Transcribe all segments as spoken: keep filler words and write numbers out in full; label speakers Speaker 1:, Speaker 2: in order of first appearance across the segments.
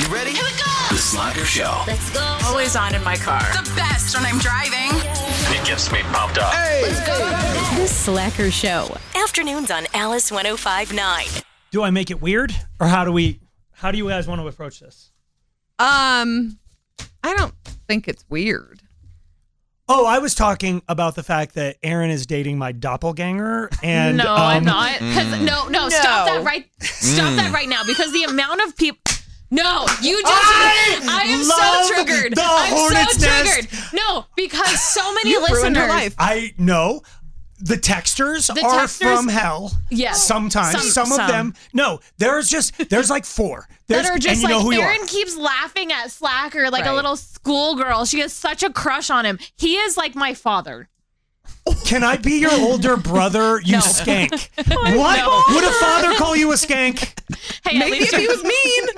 Speaker 1: You ready?
Speaker 2: Here we go.
Speaker 1: The Slacker Show.
Speaker 2: Let's go.
Speaker 3: Always on in my car.
Speaker 2: The best when I'm driving.
Speaker 4: It gets me pumped up.
Speaker 1: Hey!
Speaker 2: Let's go.
Speaker 5: The Slacker Show. Afternoons on Alice one oh five point nine.
Speaker 6: Do I make it weird? Or how do we, how do you guys want to approach this?
Speaker 3: Um, I don't think it's weird.
Speaker 6: Oh, I was talking about the fact that Aaron is dating my doppelganger, and
Speaker 7: no,
Speaker 6: um,
Speaker 7: I'm not. Because
Speaker 4: Mm.
Speaker 7: no, no,
Speaker 3: No.
Speaker 7: stop that right. Stop
Speaker 4: Mm.
Speaker 7: that right now. Because the amount of people. No, you just.
Speaker 6: I
Speaker 7: I, am
Speaker 6: love
Speaker 7: so triggered.
Speaker 6: the
Speaker 7: I'm
Speaker 6: hornet's
Speaker 7: so
Speaker 6: nest.
Speaker 7: triggered. No, because so many
Speaker 3: You
Speaker 7: listeners.
Speaker 3: ruined her life.
Speaker 6: I know the texters
Speaker 7: The
Speaker 6: are
Speaker 7: texters-
Speaker 6: from hell.
Speaker 7: Yes.
Speaker 6: Sometimes.
Speaker 7: Some-
Speaker 6: Some, of
Speaker 7: some.
Speaker 6: them. No, there's just, there's like four. There's,
Speaker 7: That are just
Speaker 6: and you
Speaker 7: like
Speaker 6: know who you
Speaker 7: Aaron
Speaker 6: are.
Speaker 7: keeps laughing at Slacker like
Speaker 3: Right.
Speaker 7: a little schoolgirl. She has such a crush on him. He is like my father.
Speaker 6: Can I be your older brother, you
Speaker 7: No.
Speaker 6: skank? What?
Speaker 7: No.
Speaker 6: Would a father call you a skank?
Speaker 7: Hey, at
Speaker 3: Maybe
Speaker 7: least
Speaker 3: if he
Speaker 7: you're-
Speaker 3: was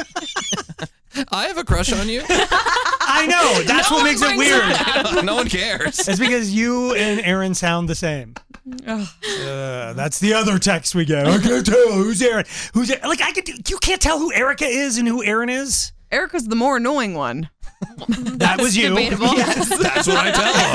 Speaker 3: mean.
Speaker 4: I have a crush on you.
Speaker 6: I know. That's
Speaker 7: No
Speaker 6: what
Speaker 7: one
Speaker 6: makes it
Speaker 7: brings
Speaker 6: weird.
Speaker 7: that up.
Speaker 4: No one cares.
Speaker 6: It's because you and Aaron sound the same. Uh, that's the other text we get. I can't tell who's Aaron. Who's Aaron? Like I could. Do, you can't tell who Erica is and who Aaron is.
Speaker 3: Erica's the more annoying one.
Speaker 6: That was you.
Speaker 7: debatable.
Speaker 3: Yes.
Speaker 4: That's what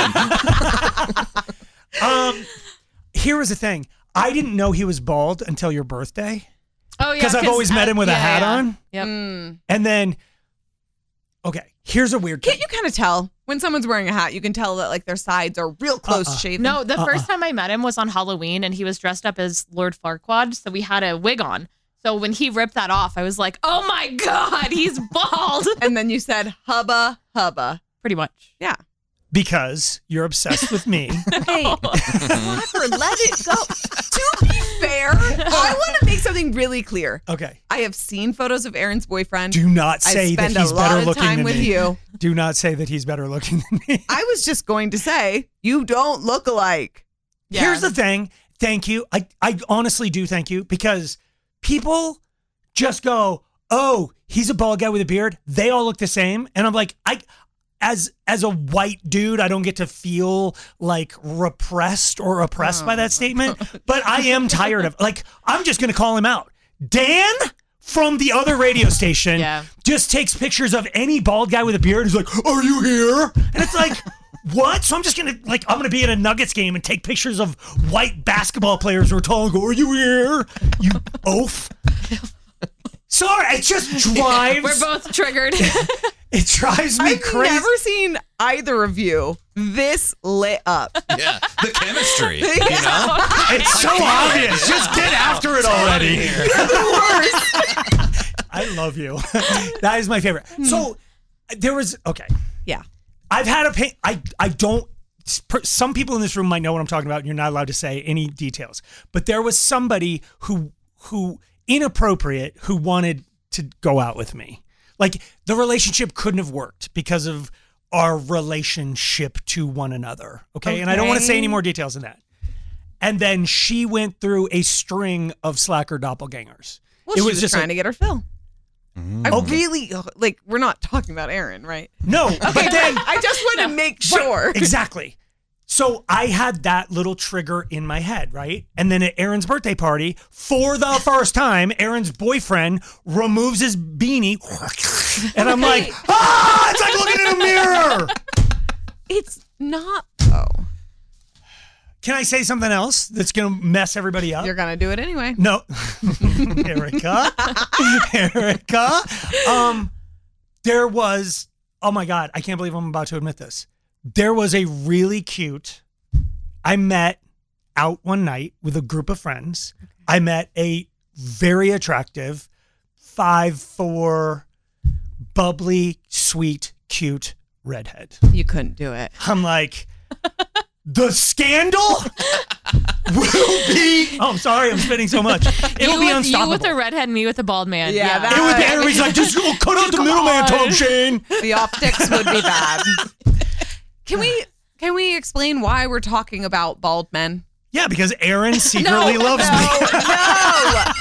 Speaker 4: I tell him.
Speaker 6: Um, here was the thing. I didn't know he was bald until your birthday
Speaker 7: Oh yeah,
Speaker 6: because I've always met him with
Speaker 7: yeah,
Speaker 6: a hat
Speaker 7: yeah.
Speaker 6: on.
Speaker 7: Yep.
Speaker 3: Mm.
Speaker 6: And then, okay, here's a weird thing.
Speaker 3: Can't you kind of tell when someone's wearing a hat? You can tell that like their sides are real close
Speaker 6: Uh-uh.
Speaker 3: shaven.
Speaker 7: No, the
Speaker 6: Uh-uh.
Speaker 7: first time I met him was on Halloween, and he was dressed up as Lord Farquaad, so we had a wig on. So when he ripped that off, I was like, "Oh my god, he's bald!"
Speaker 3: And then you said hubba hubba.
Speaker 7: Pretty much.
Speaker 3: Yeah.
Speaker 6: Because you're obsessed with me.
Speaker 3: Hey, Slacker, let it go. To be fair, I want to make something really clear.
Speaker 6: Okay.
Speaker 3: I have seen photos of Aaron's boyfriend.
Speaker 6: Do not
Speaker 3: I
Speaker 6: say that
Speaker 3: spend
Speaker 6: he's
Speaker 3: a lot
Speaker 6: better
Speaker 3: of
Speaker 6: looking
Speaker 3: time
Speaker 6: than
Speaker 3: with
Speaker 6: me.
Speaker 3: you.
Speaker 6: Do not say that he's better looking than me.
Speaker 3: I was just going to say you don't look alike.
Speaker 7: Yeah.
Speaker 6: Here's the thing. Thank you. I, I honestly do thank you because people just go, oh, he's a bald guy with a beard. They all look the same. And I'm like, I as as a white dude, I don't get to feel like repressed or oppressed by that statement. But I am tired of like, I'm just gonna call him out. Dan from the other radio station
Speaker 7: Yeah.
Speaker 6: just takes pictures of any bald guy with a beard. He's like, are you here? And it's like, what? So I'm just gonna like I'm gonna be at a Nuggets game and take pictures of white basketball players who are tall and go, are you here? You oaf. Sorry, it just drives.
Speaker 7: We're both triggered.
Speaker 6: It drives me
Speaker 3: I've
Speaker 6: crazy.
Speaker 3: never seen either of you this lit up.
Speaker 4: Yeah, the chemistry. You
Speaker 3: Yeah.
Speaker 4: know,
Speaker 6: It's so obvious. Just get after it already. I love you. That is my favorite. So there was okay.
Speaker 3: Yeah.
Speaker 6: I've had a pain. I I don't. Some people in this room might know what I'm talking about. And you're not allowed to say any details. But there was somebody who who inappropriate who wanted to go out with me. Like the relationship couldn't have worked because of our relationship to one another. Okay. okay. And I don't want to say any more details than that. And then she went through a string of Slacker doppelgangers.
Speaker 3: Well,
Speaker 6: it
Speaker 3: she
Speaker 6: was,
Speaker 3: was
Speaker 6: just
Speaker 3: trying
Speaker 6: like,
Speaker 3: to get her fill.
Speaker 4: Mm.
Speaker 3: I
Speaker 6: Okay.
Speaker 3: really like. We're not talking about Aaron, right?
Speaker 6: no, but then
Speaker 3: I just want to make sure.
Speaker 6: Right, exactly. So I had that little trigger in my head, right? And then at Aaron's birthday party, for the first time, Aaron's boyfriend removes his beanie. And I'm like, ah, it's like looking in a mirror.
Speaker 3: It's not though.
Speaker 6: Can I say something else that's going to mess everybody up?
Speaker 3: You're gonna do it anyway.
Speaker 6: No. Erica. Erica. Um, there was, oh my God, I can't believe I'm about to admit this. There was a really cute, I met out one night with a group of friends. Okay. I met a very attractive, five four, bubbly, sweet, cute redhead.
Speaker 3: You couldn't do it.
Speaker 6: I'm like, the scandal will be. Oh, I'm sorry, I'm spitting so much. It
Speaker 7: you
Speaker 6: will be
Speaker 7: with,
Speaker 6: unstoppable.
Speaker 7: You with a redhead, me with a bald man.
Speaker 3: Yeah,
Speaker 7: Yeah,
Speaker 3: that-
Speaker 6: it would be. Everybody's like, just oh, cut out the
Speaker 7: Come
Speaker 6: middleman,
Speaker 7: on.
Speaker 6: Tom Shane.
Speaker 3: The optics would be bad. Can we can we explain why we're talking about bald men?
Speaker 6: Yeah, because Aaron secretly
Speaker 3: no,
Speaker 6: loves
Speaker 3: no,
Speaker 6: me.
Speaker 3: No.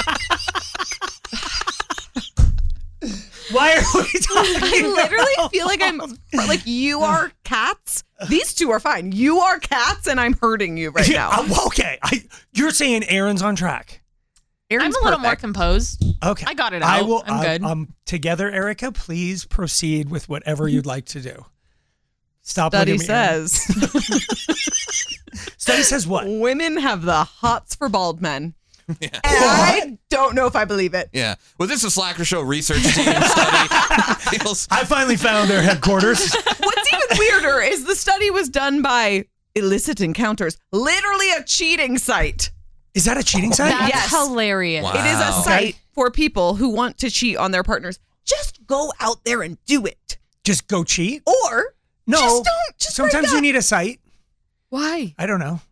Speaker 6: Why are we talking?
Speaker 3: I literally
Speaker 6: about
Speaker 3: feel like I'm like you are cats. These two are fine. You are cats, and I'm hurting you right
Speaker 6: Yeah,
Speaker 3: now.
Speaker 6: uh, well, okay, I, you're saying Aaron's on track.
Speaker 3: Aaron's
Speaker 7: I'm a little more
Speaker 3: perfect.
Speaker 7: composed.
Speaker 6: Okay.
Speaker 7: I got it
Speaker 6: I
Speaker 7: out.
Speaker 6: will,
Speaker 7: I'm
Speaker 6: uh,
Speaker 7: good.
Speaker 6: Um, together, Erica, please proceed with whatever you'd like to do. Stop
Speaker 3: Study
Speaker 6: looking at me, Aaron.
Speaker 3: says
Speaker 6: Study says what?
Speaker 3: women have the hots for bald men. And I don't know if I believe it.
Speaker 4: Yeah. Well, this is Slacker Show research team study. Feels-
Speaker 6: I finally found their headquarters.
Speaker 3: What's even weirder is the study was done by Illicit Encounters, literally a cheating site.
Speaker 6: Is that a cheating site?
Speaker 7: That's
Speaker 3: yes.
Speaker 7: hilarious.
Speaker 4: Wow.
Speaker 3: It is a
Speaker 4: Okay.
Speaker 3: site for people who want to cheat on their partners. Just go out there and do it.
Speaker 6: Just go cheat?
Speaker 3: Or
Speaker 6: No.
Speaker 3: just don't. Just
Speaker 6: Sometimes
Speaker 3: break
Speaker 6: you
Speaker 3: up.
Speaker 6: need a site.
Speaker 7: Why?
Speaker 6: I don't know.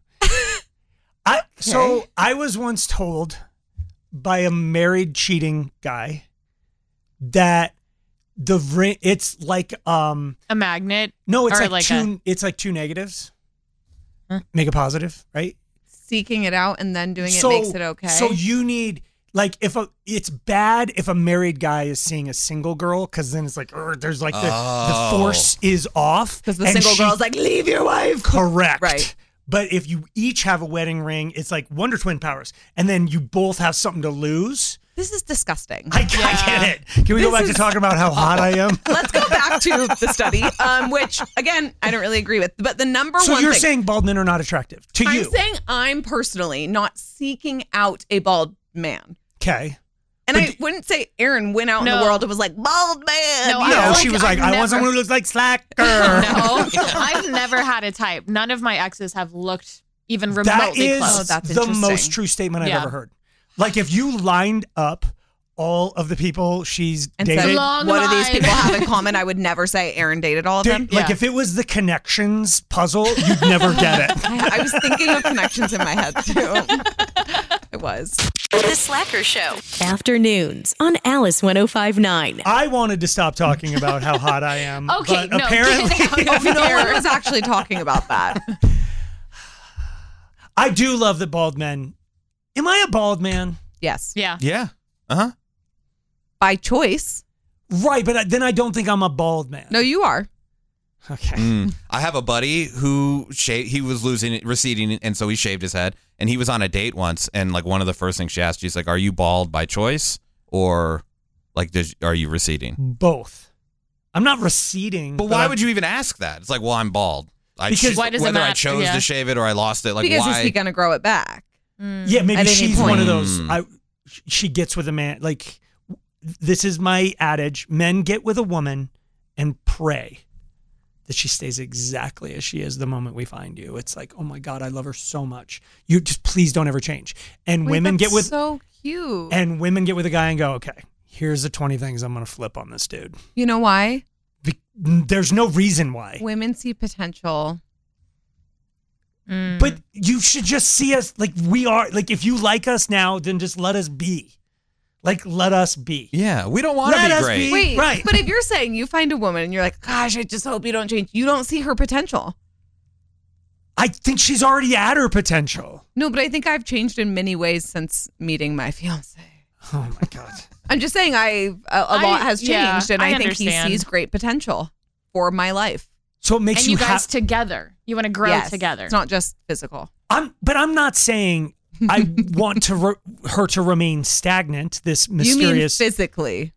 Speaker 6: I so I was once told by a married cheating guy that the ring it's like um
Speaker 7: A magnet?
Speaker 6: no it's
Speaker 7: Or
Speaker 6: like,
Speaker 7: like
Speaker 6: two it's like two negatives make a positive, right?
Speaker 3: Seeking it out and then doing
Speaker 6: so,
Speaker 3: it makes it okay.
Speaker 6: So you need like if a it's bad if a married guy is seeing a single girl because then it's like "Ugh," there's like the,
Speaker 4: Oh.
Speaker 6: the force is off
Speaker 3: because the
Speaker 6: and
Speaker 3: single
Speaker 6: she-
Speaker 3: girl's like, leave your wife.
Speaker 6: correct,
Speaker 3: Right.
Speaker 6: But if you each have a wedding ring, it's like Wonder Twin powers, and then you both have something to lose.
Speaker 3: This is disgusting.
Speaker 6: I, I get it. Can we go
Speaker 3: This
Speaker 6: back to
Speaker 3: is-
Speaker 6: talking about how hot I am?
Speaker 3: Let's go back to the study, um, which again I don't really agree with. But the number
Speaker 6: So
Speaker 3: one
Speaker 6: you're
Speaker 3: thing
Speaker 6: saying bald men are not attractive to
Speaker 3: I'm
Speaker 6: you?
Speaker 3: saying I'm personally not seeking out a bald man.
Speaker 6: Okay.
Speaker 3: And
Speaker 6: But
Speaker 3: I
Speaker 6: d-
Speaker 3: wouldn't say Erin went out in
Speaker 7: No.
Speaker 3: the world and was like, bald man.
Speaker 7: No,
Speaker 3: you
Speaker 7: I
Speaker 6: No,
Speaker 3: know?
Speaker 7: don't
Speaker 6: she
Speaker 7: like-
Speaker 6: was like,
Speaker 7: I've
Speaker 6: I want someone
Speaker 7: never-
Speaker 6: who looks like Slacker.
Speaker 7: No, I've never had a type. None of my exes have looked even remotely
Speaker 6: That is
Speaker 7: close.
Speaker 3: Oh, that's
Speaker 6: the
Speaker 3: interesting.
Speaker 6: most true statement I've
Speaker 7: Yeah.
Speaker 6: ever heard. Like if you lined up all of the people she's
Speaker 3: And
Speaker 6: dated,
Speaker 3: said,
Speaker 7: Long
Speaker 3: what do these
Speaker 7: line.
Speaker 3: people have in common? I would never say Erin dated all of
Speaker 6: dude,
Speaker 3: them.
Speaker 6: like
Speaker 7: Yeah.
Speaker 6: if it was the connections puzzle, you'd never get it.
Speaker 3: I, I was thinking of connections in my head too. It was.
Speaker 5: The Slacker Show. Afternoons on Alice one oh five point nine.
Speaker 6: I wanted to stop talking about how hot I am.
Speaker 7: Okay,
Speaker 6: but
Speaker 7: no,
Speaker 6: apparently
Speaker 7: get out of
Speaker 3: No
Speaker 7: here.
Speaker 3: one was actually talking about that.
Speaker 6: I do love the bald men. Am I a bald man?
Speaker 3: Yes.
Speaker 7: Yeah.
Speaker 4: yeah. Uh huh.
Speaker 3: By choice.
Speaker 6: Right, but I- then I don't think I'm a bald man.
Speaker 3: No, you are.
Speaker 6: Okay.
Speaker 4: Mm. I have a buddy who shaved, he was losing, receding, and so he shaved his head. And he was on a date once, and like one of the first things she asked, she's like, "Are you bald by choice, or like, did, are you receding?"
Speaker 6: Both. I'm not receding.
Speaker 4: But why would you even ask that? It's like, well, I'm bald. I
Speaker 6: Because-
Speaker 4: ch-
Speaker 7: Why does it
Speaker 4: whether I
Speaker 7: matter?
Speaker 4: chose
Speaker 7: Yeah.
Speaker 4: to shave it or I lost it, like
Speaker 3: because
Speaker 4: why?
Speaker 3: is he going to grow it back?
Speaker 6: Yeah, maybe
Speaker 3: At any
Speaker 6: she's
Speaker 3: point.
Speaker 6: one of those.
Speaker 4: Mm.
Speaker 6: I she gets with a man. Like this is my adage: men get with a woman and pray that she stays exactly as she is the moment we find you. It's like, oh my God, I love her so much. You just please don't ever change. And
Speaker 3: Wait,
Speaker 6: women
Speaker 3: that's
Speaker 6: get with
Speaker 3: so cute.
Speaker 6: and women get with a guy and go, okay, here's the twenty things I'm gonna flip on this dude.
Speaker 3: You know why?
Speaker 6: Be- There's no reason why.
Speaker 3: Women see potential.
Speaker 7: Mm.
Speaker 6: But you should just see us like we are. Like if you like us now, then just let us be. Like let us be.
Speaker 4: yeah, we don't want to
Speaker 6: Let
Speaker 4: be
Speaker 6: us
Speaker 4: great.
Speaker 6: be-
Speaker 3: Wait,
Speaker 6: right.
Speaker 3: but if you're saying you find a woman and you're like, gosh, I just hope you don't change, you don't see her potential.
Speaker 6: I think she's already at her potential.
Speaker 3: No, but I think I've changed in many ways since meeting my fiance.
Speaker 6: Oh my God.
Speaker 3: I'm just saying I a, a
Speaker 7: I-
Speaker 3: lot has
Speaker 7: yeah,
Speaker 3: changed, and I,
Speaker 7: I
Speaker 3: think he
Speaker 7: understand.
Speaker 3: sees great potential for my life.
Speaker 6: So it makes
Speaker 7: and you guys
Speaker 6: have.
Speaker 7: together. You want to grow
Speaker 3: Yes,
Speaker 7: together.
Speaker 3: It's not just physical.
Speaker 6: I'm, but I'm not saying I want to re- her to remain stagnant. This
Speaker 3: You mean
Speaker 6: mysterious.
Speaker 3: physically?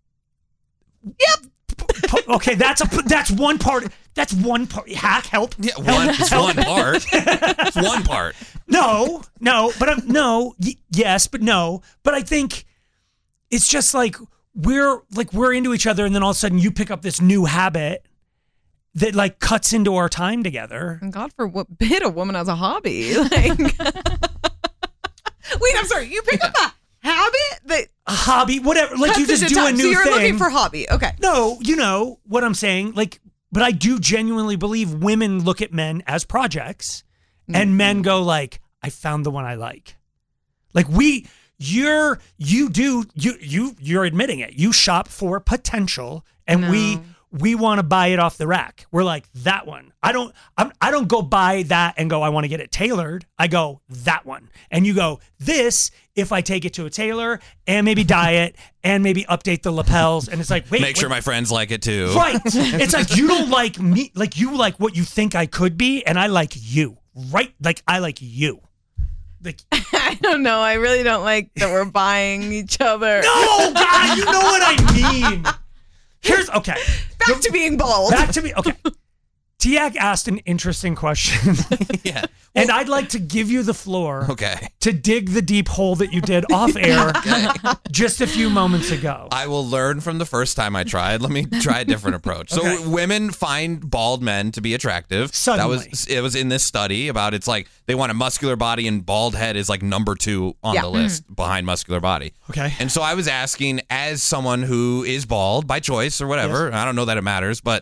Speaker 6: po- okay, that's a that's one part. That's one part. Hack help.
Speaker 4: Yeah,
Speaker 6: Help.
Speaker 4: one, it's one part. It's one part.
Speaker 6: No, no, but I'm no. Y- yes, but no. But I think it's just like we're like we're into each other, and then all of a sudden you pick up this new habit that like cuts into our time together.
Speaker 3: And God forbid a woman has a hobby. Like, wait, I'm sorry. You pick up a habit that
Speaker 6: A hobby, whatever. Like
Speaker 3: cuts
Speaker 6: you just
Speaker 3: into
Speaker 6: do a
Speaker 3: time.
Speaker 6: new
Speaker 3: So you're
Speaker 6: thing.
Speaker 3: looking for hobby. Okay.
Speaker 6: No, you know what I'm saying. Like, but I do genuinely believe women look at men as projects, and men go like, "I found the one I like." Like we, you're, you do, you, you, you're admitting it. You shop for potential, and we,
Speaker 3: No.
Speaker 6: we want to buy it off the rack. We're like that one. I don't, I'm, I don't go buy that and go, I want to get it tailored. I go that one, and you go this. If I take it to a tailor and maybe dye it and maybe update the lapels, and it's like, wait,
Speaker 4: Make sure
Speaker 6: wait,
Speaker 4: my friends like it too.
Speaker 6: right. It's like you don't like me, like you like what you think I could be, and I like you, right? Like I like you. like
Speaker 3: I don't know. I really don't like that we're buying each other.
Speaker 6: no, God, you know what I mean. Here's okay.
Speaker 3: Back to being bald.
Speaker 6: Back to me. Okay. Tiak asked an interesting question.
Speaker 4: Yeah.
Speaker 6: And I'd like to give you the floor
Speaker 4: Okay.
Speaker 6: to dig the deep hole that you did off air just a few moments ago.
Speaker 4: I will learn from the first time I tried. Let me try a different approach.
Speaker 6: Okay.
Speaker 4: So women find bald men to be attractive.
Speaker 6: Suddenly.
Speaker 4: That was it was in this study about it's like they want a muscular body and bald head is like number two on
Speaker 3: Yeah.
Speaker 4: the list behind muscular body.
Speaker 6: Okay.
Speaker 4: And so I was asking, as someone who is bald by choice or whatever, I don't know that it matters, but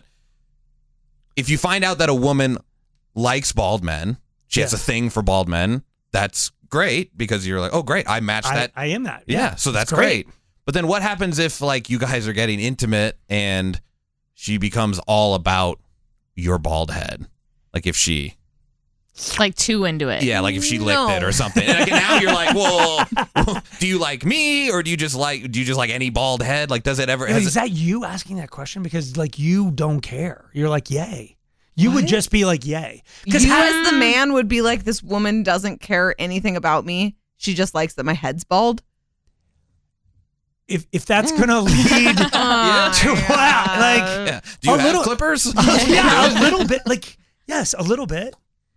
Speaker 4: if you find out that a woman likes bald men, she has
Speaker 6: Yes.
Speaker 4: a thing for bald men, that's great because you're like, oh, great, I matched
Speaker 6: I,
Speaker 4: that.
Speaker 6: I am that.
Speaker 4: yeah, so that's
Speaker 6: great.
Speaker 4: great. But then what happens if like you guys are getting intimate and she becomes all about your bald head? Like if she,
Speaker 7: Like too into it.
Speaker 4: yeah, like if she licked
Speaker 3: No.
Speaker 4: it or something. And like, now you're like, well, do you like me or do you just like do you just like any bald head? Like, does it ever?
Speaker 6: Wait,
Speaker 4: Has
Speaker 6: is
Speaker 4: it,
Speaker 6: that you asking that question? Because like you don't care. You're like, yay. You would
Speaker 3: What?
Speaker 6: just be like, yay. Because
Speaker 3: You as the man would be like, this woman doesn't care anything about me. She just likes that my head's bald.
Speaker 6: if if that's gonna lead to wow, like
Speaker 4: yeah. Do you
Speaker 6: a
Speaker 4: have
Speaker 6: little-
Speaker 4: clippers?
Speaker 6: yeah, a little bit, like yes, a little bit.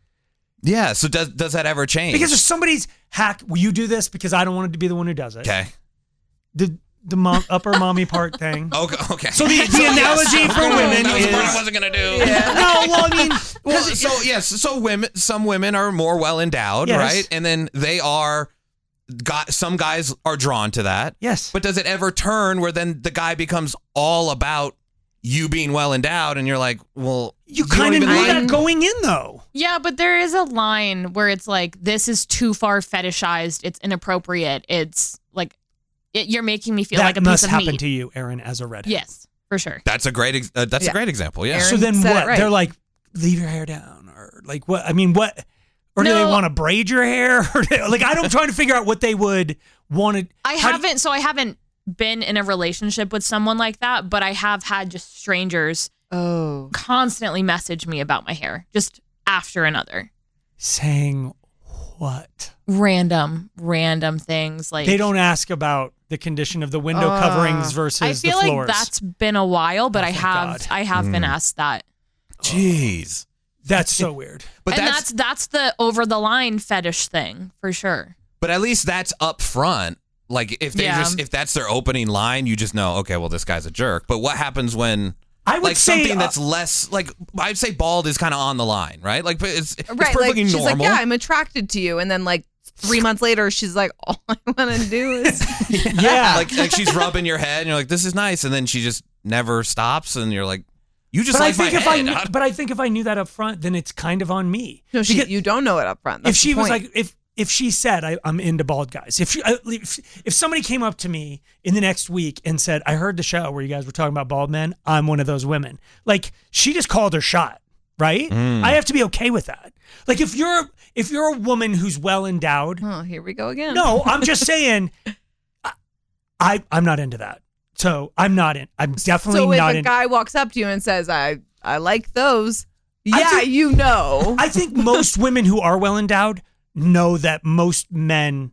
Speaker 4: Yeah. So does does that ever change?
Speaker 6: Because if somebody's hack, will you do this? Because I don't want it to be the one who does it.
Speaker 4: okay.
Speaker 6: The the mom, upper mommy part thing.
Speaker 4: Okay. Okay.
Speaker 6: So the, the analogy for women
Speaker 4: that was the part I
Speaker 6: is
Speaker 4: wasn't gonna do.
Speaker 6: no. Well, I mean,
Speaker 4: Well,
Speaker 6: 'cause-
Speaker 4: so yes, so women, some women are more well endowed,
Speaker 6: Yes.
Speaker 4: right? And then they are, got some guys are drawn to that.
Speaker 6: yes,
Speaker 4: But does it ever turn where then the guy becomes all about you being well endowed, and you're like, well,
Speaker 6: you
Speaker 4: don't
Speaker 6: kind of
Speaker 4: even
Speaker 6: knew
Speaker 4: like-
Speaker 6: that going in though.
Speaker 7: Yeah, but there is a line where it's like, this is too far fetishized. It's inappropriate. It's like, it, you're making me feel
Speaker 6: that
Speaker 7: like a
Speaker 6: must
Speaker 7: piece of
Speaker 6: happen
Speaker 7: meat.
Speaker 6: to you, Aaron, as a redhead.
Speaker 7: Yes, for sure.
Speaker 4: That's a great. Ex- uh, that's
Speaker 3: Yeah.
Speaker 4: a great example. Yeah.
Speaker 3: Aaron
Speaker 6: So then
Speaker 3: said it
Speaker 6: what?
Speaker 3: right.
Speaker 6: They're like, leave your hair down, or like what? I mean, what? Or do they
Speaker 7: No.
Speaker 6: want to braid your hair? Or do- like, I'm trying to figure out what they would want to.
Speaker 7: I haven't, so I haven't been in a relationship with someone like that, but I have had just strangers
Speaker 3: Oh.
Speaker 7: constantly message me about my hair, just after another.
Speaker 6: saying what?
Speaker 7: Random, random things like
Speaker 6: They don't ask about the condition of the window
Speaker 3: Uh,
Speaker 6: coverings versus
Speaker 7: I feel
Speaker 6: the
Speaker 7: like
Speaker 6: floors.
Speaker 7: that's been a while, but
Speaker 6: Oh,
Speaker 7: I
Speaker 6: thank
Speaker 7: have
Speaker 6: God.
Speaker 7: I have been asked that.
Speaker 4: Jeez.
Speaker 6: That's so weird.
Speaker 4: But
Speaker 7: and
Speaker 4: that's,
Speaker 7: that's that's the over the line fetish thing for sure.
Speaker 4: but at least that's up front. Like if they
Speaker 7: Yeah.
Speaker 4: just if that's their opening line, you just know, okay, well, this guy's a jerk. But what happens when?
Speaker 6: I would
Speaker 4: like
Speaker 6: say
Speaker 4: something
Speaker 6: uh,
Speaker 4: that's less like I'd say bald is kind of on the line, right? Like, but it's, it's
Speaker 3: Right. Like
Speaker 4: perfectly
Speaker 3: she's
Speaker 4: normal.
Speaker 3: like, yeah, I'm attracted to you. And then like three months later, she's like, all I want to do is.
Speaker 6: yeah.
Speaker 4: like like she's rubbing your head, and you're like, this is nice, and then she just never stops, and you're like, you just
Speaker 6: but I
Speaker 4: like my
Speaker 6: think if I
Speaker 4: head.
Speaker 6: knew,
Speaker 4: How-
Speaker 6: but I think if I knew that up front, then it's kind of on me.
Speaker 3: No, she,
Speaker 6: Because
Speaker 3: you don't know it up front. That's
Speaker 6: if she
Speaker 3: the
Speaker 6: was
Speaker 3: point.
Speaker 6: like, if if she said I, I'm into bald guys, if she I- if, if somebody came up to me in the next week and said, I heard the show where you guys were talking about bald men, I'm one of those women. Like she just called her shot, right?
Speaker 4: Mm.
Speaker 6: I have to be okay with that. Like if you're if you're a woman who's well endowed,
Speaker 3: oh, here we go again.
Speaker 6: no, I'm just saying, I, I I'm not into that. So I'm not in. I'm definitely
Speaker 3: So if
Speaker 6: not
Speaker 3: a
Speaker 6: in.
Speaker 3: guy walks up to you and says, I, I like those,
Speaker 6: I
Speaker 3: yeah,
Speaker 6: think-
Speaker 3: you know.
Speaker 6: I think most women who are well endowed know that most men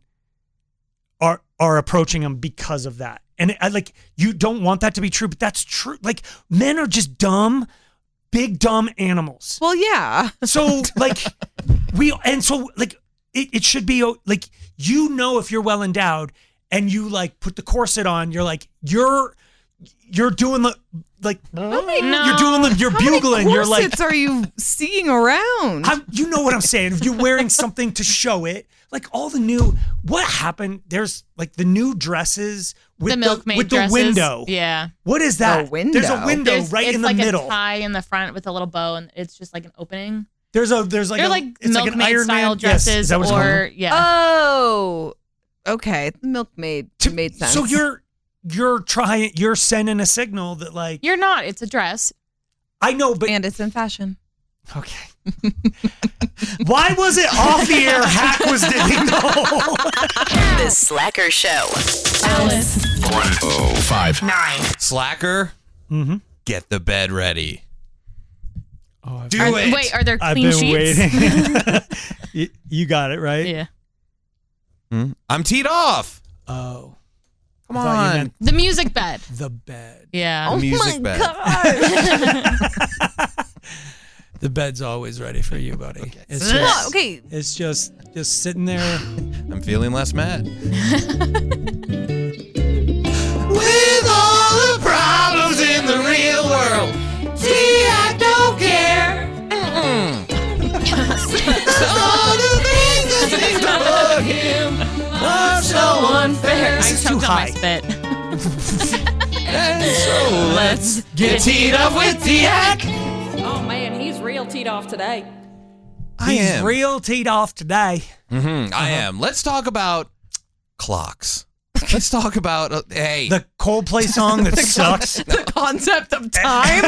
Speaker 6: are are approaching them because of that. And I like you don't want that to be true, but that's true. Like men are just dumb, big dumb animals.
Speaker 3: Well, yeah.
Speaker 6: So like we and so like it, it should be like you know if you're well endowed and you like put the corset on, you're like you're you're doing the like
Speaker 7: No.
Speaker 6: you're doing the you're
Speaker 3: How many
Speaker 6: bugling. You're like
Speaker 3: corsets are you seeing around?
Speaker 6: I'm, you know what I'm saying. If you're wearing something to show it, like all the new, what happened? There's like the new dresses with
Speaker 7: the milkmaid
Speaker 6: with
Speaker 7: dresses.
Speaker 6: the window.
Speaker 7: Yeah.
Speaker 6: What is that?
Speaker 3: A window?
Speaker 6: There's a window
Speaker 7: There's-
Speaker 6: right
Speaker 7: it's
Speaker 6: in the
Speaker 7: like
Speaker 6: middle.
Speaker 7: a tie in the front with a little bow, and it's just like an opening.
Speaker 6: There's a there's like
Speaker 7: They're
Speaker 6: a,
Speaker 7: like
Speaker 6: it's like an
Speaker 7: milkmaid
Speaker 6: Iron
Speaker 7: style
Speaker 6: Man yes,
Speaker 7: dresses,
Speaker 6: is that what it's called?
Speaker 7: or yeah.
Speaker 3: Oh, okay. The milkmaid
Speaker 6: To-
Speaker 3: made sense.
Speaker 6: So you're you're trying you're sending a signal that like
Speaker 7: You're not. It's a dress.
Speaker 6: I know, but
Speaker 3: and it's in fashion.
Speaker 6: okay. Why was it off the air? Hack was digging the hole.
Speaker 5: The Slacker Show.
Speaker 7: Alice.
Speaker 1: one oh five
Speaker 5: Nine.
Speaker 4: Slacker,
Speaker 6: Mm-hmm.
Speaker 4: get the bed ready.
Speaker 6: Oh, I've,
Speaker 4: Do
Speaker 7: Are-
Speaker 4: it.
Speaker 7: Wait, are there
Speaker 6: I've
Speaker 7: clean
Speaker 6: been
Speaker 7: sheets?
Speaker 6: waiting. you, you got it right.
Speaker 7: Yeah.
Speaker 4: Hmm? I'm teed off.
Speaker 6: Oh.
Speaker 4: Come
Speaker 6: I thought you
Speaker 4: on.
Speaker 6: meant
Speaker 7: The music bed.
Speaker 6: the bed.
Speaker 7: Yeah.
Speaker 3: Oh
Speaker 4: Music
Speaker 3: my
Speaker 4: bed.
Speaker 3: God.
Speaker 6: The bed's always ready for you, buddy. It's
Speaker 3: Well,
Speaker 6: just,
Speaker 3: okay.
Speaker 6: it's just just sitting there.
Speaker 4: I'm feeling less mad. With all the problems in the real world, see, I don't care. All the things that seem to bug him are so unfair.
Speaker 7: I
Speaker 6: This is too
Speaker 7: choked on my
Speaker 6: high.
Speaker 7: spit.
Speaker 4: And so let's get teed up with Tiak.
Speaker 1: Oh man, he's real teed off today.
Speaker 4: I
Speaker 6: He's
Speaker 4: am.
Speaker 6: real teed off today.
Speaker 4: Mhm, I am. Let's talk about clocks. Let's talk about uh, hey.
Speaker 6: The Coldplay song that sucks.
Speaker 3: The concept of time.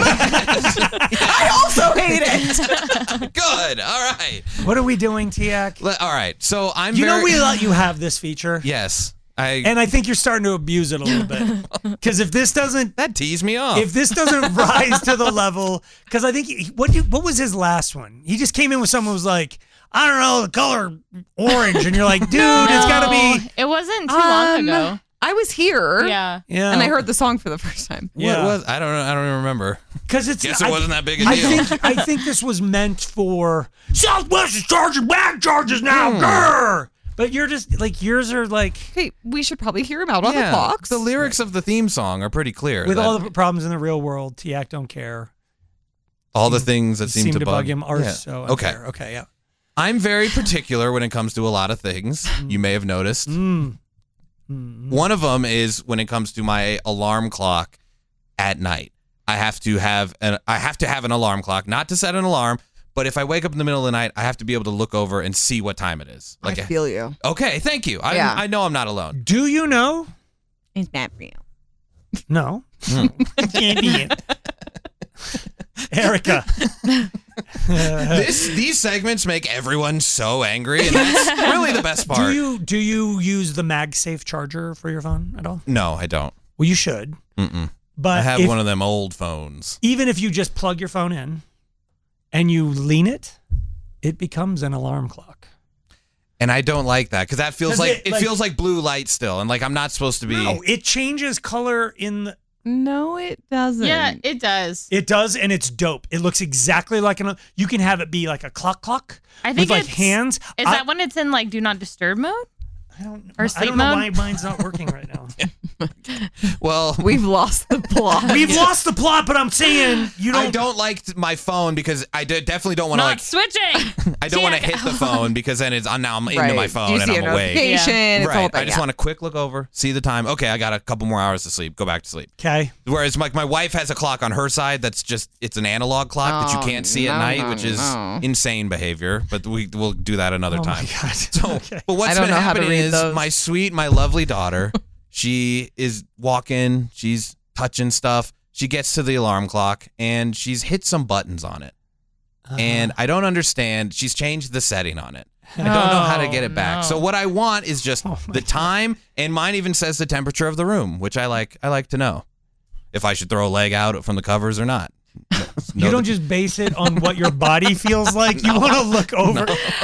Speaker 3: I also hate it.
Speaker 4: Good. All right.
Speaker 6: What are we doing, Tiak?
Speaker 4: Le- All right. So I'm.
Speaker 6: You know
Speaker 4: very-
Speaker 6: we let you have this feature,
Speaker 4: Yes. I.
Speaker 6: and I think you're starting to abuse it a little bit. Because if this doesn't,
Speaker 4: that teased me off.
Speaker 6: if this doesn't rise to the level, because I think he, what you, what was his last one? He just came in with someone who was like, I don't know, the color orange, and you're like, dude, it's got to be.
Speaker 7: It wasn't too long
Speaker 3: Um,
Speaker 7: ago.
Speaker 3: I was here.
Speaker 7: Yeah.
Speaker 6: Yeah,
Speaker 3: And I heard the song for the first time.
Speaker 4: what
Speaker 6: yeah.
Speaker 4: was? I don't know. I don't even remember.
Speaker 6: Because it's.
Speaker 4: Guess it
Speaker 6: I-
Speaker 4: wasn't that big a
Speaker 6: I
Speaker 4: deal.
Speaker 6: think I think this was meant for Southwest is charging bag charges now.
Speaker 4: Hmm.
Speaker 6: Grr! But you're just like yours are like
Speaker 3: Okay, we should probably hear him out on
Speaker 4: yeah,
Speaker 3: the clocks.
Speaker 4: the lyrics of the theme song are pretty clear.
Speaker 6: with
Speaker 4: that
Speaker 6: all the problems in the real world. Tiak don't care.
Speaker 4: all the things that seem,
Speaker 6: to bug him are
Speaker 4: Yeah.
Speaker 6: so
Speaker 4: okay.
Speaker 6: unfair. Okay, yeah.
Speaker 4: I'm very particular when it comes to a lot of things. You may have noticed.
Speaker 6: Mm. Mm.
Speaker 4: One of them is when it comes to my alarm clock at night. I have to have an I have to have an alarm clock, not to set an alarm, but if I wake up in the middle of the night, I have to be able to look over and see what time it is.
Speaker 3: I feel you.
Speaker 4: okay, thank you. I
Speaker 3: Yeah.
Speaker 4: I know I'm not alone.
Speaker 6: Do you know?
Speaker 3: It's not real.
Speaker 6: No.
Speaker 4: Hmm.
Speaker 6: Can't be it. Erica.
Speaker 4: this these segments make everyone so angry, and that's really the best part.
Speaker 6: Do you do you use the MagSafe charger for your phone at all?
Speaker 4: No, I don't.
Speaker 6: Well, you should.
Speaker 4: Mm-mm.
Speaker 6: But
Speaker 4: I have
Speaker 6: if-
Speaker 4: one of them old phones.
Speaker 6: even if you just plug your phone in and you lean it, it becomes an alarm clock.
Speaker 4: And I don't like that because that feels
Speaker 6: 'Cause
Speaker 4: like
Speaker 6: it,
Speaker 4: it,
Speaker 6: like-
Speaker 4: feels like blue light still, and like I'm not supposed to be.
Speaker 6: No, it changes color in the.
Speaker 3: No, it doesn't.
Speaker 7: Yeah, it does.
Speaker 6: It does, and it's dope. It looks exactly like an. You can have it be like a clock clock
Speaker 7: I think
Speaker 6: with like
Speaker 7: it's-
Speaker 6: hands.
Speaker 7: Is
Speaker 6: I,
Speaker 7: that when it's in like do not disturb mode?
Speaker 6: I don't,
Speaker 7: or
Speaker 6: I
Speaker 7: sleep
Speaker 6: don't know
Speaker 7: mode?
Speaker 6: why mine's not working right now.
Speaker 4: Well,
Speaker 3: We've lost the plot.
Speaker 6: We've lost the plot, but I'm saying you don't.
Speaker 4: I don't like my phone because I d- definitely don't want to
Speaker 7: Not
Speaker 4: like.
Speaker 7: switching.
Speaker 4: I don't want to
Speaker 7: Yeah.
Speaker 4: hit the phone because then it's I'm now I'm into
Speaker 3: Right.
Speaker 4: my phone
Speaker 3: You
Speaker 4: and
Speaker 3: see
Speaker 4: I'm
Speaker 3: a
Speaker 4: awake.
Speaker 3: notification. It's a whole
Speaker 4: Right.
Speaker 3: thing,
Speaker 4: I just
Speaker 3: yeah.
Speaker 4: want a quick look over, see the time. Okay, I got a couple more hours to sleep. Go back to sleep.
Speaker 6: Okay.
Speaker 4: Whereas like my wife has a clock on her side that's just it's an analog clock that
Speaker 3: Oh,
Speaker 4: you can't see
Speaker 3: no,
Speaker 4: at night,
Speaker 3: no,
Speaker 4: which is
Speaker 3: no.
Speaker 4: insane behavior. But we we'll do that another
Speaker 6: Oh
Speaker 4: time.
Speaker 6: my god.
Speaker 4: So,
Speaker 6: Okay.
Speaker 4: but what's
Speaker 3: I don't
Speaker 4: been
Speaker 3: know how to
Speaker 4: happening
Speaker 3: read
Speaker 4: is
Speaker 3: those.
Speaker 4: my sweet, my lovely daughter, she is walking, she's touching stuff. She gets to the alarm clock and she's hit some buttons on it.
Speaker 6: Uh-huh.
Speaker 4: And I don't understand. She's changed the setting on it. I don't know how to get it back.
Speaker 7: no.
Speaker 4: So what I want is just
Speaker 6: Oh my
Speaker 4: the time, and mine even says the temperature of the room, which I like. I like to know if I should throw a leg out from the covers or not.
Speaker 6: You
Speaker 4: No,
Speaker 6: don't
Speaker 4: the-
Speaker 6: just base it on what your body feels like. You want to look over.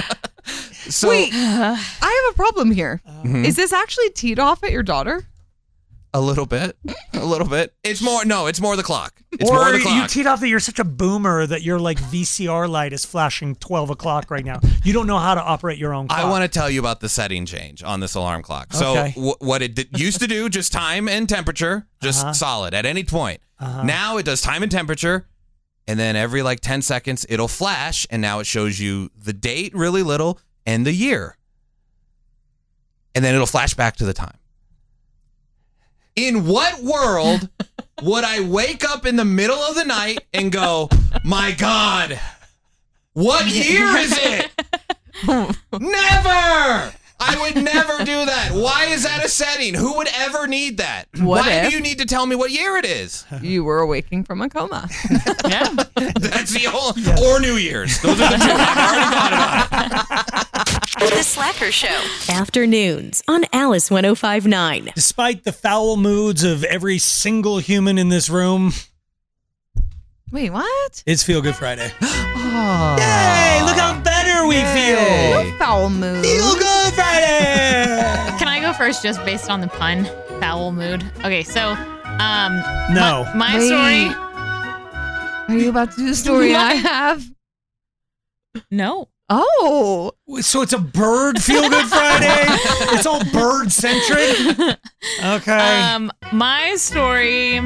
Speaker 4: So
Speaker 3: Wait, I have a problem here.
Speaker 4: Mhm.
Speaker 3: Is this actually teed off at your daughter?
Speaker 4: a little bit, a little bit. It's more. No, it's more the clock. It's
Speaker 6: or
Speaker 4: more the
Speaker 6: you
Speaker 4: clock.
Speaker 6: teed off that you're such a boomer that your like V C R light is flashing twelve o'clock right now. You don't know how to operate your own clock.
Speaker 4: I want to tell you about the setting change on this alarm clock. So
Speaker 6: Okay.
Speaker 4: w- what it did, used to do, just time and temperature, just
Speaker 6: Uh-huh.
Speaker 4: solid at any point.
Speaker 6: Uh-huh.
Speaker 4: Now it does time and temperature, and then every like ten seconds it'll flash, and now it shows you the date really little and the year. And then it'll flash back to the time. In what world would I wake up in the middle of the night and go, my God, what year is it? Never! I would never do that. Why is that a setting? Who would ever need that?
Speaker 3: What
Speaker 4: Why
Speaker 3: if-
Speaker 4: do you need to tell me what year it is?
Speaker 3: You were awaking from a coma.
Speaker 7: Yeah.
Speaker 4: That's the only, or New Year's. Those are the two. I've already thought about it.
Speaker 5: The Slacker Show. Afternoons on Alice one oh five point nine.
Speaker 6: Despite the foul moods of every single human in this room,
Speaker 3: Wait, what?
Speaker 6: it's Feel Good Friday.
Speaker 3: Oh.
Speaker 6: Yay! Look how better we feel.
Speaker 3: No foul mood.
Speaker 6: Feel good. Good Friday.
Speaker 7: Can I go first just based on the pun? Foul mood. Okay, so um
Speaker 6: No.
Speaker 7: my, my
Speaker 3: Wait.
Speaker 7: story.
Speaker 3: Are you about to do the story I have?
Speaker 7: No.
Speaker 3: Oh.
Speaker 6: So it's a bird feel good Friday. It's all bird centric. Okay.
Speaker 7: Um my story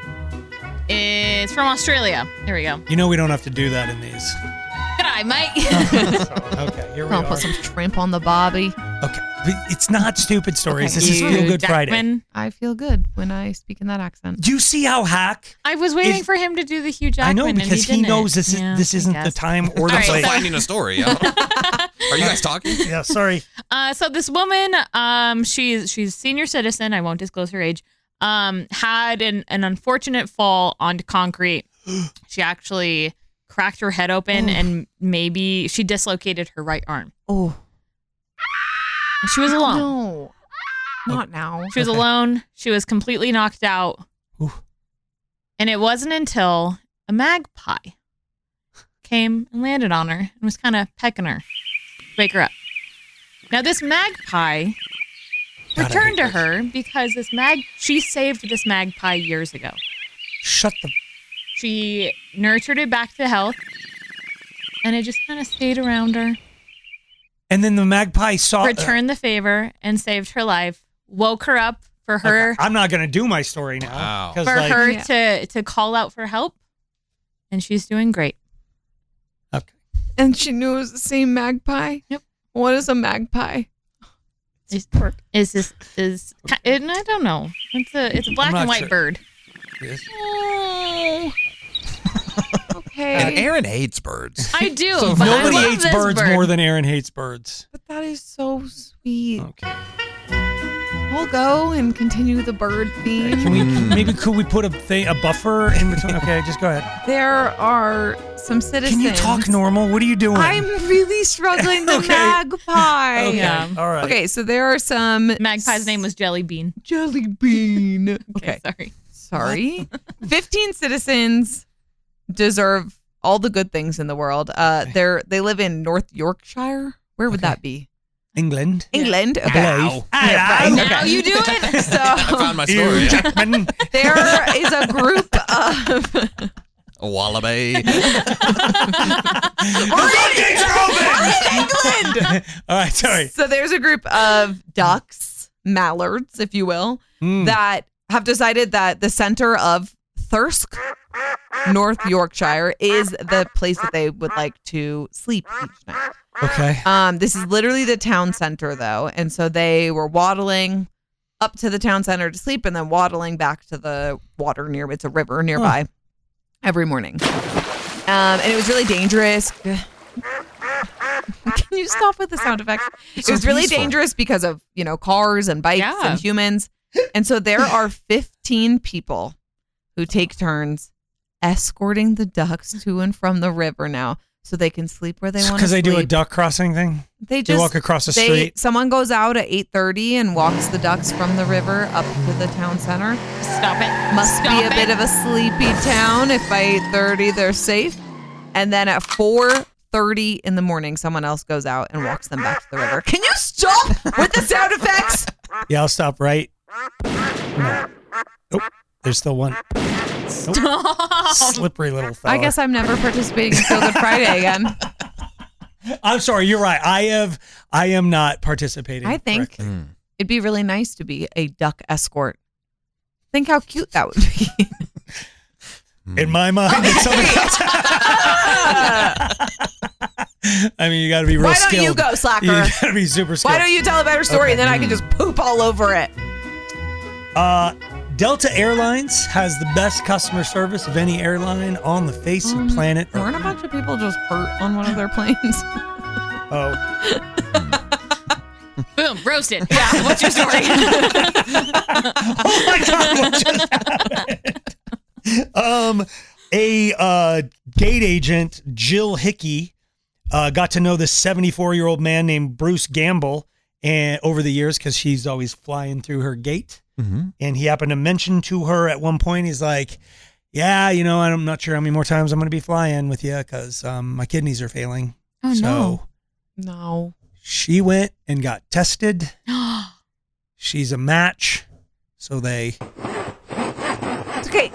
Speaker 7: is from Australia. Here we go.
Speaker 6: You know we don't have to do that in these.
Speaker 7: G'day, mate.
Speaker 6: So, okay, here we
Speaker 3: I'll
Speaker 6: are.
Speaker 3: put some shrimp on the bobby.
Speaker 6: Okay, but it's not stupid stories.
Speaker 3: Okay.
Speaker 6: This is
Speaker 7: You,
Speaker 6: Feel Good Friday.
Speaker 7: Jackman.
Speaker 3: I feel good when I speak in that accent.
Speaker 6: Do you see how hack?
Speaker 7: I was waiting
Speaker 6: Is-
Speaker 7: for him to do the Hugh Jackman.
Speaker 6: I know
Speaker 7: and
Speaker 6: because
Speaker 7: he,
Speaker 6: he,
Speaker 7: didn't.
Speaker 6: knows this is
Speaker 7: Yeah,
Speaker 6: this
Speaker 7: I
Speaker 6: isn't the
Speaker 7: guess.
Speaker 6: time or the
Speaker 7: All right,
Speaker 4: Still
Speaker 6: place.
Speaker 7: so-
Speaker 4: finding a story. Are you guys talking?
Speaker 6: Yeah, sorry.
Speaker 7: Uh, so this woman, um, she's she's a senior citizen. I won't disclose her age. Um, had an, an unfortunate fall onto concrete. She actually cracked her head open and maybe she dislocated her right arm.
Speaker 3: Oh.
Speaker 7: And she was alone.
Speaker 3: No. Not now.
Speaker 7: She was
Speaker 6: Okay.
Speaker 7: alone. She was completely knocked out.
Speaker 6: Ooh.
Speaker 7: And it wasn't until a magpie came and landed on her and was kind of pecking her, wake her up. Now this magpie
Speaker 6: God, I
Speaker 7: returned
Speaker 6: hate
Speaker 7: to
Speaker 6: this.
Speaker 7: her because this mag she saved this magpie years ago.
Speaker 6: Shut the.
Speaker 7: She nurtured it back to health, and it just kind of stayed around her,
Speaker 6: And then the magpie saw.
Speaker 7: returned the favor, and saved her life. Woke her up for her
Speaker 6: Okay, I'm not gonna do my story now.
Speaker 4: Wow.
Speaker 6: 'cause,
Speaker 7: for
Speaker 6: like,
Speaker 7: her
Speaker 3: Yeah.
Speaker 7: to to call out for help, and she's doing great.
Speaker 6: Okay.
Speaker 3: And she knew it was the same magpie?
Speaker 7: Yep.
Speaker 3: What is a magpie?
Speaker 7: Is, is this is and I don't know. It's a it's a black
Speaker 6: not
Speaker 7: and white
Speaker 6: sure.
Speaker 7: bird.
Speaker 6: Yes.
Speaker 3: Oh. Okay.
Speaker 4: And Aaron hates birds.
Speaker 7: I do.
Speaker 6: So
Speaker 7: but I
Speaker 6: nobody
Speaker 7: love
Speaker 6: hates
Speaker 7: this
Speaker 6: birds
Speaker 7: bird.
Speaker 6: more than Aaron hates birds.
Speaker 3: But that is so sweet.
Speaker 6: Okay.
Speaker 3: We'll go and continue the bird theme.
Speaker 6: Can we maybe could we put a thing a buffer in between? Okay, just go ahead.
Speaker 3: There are some citizens.
Speaker 6: Can you talk normal? What are you doing?
Speaker 3: I'm really struggling. The
Speaker 6: Okay.
Speaker 3: magpie.
Speaker 6: Okay.
Speaker 7: Yeah.
Speaker 6: All right.
Speaker 3: Okay, so there are some
Speaker 7: Magpie's name was Jelly Bean.
Speaker 3: Jelly Bean.
Speaker 7: Okay,
Speaker 3: Okay,
Speaker 7: sorry.
Speaker 3: sorry. fifteen citizens deserve all the good things in the world. Uh, they're they live in North Yorkshire. Where would
Speaker 6: Okay.
Speaker 3: that be?
Speaker 6: England.
Speaker 3: England.
Speaker 6: I
Speaker 3: Okay.
Speaker 6: believe.
Speaker 3: Yeah, right.
Speaker 7: Now you do it.
Speaker 4: I
Speaker 3: So
Speaker 4: found my
Speaker 6: Hugh
Speaker 4: story.
Speaker 6: Jackman.
Speaker 3: there is a group of
Speaker 4: A wallaby.
Speaker 6: Floodgates are open!
Speaker 3: England.
Speaker 6: All right, sorry.
Speaker 3: So there's a group of ducks, mallards, if you will,
Speaker 6: Mm.
Speaker 3: that have decided that the center of Thirsk, North Yorkshire, is the place that they would like to sleep each night.
Speaker 6: Okay.
Speaker 3: Um, this is literally the town center, though, and so they were waddling up to the town center to sleep, and then waddling back to the water near. It's a river nearby every morning, um, and it was really dangerous. Can you stop with the sound effects? It
Speaker 6: so
Speaker 3: was really
Speaker 6: peaceful.
Speaker 3: dangerous because of you know cars and bikes
Speaker 7: Yeah.
Speaker 3: and humans, and so there are fifteen people who take turns escorting the ducks to and from the river now, so they can sleep where they want to
Speaker 6: Because they
Speaker 3: sleep.
Speaker 6: do a duck crossing thing.
Speaker 3: They
Speaker 6: They
Speaker 3: just
Speaker 6: walk across the
Speaker 3: they,
Speaker 6: street.
Speaker 3: Someone goes out at eight thirty and walks the ducks from the river up to the town center.
Speaker 7: Stop it.
Speaker 3: Must
Speaker 7: Stop
Speaker 3: be a
Speaker 7: it.
Speaker 3: bit of a sleepy town if by eight thirty they're safe. And then at four thirty in the morning, someone else goes out and walks them back to the river. Can you stop with the sound effects?
Speaker 6: Yeah, I'll stop right. No. Oh, there's still one. Nope. Slippery little fella.
Speaker 3: I guess I'm never participating in Feel Good Friday again.
Speaker 6: I'm sorry. You're right. I have. I am not participating.
Speaker 3: I think
Speaker 6: correctly.
Speaker 3: it'd be really nice to be a duck escort. Think how cute that would be.
Speaker 6: In my mind, it's something else. I mean, you got to be real
Speaker 3: Why don't
Speaker 6: skilled.
Speaker 3: you go, slacker?
Speaker 6: You got to be super skilled.
Speaker 3: Why don't you tell a better story
Speaker 6: Okay.
Speaker 3: and then I can just poop all over it?
Speaker 6: Uh, Delta Airlines has the best customer service of any airline on the face
Speaker 3: Um,
Speaker 6: of planet Earth.
Speaker 3: Weren't a bunch of people just hurt on one of their planes?
Speaker 6: Oh,
Speaker 7: Boom, roasted. Yeah, what's your story?
Speaker 6: oh my God! What just happened? Um, a uh, gate agent, Jill Hickey, uh, got to know this seventy-four-year-old man named Bruce Gamble, and over the years because she's always flying through her gate.
Speaker 4: Mm-hmm.
Speaker 6: And he happened to mention to her at one point, he's like, yeah, you know, I'm not sure how many more times I'm going to be flying with you because um, my kidneys are failing.
Speaker 7: Oh,
Speaker 6: so
Speaker 7: no.
Speaker 3: No.
Speaker 6: She went and got tested. She's a match. So they.
Speaker 3: It's okay.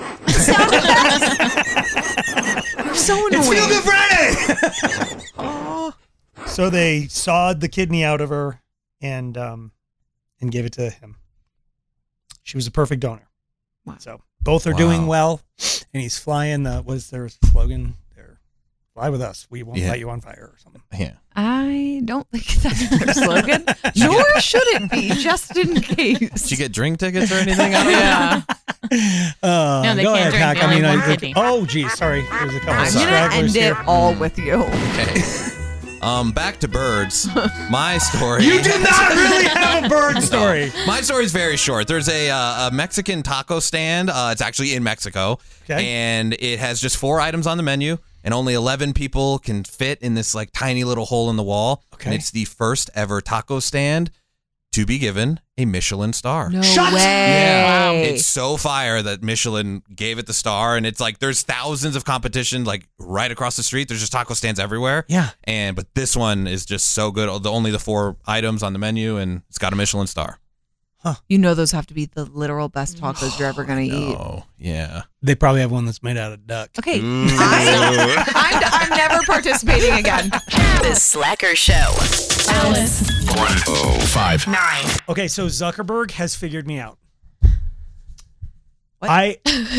Speaker 3: You're so annoying.
Speaker 6: It's Feel Good Friday. Oh. So they sawed the kidney out of her and um, and gave it to him. She was a perfect donor.
Speaker 3: Wow.
Speaker 6: So both are
Speaker 4: Wow.
Speaker 6: doing well, and he's flying. The was their slogan? There, fly with us. We won't
Speaker 4: Yeah.
Speaker 6: light you on fire or something.
Speaker 4: Yeah.
Speaker 3: I don't think that's their slogan. Nor should it be, just in case.
Speaker 4: Did you get drink tickets or anything out of it?
Speaker 3: Yeah.
Speaker 6: Uh,
Speaker 7: No, they
Speaker 6: go
Speaker 7: can't
Speaker 6: ahead,
Speaker 7: drink.
Speaker 6: Hack.
Speaker 7: They
Speaker 6: I mean,
Speaker 7: only
Speaker 6: I,
Speaker 7: one kidney.
Speaker 6: oh, geez, sorry. There's a couple
Speaker 3: I'm
Speaker 6: of
Speaker 3: going to
Speaker 6: stragglers
Speaker 3: end
Speaker 6: here.
Speaker 3: it all with you.
Speaker 4: Okay. Um, back to birds. My story.
Speaker 6: You do not really have a bird story.
Speaker 4: No. My story is very short. There's a, uh, a Mexican taco stand. Uh, it's actually in Mexico.
Speaker 6: Okay.
Speaker 4: And it has just four items on the menu, and only eleven people can fit in this like tiny little hole in the wall.
Speaker 6: Okay.
Speaker 4: And it's the first ever taco stand to be given a Michelin star.
Speaker 3: No
Speaker 6: Shut-
Speaker 3: way.
Speaker 4: Yeah, it's so fire that Michelin gave it the star, and it's like there's thousands of competition like right across the street. There's just taco stands everywhere.
Speaker 6: Yeah.
Speaker 4: And but this one is just so good. The only the four items on the menu, and it's got a Michelin star.
Speaker 3: You know those have to be the literal best tacos you're ever going to eat.
Speaker 4: Oh yeah.
Speaker 6: They probably have one that's made out of duck.
Speaker 3: Okay. I, I'm, I'm never participating again.
Speaker 5: The Slacker Show.
Speaker 7: Alice.
Speaker 8: oh five
Speaker 2: Nine.
Speaker 6: Okay, so Zuckerberg has figured me out.
Speaker 3: What?
Speaker 6: I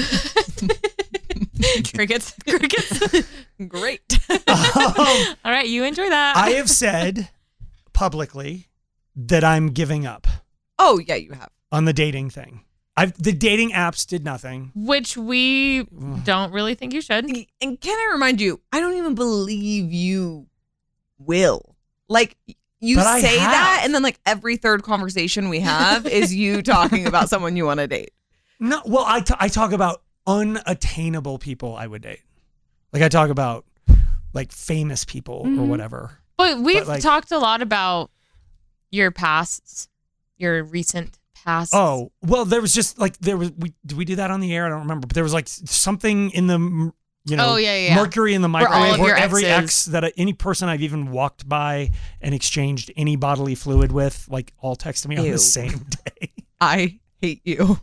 Speaker 7: Crickets. Crickets.
Speaker 3: Great.
Speaker 6: um,
Speaker 7: All right, you enjoy that.
Speaker 6: I have said publicly that I'm giving up
Speaker 3: Oh, yeah, you have.
Speaker 6: on the dating thing. I've the dating apps did nothing.
Speaker 7: Which we don't really think you should.
Speaker 3: And can I remind you, I don't even believe you will. Like, you
Speaker 6: But I
Speaker 3: say
Speaker 6: have.
Speaker 3: that, and then, like, every third conversation we have is you talking about someone you want to date.
Speaker 6: No, well, I, t- I talk about unattainable people I would date. Like I talk about like famous people or
Speaker 3: Mhm.
Speaker 6: whatever.
Speaker 7: But we've
Speaker 6: like-
Speaker 7: talked a lot about your pasts, your recent past.
Speaker 6: Oh, well, there was just like there was we did we do that on the air? I don't remember, but there was like something in the you know
Speaker 7: Oh, yeah, yeah, yeah.
Speaker 6: mercury in the
Speaker 7: Where all
Speaker 6: microwave
Speaker 7: of
Speaker 6: where
Speaker 7: your
Speaker 6: every
Speaker 7: exes-
Speaker 6: ex that I, any person I've even walked by and exchanged any bodily fluid with, like all texted me on
Speaker 3: Ew.
Speaker 6: the same day.
Speaker 3: I hate you.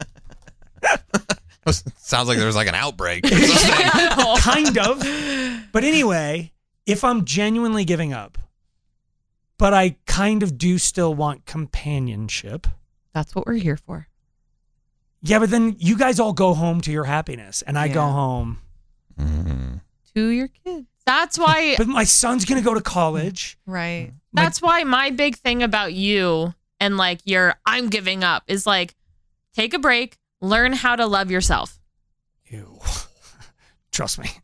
Speaker 4: Sounds like there was like an outbreak. Or something.
Speaker 6: Kind of. But anyway, if I'm genuinely giving up, but I kind of do still want companionship.
Speaker 3: That's what we're here for.
Speaker 6: Yeah, but then you guys all go home to your happiness, and I go
Speaker 3: Yeah.
Speaker 6: home.
Speaker 4: Mhm.
Speaker 3: To your kids.
Speaker 7: That's why
Speaker 6: But my son's gonna go to college.
Speaker 3: Right.
Speaker 6: My-
Speaker 7: that's why my big thing about you and like your I'm giving up is like take a break, learn how to love yourself.
Speaker 6: Ew. Trust me.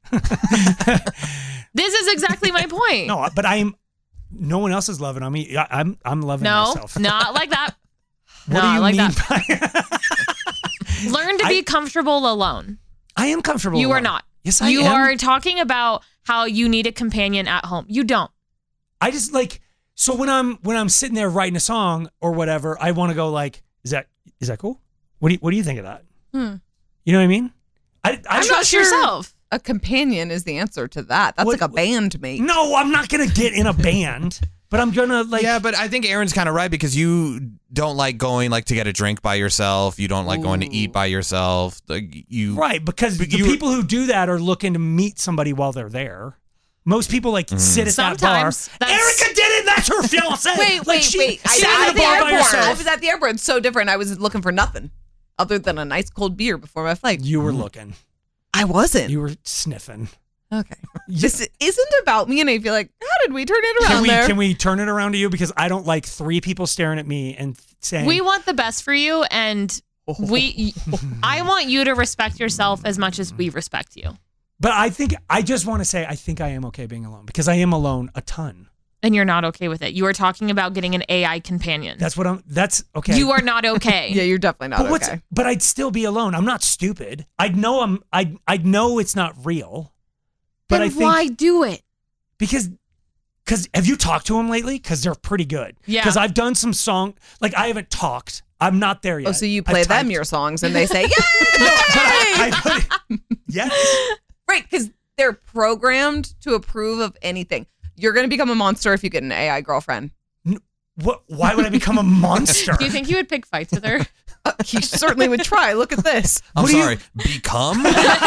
Speaker 7: This is exactly my point.
Speaker 6: No, but I'm. No one else is loving on me. I- I'm. I'm loving
Speaker 7: No,
Speaker 6: myself.
Speaker 7: not like that.
Speaker 6: What do
Speaker 7: not
Speaker 6: you
Speaker 7: like
Speaker 6: mean
Speaker 7: that.
Speaker 6: by?
Speaker 7: Learn to
Speaker 6: I-
Speaker 7: be comfortable alone.
Speaker 6: I am comfortable.
Speaker 7: You are
Speaker 6: alone.
Speaker 7: not.
Speaker 6: Yes, I
Speaker 7: you
Speaker 6: am.
Speaker 7: are talking about how you need a companion at home. You don't.
Speaker 6: I just like so when I'm when I'm sitting there writing a song or whatever, I want to go like, is that is that cool? What do you what do you think of that?
Speaker 7: Hmm.
Speaker 6: You know what I mean? I, I
Speaker 3: I'm not
Speaker 7: Trust
Speaker 3: sure
Speaker 7: yourself.
Speaker 3: a companion is the answer to that. That's
Speaker 6: What-
Speaker 3: like a bandmate.
Speaker 6: No, I'm not gonna get in a band, but I'm gonna like.
Speaker 4: yeah, but I think Aaron's kind of right because you don't like going like to get a drink by yourself. You don't like going to eat by yourself. Like you,
Speaker 6: Right, because
Speaker 4: But
Speaker 6: the
Speaker 4: you-
Speaker 6: people who do that are looking to meet somebody while they're there. Most people like sit at
Speaker 7: Sometimes
Speaker 6: that bar.
Speaker 7: that's-
Speaker 6: Erica did it. That's her fiance.
Speaker 3: Wait,
Speaker 6: like
Speaker 3: wait,
Speaker 6: she
Speaker 3: wait. I
Speaker 6: sat
Speaker 3: was
Speaker 6: at
Speaker 3: at
Speaker 6: the
Speaker 3: the
Speaker 6: bar by
Speaker 3: airport. I
Speaker 6: herself.
Speaker 3: was at the airport. It's so different. I was looking for nothing other than a nice cold beer before my flight.
Speaker 6: You were looking.
Speaker 3: I wasn't.
Speaker 6: You were sniffing.
Speaker 3: Okay. This isn't about me, and I feel like, how did we turn it around
Speaker 6: Can we
Speaker 3: there?
Speaker 6: can we turn it around to you because I don't like three people staring at me and saying
Speaker 7: We want the best for you, and we. I want you to respect yourself as much as we respect you.
Speaker 6: But I think I just want to say I think I am okay being alone because I am alone a ton.
Speaker 7: And you're not okay with it. You are talking about getting an A I companion.
Speaker 6: That's what I'm. That's okay.
Speaker 7: You are not okay.
Speaker 3: yeah, you're definitely not
Speaker 6: But what's?
Speaker 3: okay.
Speaker 6: But I'd still be alone. I'm not stupid. I'd know I'm. I I'd know it's not real. But
Speaker 7: then
Speaker 6: I think
Speaker 7: why do it?
Speaker 6: because because have you talked to them lately? Because they're pretty good.
Speaker 7: Yeah.
Speaker 6: Because I've done some song. Like I haven't talked. I'm not there yet.
Speaker 3: Oh, so you
Speaker 6: I've
Speaker 3: play them
Speaker 6: typed-
Speaker 3: your songs, and they say, "Yay!"
Speaker 6: No, but I, I put it, yes.
Speaker 3: Right, because they're programmed to approve of anything. You're going to become a monster if you get an A I girlfriend.
Speaker 6: What? Why would I become a monster?
Speaker 7: Do you think you would pick fights with her?
Speaker 3: Uh, he certainly would try. Look at this.
Speaker 4: I'm
Speaker 6: What do you-
Speaker 4: sorry. Become?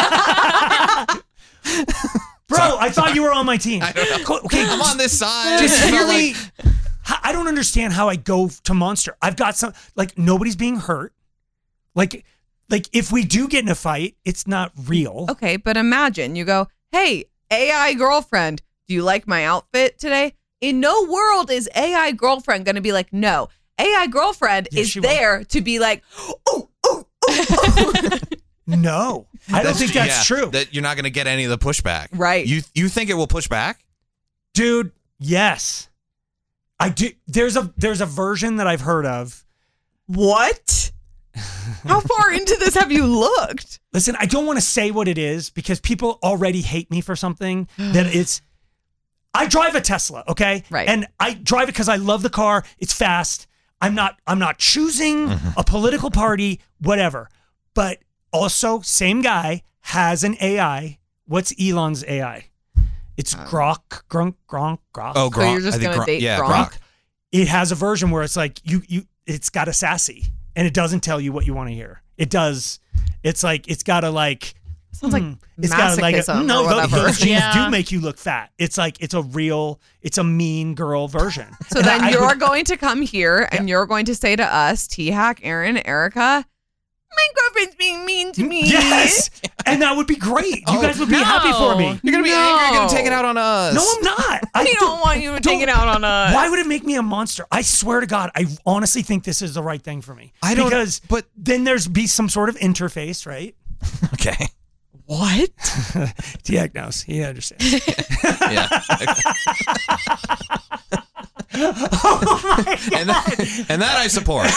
Speaker 6: Bro, I thought you were on my team.
Speaker 4: I don't know.
Speaker 6: Co- Okay,
Speaker 4: I'm on this side.
Speaker 6: Just
Speaker 4: I
Speaker 6: hear
Speaker 4: felt
Speaker 6: me.
Speaker 4: like-
Speaker 6: H- I don't understand how I go to monster. I've got some, like, nobody's being hurt. Like, like if we do get in a fight, it's not real.
Speaker 3: Okay, but imagine you go, hey, A I girlfriend, do you like my outfit today? In no world is A I girlfriend going to be like, no. A I girlfriend
Speaker 6: Yes,
Speaker 3: is
Speaker 6: she will.
Speaker 3: there to be like, oh, oh, oh.
Speaker 6: No, I don't think that's
Speaker 4: yeah,
Speaker 6: true.
Speaker 4: That you're not going to get any of the pushback.
Speaker 3: Right.
Speaker 4: You you think it will push back?
Speaker 6: Dude, yes. I do. There's a there's a version that I've heard of.
Speaker 3: What? How far into this have you looked?
Speaker 6: Listen, I don't want to say what it is because people already hate me for something that it's. I drive a Tesla, okay?
Speaker 3: Right.
Speaker 6: And I drive it because I love the car. It's fast. I'm not. I'm not choosing a political party, whatever. But also, same guy has an A I. What's Elon's A I? It's Grok, Grunk, Gronk, Grok.
Speaker 4: Oh,
Speaker 3: So
Speaker 4: Gronk.
Speaker 3: you're just
Speaker 4: I think
Speaker 3: gonna
Speaker 4: Gronk-
Speaker 3: date
Speaker 4: yeah,
Speaker 3: Gronk?
Speaker 6: It has a version where it's like you you it's got a sassy and it doesn't tell you what you want to hear. It does. It's like it's got a like
Speaker 3: Sounds like
Speaker 6: hmm, it's got a, like a,
Speaker 3: masochism
Speaker 6: no
Speaker 3: or
Speaker 6: those,
Speaker 3: whatever.
Speaker 6: those jeans
Speaker 7: Yeah.
Speaker 6: do make you look fat. It's like it's a real it's a mean girl version.
Speaker 3: So
Speaker 6: And
Speaker 3: then
Speaker 6: I- I
Speaker 3: you're
Speaker 6: would-
Speaker 3: going to come here and you're going to say to us, T-Hack, Aaron, Erica, my girlfriend's being mean to me.
Speaker 6: yes, and that would be great. You
Speaker 4: Oh,
Speaker 6: guys would be
Speaker 7: no.
Speaker 6: happy for me.
Speaker 4: You're going to be
Speaker 3: No.
Speaker 4: angry. You're going to take it out on us.
Speaker 6: No, I'm not. I
Speaker 3: We don't want you to take it out on us.
Speaker 6: Why would it make me a monster? I swear to God, I honestly think this is the right thing for me.
Speaker 4: I don't-
Speaker 6: because
Speaker 4: but-
Speaker 6: then there's be some sort of interface, right?
Speaker 4: Okay.
Speaker 3: What?
Speaker 6: T-Hack knows. He understands.
Speaker 4: Yeah. and, that, and that I support,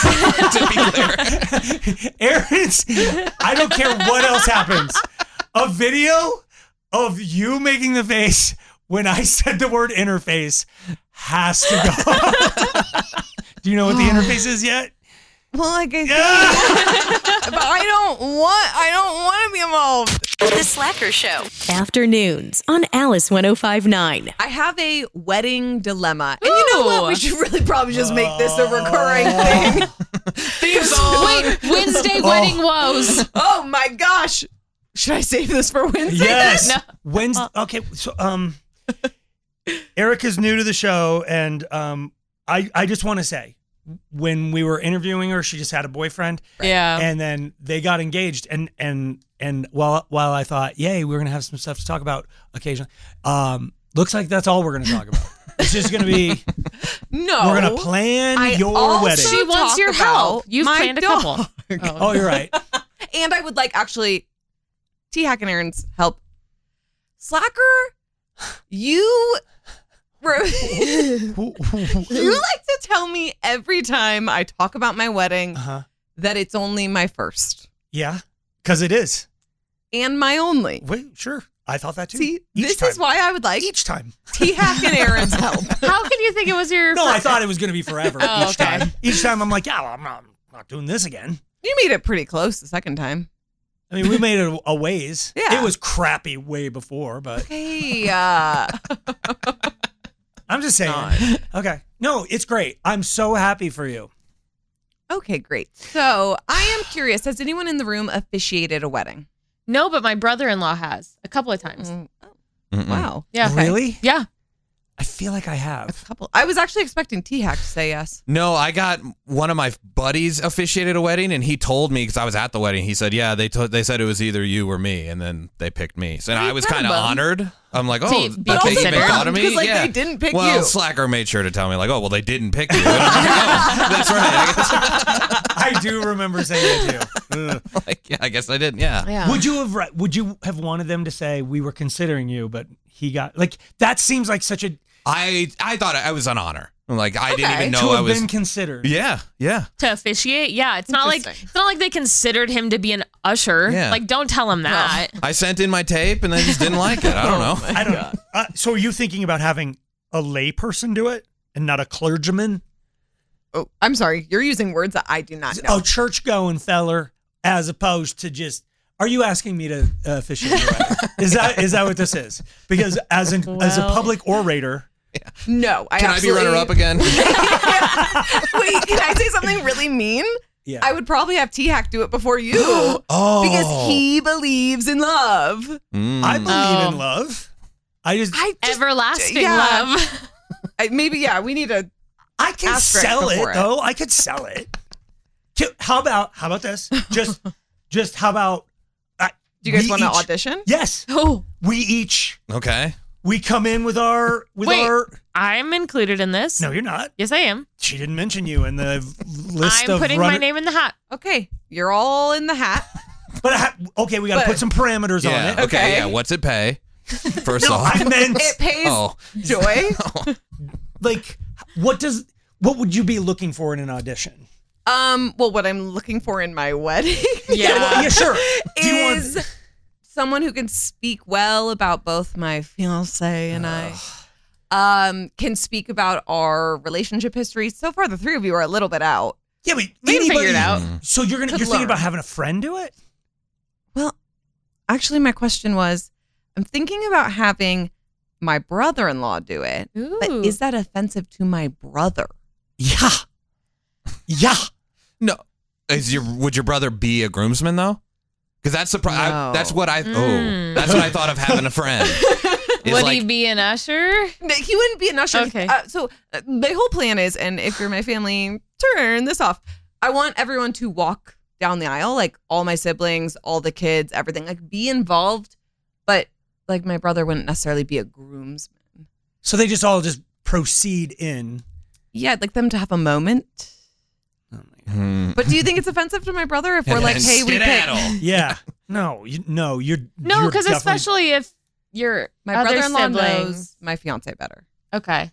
Speaker 4: to be clear.
Speaker 6: Aaron's, I don't care what else happens. A video of you making the face when I said the word interface has to go. Do you know what the interface is yet?
Speaker 3: Well, like I said, but I don't want. I don't want to be involved.
Speaker 5: The Slacker Show. Afternoons on Alice ten fifty-nine.
Speaker 3: I have a wedding dilemma, and you know what?
Speaker 7: Ooh.
Speaker 3: We should really probably just make this a recurring thing.
Speaker 4: Theme song.
Speaker 7: Wait, Wednesday wedding woes.
Speaker 3: Oh my gosh! Should I save this for Wednesday?
Speaker 6: Yes.
Speaker 7: No.
Speaker 6: Wednesday. Okay. So, um, Erica's new to the show, and um, I I just want to say, when we were interviewing her, she just had a boyfriend.
Speaker 7: Yeah.
Speaker 6: And then they got engaged, and and and while while I thought, yay, we're gonna have some stuff to talk about occasionally. Um, looks like that's all we're gonna talk about. It's just gonna be
Speaker 3: No,
Speaker 6: we're gonna plan
Speaker 3: I
Speaker 6: your
Speaker 3: also
Speaker 6: wedding.
Speaker 7: She wants
Speaker 3: talk
Speaker 7: your
Speaker 3: about
Speaker 7: help. You've
Speaker 3: my
Speaker 7: planned a
Speaker 3: dog.
Speaker 7: couple.
Speaker 6: Oh, you're right.
Speaker 3: And I would like actually T-Hack and Aaron's help. Slacker, you were, you like to tell me every time I talk about my wedding
Speaker 6: Uh-huh.
Speaker 3: that it's only my first
Speaker 6: Yeah, because it is.
Speaker 3: and my only.
Speaker 6: Wait, sure. I thought that too.
Speaker 3: See,
Speaker 6: Each
Speaker 3: this
Speaker 6: time.
Speaker 3: is why I would like
Speaker 6: Each time.
Speaker 3: T-Hack and Aaron's help.
Speaker 7: How can you think it was your?
Speaker 6: No, I
Speaker 7: first-
Speaker 6: thought it was gonna be forever.
Speaker 7: Oh,
Speaker 6: each
Speaker 7: okay.
Speaker 6: time. Each time I'm like, yeah, well, I'm not, I'm not doing this again.
Speaker 3: You made it pretty close the second time.
Speaker 6: I mean, we made it a, a ways.
Speaker 3: Yeah.
Speaker 6: It was crappy way before, but
Speaker 3: Hey, uh,
Speaker 6: I'm just saying. Okay. No, it's great. I'm so happy for you.
Speaker 3: okay, great. So I am curious. Has anyone in the room officiated a wedding?
Speaker 7: No, but my brother-in-law has a couple of times.
Speaker 3: Mm, oh,
Speaker 4: Mm-mm.
Speaker 3: wow.
Speaker 7: Yeah. okay.
Speaker 6: Really?
Speaker 7: Yeah.
Speaker 6: I feel like I
Speaker 3: A
Speaker 6: have.
Speaker 3: couple. I was actually expecting T-Hack to say yes.
Speaker 4: No, I got one of my buddies officiated a wedding, and he told me because I was at the wedding. He said, "Yeah, they t- they said it was either you or me," and then they picked me. So and
Speaker 3: Are you
Speaker 4: I was
Speaker 3: proud
Speaker 4: kind of
Speaker 3: of them?
Speaker 4: honored. I'm like, "Oh,
Speaker 7: To be
Speaker 4: that they even
Speaker 7: considered?
Speaker 4: thought of me."
Speaker 3: Because, like,
Speaker 4: yeah.
Speaker 3: they didn't pick
Speaker 4: well,
Speaker 3: you.
Speaker 4: Slacker made sure to tell me, like, "Oh, well, they didn't pick you." And I'm like, "Oh, that's right." I guess,
Speaker 6: I do remember saying it too. Ugh.
Speaker 4: like, yeah, I guess I didn't. Yeah.
Speaker 7: Yeah.
Speaker 6: Would you have ri- would you have wanted them to say we were considering you, but he got like that seems like such a
Speaker 4: I I thought it was an honor. Like I didn't
Speaker 3: Okay.
Speaker 4: even
Speaker 6: to
Speaker 4: know I
Speaker 6: have
Speaker 4: was.
Speaker 6: been considered.
Speaker 4: Yeah, yeah.
Speaker 7: To officiate? Yeah. It's not like
Speaker 3: Interesting.
Speaker 7: it's not like they considered him to be an usher.
Speaker 4: Yeah.
Speaker 7: Like, don't tell him that.
Speaker 4: I sent in my tape, and they just didn't like it. I don't know.
Speaker 6: I don't. Uh, so are you thinking about having a lay person do it and not a clergyman?
Speaker 3: Oh, I'm sorry. You're using words that I do not know.
Speaker 6: A church going feller, as opposed to just. Are you asking me to uh, officiate your wedding? Is that is that what this is? Because as an as a
Speaker 7: Well.
Speaker 6: public orator,
Speaker 3: No, I
Speaker 4: Can I be
Speaker 3: absolutely-
Speaker 4: runner up again?
Speaker 3: Wait, can I say something really mean?
Speaker 6: Yeah.
Speaker 3: I would probably have T-Hack do it before you.
Speaker 6: Oh.
Speaker 3: Because he believes in love.
Speaker 4: Mm.
Speaker 6: I believe
Speaker 7: Oh.
Speaker 6: in love. I just,
Speaker 3: I just,
Speaker 7: Everlasting
Speaker 3: yeah.
Speaker 7: love.
Speaker 3: I, maybe, yeah, we need to.
Speaker 6: I can
Speaker 3: Asterisk
Speaker 6: sell it,
Speaker 3: before it.
Speaker 6: though. I could sell it. Ki- How about, how about this? Just, just how about, uh,
Speaker 3: Do you guys
Speaker 6: we
Speaker 3: want to
Speaker 6: each-
Speaker 3: audition?
Speaker 6: Yes.
Speaker 7: Oh,
Speaker 6: We each,
Speaker 4: Okay.
Speaker 6: we come in with our, with
Speaker 7: Wait.
Speaker 6: our,
Speaker 7: I'm included in this.
Speaker 6: no, you're not.
Speaker 7: Yes, I am.
Speaker 6: She didn't mention you in the list
Speaker 7: I'm
Speaker 6: of
Speaker 7: putting
Speaker 6: runner-
Speaker 7: my name in the hat.
Speaker 3: Okay, you're all in the hat.
Speaker 6: But I ha- okay, we got to
Speaker 3: But-
Speaker 6: put some parameters on
Speaker 4: Yeah.
Speaker 6: it.
Speaker 4: Okay.
Speaker 3: Okay.
Speaker 4: Yeah. What's it pay? First
Speaker 6: No,
Speaker 4: off.
Speaker 6: I meant
Speaker 3: It pays
Speaker 4: Oh.
Speaker 3: joy.
Speaker 6: like, what does, what would you be looking for in an audition?
Speaker 3: Um, well, what I'm looking for in my wedding
Speaker 7: Yeah.
Speaker 6: Well, yeah, sure. Do you
Speaker 3: is
Speaker 6: want?
Speaker 3: someone who can speak well about both my fiance and I. Um, can speak about our relationship history. So far, the three of you are a little bit out.
Speaker 6: Yeah, but
Speaker 7: We can figure
Speaker 6: anybody.
Speaker 7: it out.
Speaker 6: So you're gonna
Speaker 3: Could
Speaker 6: you're thinking
Speaker 3: learn.
Speaker 6: about having a friend do it?
Speaker 3: Well, actually, my question was, I'm thinking about having my brother-in-law do it. But
Speaker 7: Ooh.
Speaker 3: is that offensive to my brother?
Speaker 6: Yeah, yeah.
Speaker 4: No. Is your would your brother be a groomsman though? Because that's the pro- I,
Speaker 3: No.
Speaker 4: that's what I
Speaker 7: Mm.
Speaker 4: oh that's what I thought of having a friend. Is
Speaker 7: Would
Speaker 4: like,
Speaker 7: he be an usher?
Speaker 3: No, he wouldn't be an usher.
Speaker 7: Okay.
Speaker 3: Uh, so uh, the whole plan is, and if you're my family, turn this off. I want everyone to walk down the aisle, like all my siblings, all the kids, everything, like be involved. But like my brother wouldn't necessarily be a groomsman.
Speaker 6: So they just all just proceed in.
Speaker 3: Yeah, I'd like them to have a moment.
Speaker 4: Hmm.
Speaker 3: But do you think it's offensive to my brother if we're
Speaker 4: And
Speaker 3: like,
Speaker 4: then
Speaker 3: hey, we pick
Speaker 4: skedaddle.
Speaker 6: Yeah. No, you, no, you're
Speaker 7: No,
Speaker 6: you're
Speaker 7: because
Speaker 6: definitely-
Speaker 7: especially if your
Speaker 3: my
Speaker 7: other
Speaker 3: brother-in-law
Speaker 7: siblings.
Speaker 3: knows my fiance better.
Speaker 7: Okay.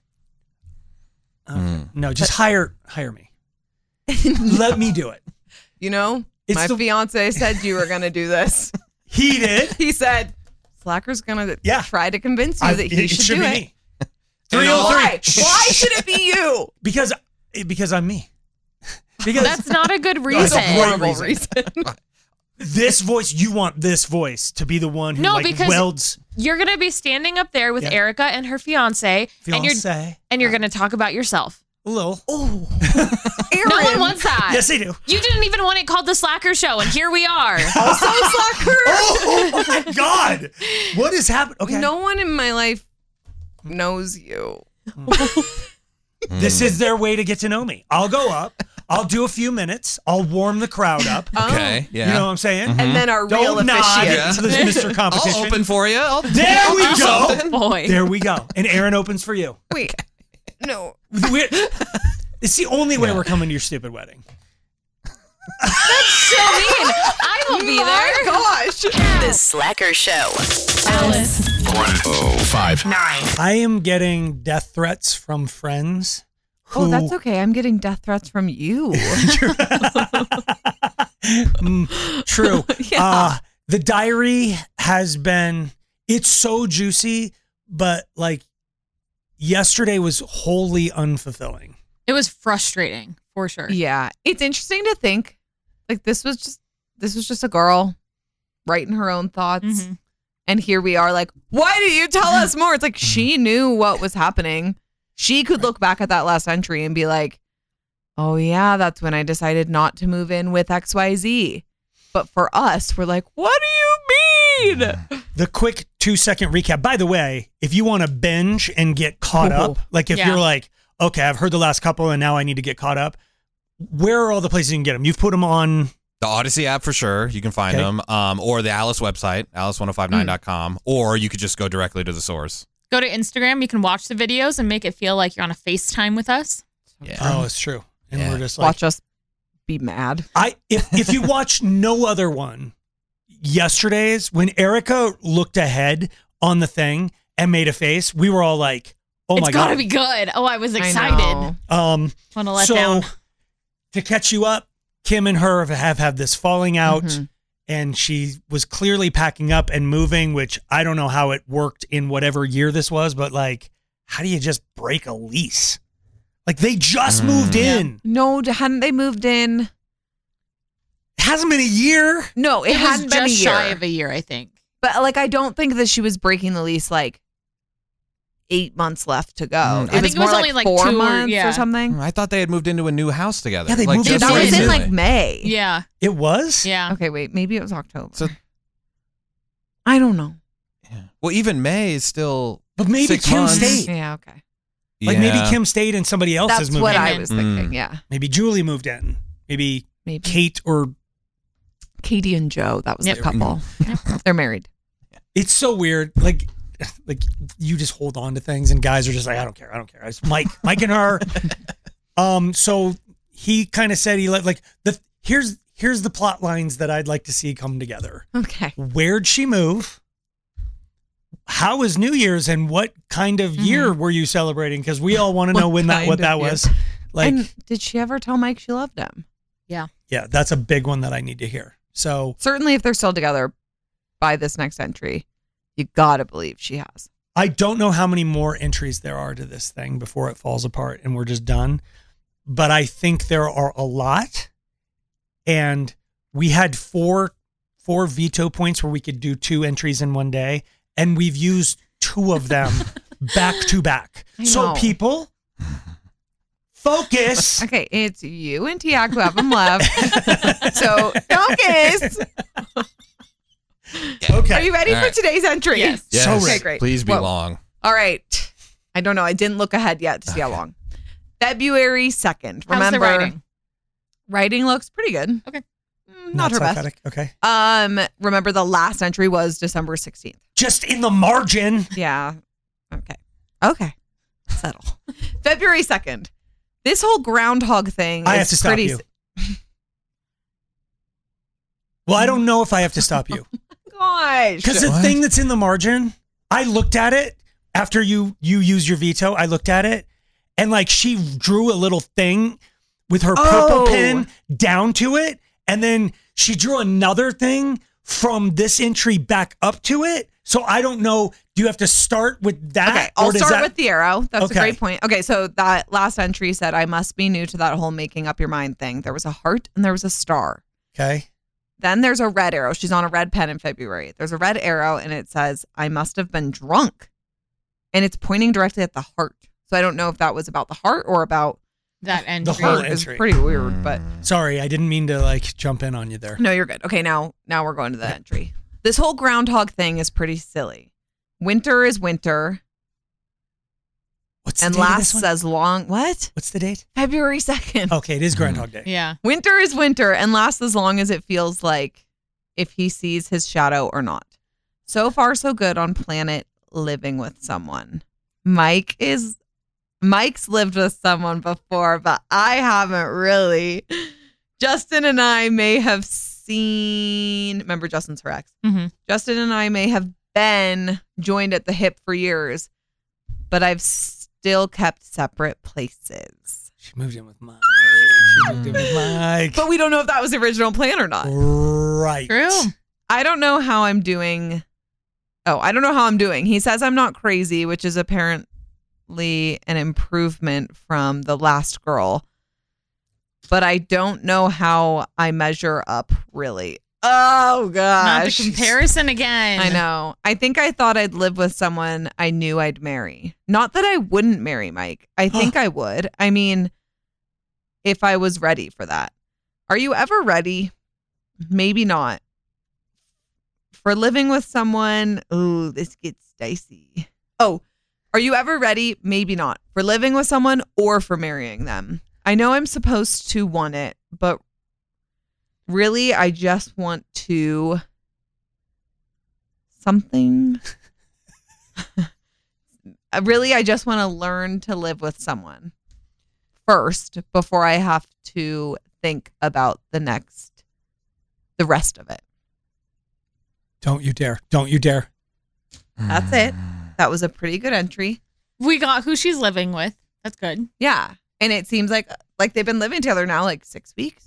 Speaker 6: Okay.
Speaker 4: Mm.
Speaker 6: No, just hire hire me. Let me do it.
Speaker 3: You know,
Speaker 6: It's
Speaker 3: my
Speaker 6: the-
Speaker 3: fiance said you were gonna do this.
Speaker 6: He did.
Speaker 3: He said Slacker's gonna
Speaker 6: Yeah.
Speaker 3: try to convince you
Speaker 6: I-
Speaker 3: that he
Speaker 6: it
Speaker 3: should,
Speaker 6: should
Speaker 3: do
Speaker 6: be
Speaker 3: it.
Speaker 6: me.
Speaker 4: And
Speaker 6: three oh
Speaker 4: all-
Speaker 3: Why?
Speaker 6: three.
Speaker 3: Why should it be you?
Speaker 6: Because because I'm me. Because
Speaker 7: That's not a good
Speaker 6: That's
Speaker 7: reason.
Speaker 6: a horrible
Speaker 3: Horrible reason.
Speaker 6: this voice, you want this voice to be the one who
Speaker 7: No,
Speaker 6: like
Speaker 7: because-
Speaker 6: welds
Speaker 7: You're gonna be standing up there with
Speaker 6: Yeah.
Speaker 7: Erica and her fiance, and you're
Speaker 6: fiance.
Speaker 7: and you're gonna talk about yourself.
Speaker 6: A little.
Speaker 3: Oh,
Speaker 7: No one wants that.
Speaker 6: Yes, they do.
Speaker 7: You didn't even want it called the Slacker Show, and here we are.
Speaker 3: Also, Slacker.
Speaker 6: Oh, oh my God. What is happening? Okay.
Speaker 3: No one in my life knows you.
Speaker 6: This is their way to get to know me. I'll go up. I'll do a few minutes. I'll warm the crowd up.
Speaker 4: Okay. Yeah.
Speaker 6: You know what I'm saying?
Speaker 3: And then our real
Speaker 6: Don't nod
Speaker 3: officiant.
Speaker 6: to this Mister Competition.
Speaker 4: I'll open for you. I'll,
Speaker 6: There
Speaker 4: I'll
Speaker 6: we
Speaker 4: do
Speaker 6: go.
Speaker 4: something.
Speaker 7: Boy.
Speaker 6: There we go. And Aaron opens for you.
Speaker 3: Wait, no.
Speaker 6: We're, it's the only way
Speaker 4: Yeah.
Speaker 6: we're coming to your stupid wedding.
Speaker 7: So mean. I will be
Speaker 3: My
Speaker 7: there.
Speaker 3: gosh.
Speaker 5: The Slacker Show.
Speaker 7: Alice.
Speaker 6: I am getting death threats from friends. Who,
Speaker 3: Oh, that's okay. I'm getting death threats from you.
Speaker 6: Mm, true.
Speaker 3: Yeah.
Speaker 6: Uh, the diary has been, it's so juicy, but like yesterday was wholly unfulfilling.
Speaker 7: It was frustrating for sure.
Speaker 3: Yeah, it's interesting to think like this was just this was just a girl writing her own thoughts,
Speaker 7: Mhm.
Speaker 3: and here we are like, why did you tell us more? It's like she knew what was happening. She could look back at that last entry and be like, oh yeah, that's when I decided not to move in with X Y Z. But for us, we're like, what do you mean?
Speaker 6: The quick two second recap. By the way, if you want to binge and get caught up, like if
Speaker 7: Yeah.
Speaker 6: you're like, okay, I've heard the last couple and now I need to get caught up, where are all the places you can get them? You've put them on.
Speaker 4: The Odyssey app for sure. You can find
Speaker 6: Okay.
Speaker 4: them. Um, or the Alice website, alice ten fifty-nine dot com. Or you could just go directly to the source.
Speaker 7: Go to Instagram. You can watch the videos and make it feel like you're on a FaceTime with us.
Speaker 4: Yeah.
Speaker 6: Oh, it's true. And
Speaker 4: Yeah.
Speaker 6: we're just like,
Speaker 3: Watch us be mad.
Speaker 6: I if if you watch no other one, yesterday's when Erica looked ahead on the thing and made a face, we were all like, "Oh
Speaker 7: it's
Speaker 6: my
Speaker 7: gotta
Speaker 6: god!"
Speaker 7: be good. Oh, I was
Speaker 3: I
Speaker 7: excited.
Speaker 3: know.
Speaker 6: Um,
Speaker 7: Want to let
Speaker 6: so
Speaker 7: down.
Speaker 6: to catch you up, Kim and her have, have had this falling out,
Speaker 3: Mhm.
Speaker 6: and she was clearly packing up and moving. Which I don't know how it worked in whatever year this was, but like, how do you just break a lease? Like they just
Speaker 4: Mm.
Speaker 6: moved in.
Speaker 3: No, hadn't they moved in?
Speaker 6: It hasn't been a year.
Speaker 3: No, it,
Speaker 7: It was
Speaker 3: hadn't been a
Speaker 7: just
Speaker 3: year.
Speaker 7: shy of a year, I think.
Speaker 3: But like, I don't think that she was breaking the lease like eight months left to go.
Speaker 4: Mm,
Speaker 3: It
Speaker 4: I
Speaker 3: was
Speaker 7: think it
Speaker 3: more
Speaker 7: was
Speaker 3: like
Speaker 7: only, like,
Speaker 3: four
Speaker 7: two or-
Speaker 3: months
Speaker 7: yeah.
Speaker 3: or something.
Speaker 4: I thought they had moved into a new house together.
Speaker 6: Yeah, they
Speaker 4: like,
Speaker 6: moved
Speaker 4: just
Speaker 3: That was in
Speaker 4: recently.
Speaker 3: like May.
Speaker 7: Yeah.
Speaker 6: It was?
Speaker 7: Yeah.
Speaker 3: Okay, wait. Maybe it was October.
Speaker 4: So-
Speaker 3: I don't know.
Speaker 4: Yeah. Well, even May is still.
Speaker 6: But maybe
Speaker 4: Six
Speaker 6: Kim
Speaker 4: months.
Speaker 6: stayed.
Speaker 3: Yeah. Okay.
Speaker 6: Like
Speaker 4: Yeah.
Speaker 6: maybe Kim stayed and somebody else
Speaker 3: That's
Speaker 6: has moved
Speaker 3: what
Speaker 6: in.
Speaker 3: I
Speaker 7: in.
Speaker 3: was thinking.
Speaker 4: Mm.
Speaker 3: Yeah.
Speaker 6: Maybe Julie moved in. Maybe
Speaker 3: Maybe
Speaker 6: Kate or
Speaker 3: Katie and Joe. That was
Speaker 7: Yep.
Speaker 3: the couple. They're married.
Speaker 6: it's so weird. Like, like you just hold on to things, and guys are just like, I don't care, I don't care. It's Mike, Mike and her. Um, so he kind of said he let like the here's here's the plot lines that I'd like to see come together.
Speaker 3: Okay.
Speaker 6: Where'd she move? How was New Year's, and what kind of year were you celebrating? Because we all want to know
Speaker 3: What
Speaker 6: when that
Speaker 3: kind
Speaker 6: what
Speaker 3: of
Speaker 6: that
Speaker 3: year?
Speaker 6: was. Like,
Speaker 3: and did she ever tell Mike she loved him?
Speaker 6: yeah, that's a big one that I need to hear. So
Speaker 3: Certainly, if they're still together by this next entry, you gotta believe she has.
Speaker 6: I don't know how many more entries there are to this thing before it falls apart and we're just done. But I think there are a lot. And we had four four veto points where we could do two entries in one day. And we've used two of them back to back.
Speaker 3: I
Speaker 6: So
Speaker 3: know.
Speaker 6: people, focus.
Speaker 3: Okay, it's you and Tiago who have them left. So focus.
Speaker 6: Okay.
Speaker 3: Are you ready
Speaker 4: All
Speaker 3: for
Speaker 4: right.
Speaker 3: today's entry?
Speaker 7: Yes.
Speaker 4: Yes.
Speaker 6: So
Speaker 3: Okay,
Speaker 6: ready.
Speaker 3: great.
Speaker 4: Please be
Speaker 3: Whoa.
Speaker 4: long.
Speaker 3: All right. I don't know. I didn't look ahead yet to see how long. February second.
Speaker 7: How's
Speaker 3: Remember,
Speaker 7: the writing?
Speaker 3: writing looks pretty good.
Speaker 7: Okay.
Speaker 3: Mm, Not, her best.
Speaker 6: psychotic. Okay.
Speaker 3: Um, remember the last entry was December sixteenth.
Speaker 6: Just in the margin.
Speaker 3: Yeah. Okay. Okay. Settle. February second. This whole groundhog thing
Speaker 6: I
Speaker 3: is
Speaker 6: have to stop
Speaker 3: pretty
Speaker 6: you. Well, I don't know if I have to stop you.
Speaker 3: gosh.
Speaker 6: Because the
Speaker 4: What?
Speaker 6: thing that's in the margin, I looked at it after you you used your veto. I looked at it, and like she drew a little thing with her purple
Speaker 3: Oh.
Speaker 6: pen down to it, and then she drew another thing from this entry back up to it. So I don't know. Do you have to start with that?
Speaker 3: Okay,
Speaker 6: or
Speaker 3: I'll
Speaker 6: does
Speaker 3: start
Speaker 6: that-
Speaker 3: with the arrow. That's
Speaker 6: Okay.
Speaker 3: a great point. Okay, so that last entry said, I must be new to that whole making up your mind thing. There was a heart and there was a star.
Speaker 6: Okay.
Speaker 3: Then there's a red arrow. She's on a red pen in February. There's a red arrow and it says, I must have been drunk. And it's pointing directly at the heart. So I don't know if that was about the heart or about
Speaker 7: That entry.
Speaker 6: whole
Speaker 3: heart. It's
Speaker 6: entry.
Speaker 3: pretty weird, but
Speaker 6: Sorry, I didn't mean to like jump in on you there.
Speaker 3: no, you're good. Okay, now now we're going to the entry. This whole groundhog thing is pretty silly. Winter is winter,
Speaker 6: What's the
Speaker 3: and
Speaker 6: date of this
Speaker 3: lasts
Speaker 6: one?
Speaker 3: as long. What?
Speaker 6: What's the date?
Speaker 3: February second.
Speaker 6: Okay, it is Groundhog Day.
Speaker 7: Yeah.
Speaker 3: Winter is winter and lasts as long as it feels like if he sees his shadow or not. So far, so good on planet living with someone. Mike is Mike's lived with someone before, but I haven't really. Justin and I may have seen. Remember, Justin's her ex.
Speaker 7: Mm-hmm.
Speaker 3: Justin and I may have been joined at the hip for years, but I've still kept separate places.
Speaker 6: She moved in with Mike. She moved in with Mike.
Speaker 3: But we don't know if that was the original plan or not.
Speaker 6: Right.
Speaker 7: True.
Speaker 3: I don't know how I'm doing. Oh, I don't know how I'm doing. He says I'm not crazy, which is apparently an improvement from the last girl. But I don't know how I measure up, really. Oh,
Speaker 7: Not the
Speaker 3: gosh.
Speaker 7: comparison again.
Speaker 3: I know. I think I thought I'd live with someone I knew I'd marry. Not that I wouldn't marry Mike. I think I would. I mean, if I was ready for that. Are you ever ready? Maybe not. For living with someone, ooh, this gets dicey. Oh, are you ever ready? Maybe not. For living with someone or for marrying them. I know I'm supposed to want it, but really, I just want to something. Really, I just want to learn to live with someone first before I have to think about the next, the rest of it.
Speaker 6: Don't you dare. Don't you dare.
Speaker 3: That's it. That was a pretty good entry.
Speaker 7: We got who she's living with. That's good.
Speaker 3: Yeah. And it seems like like they've been living together now like six weeks.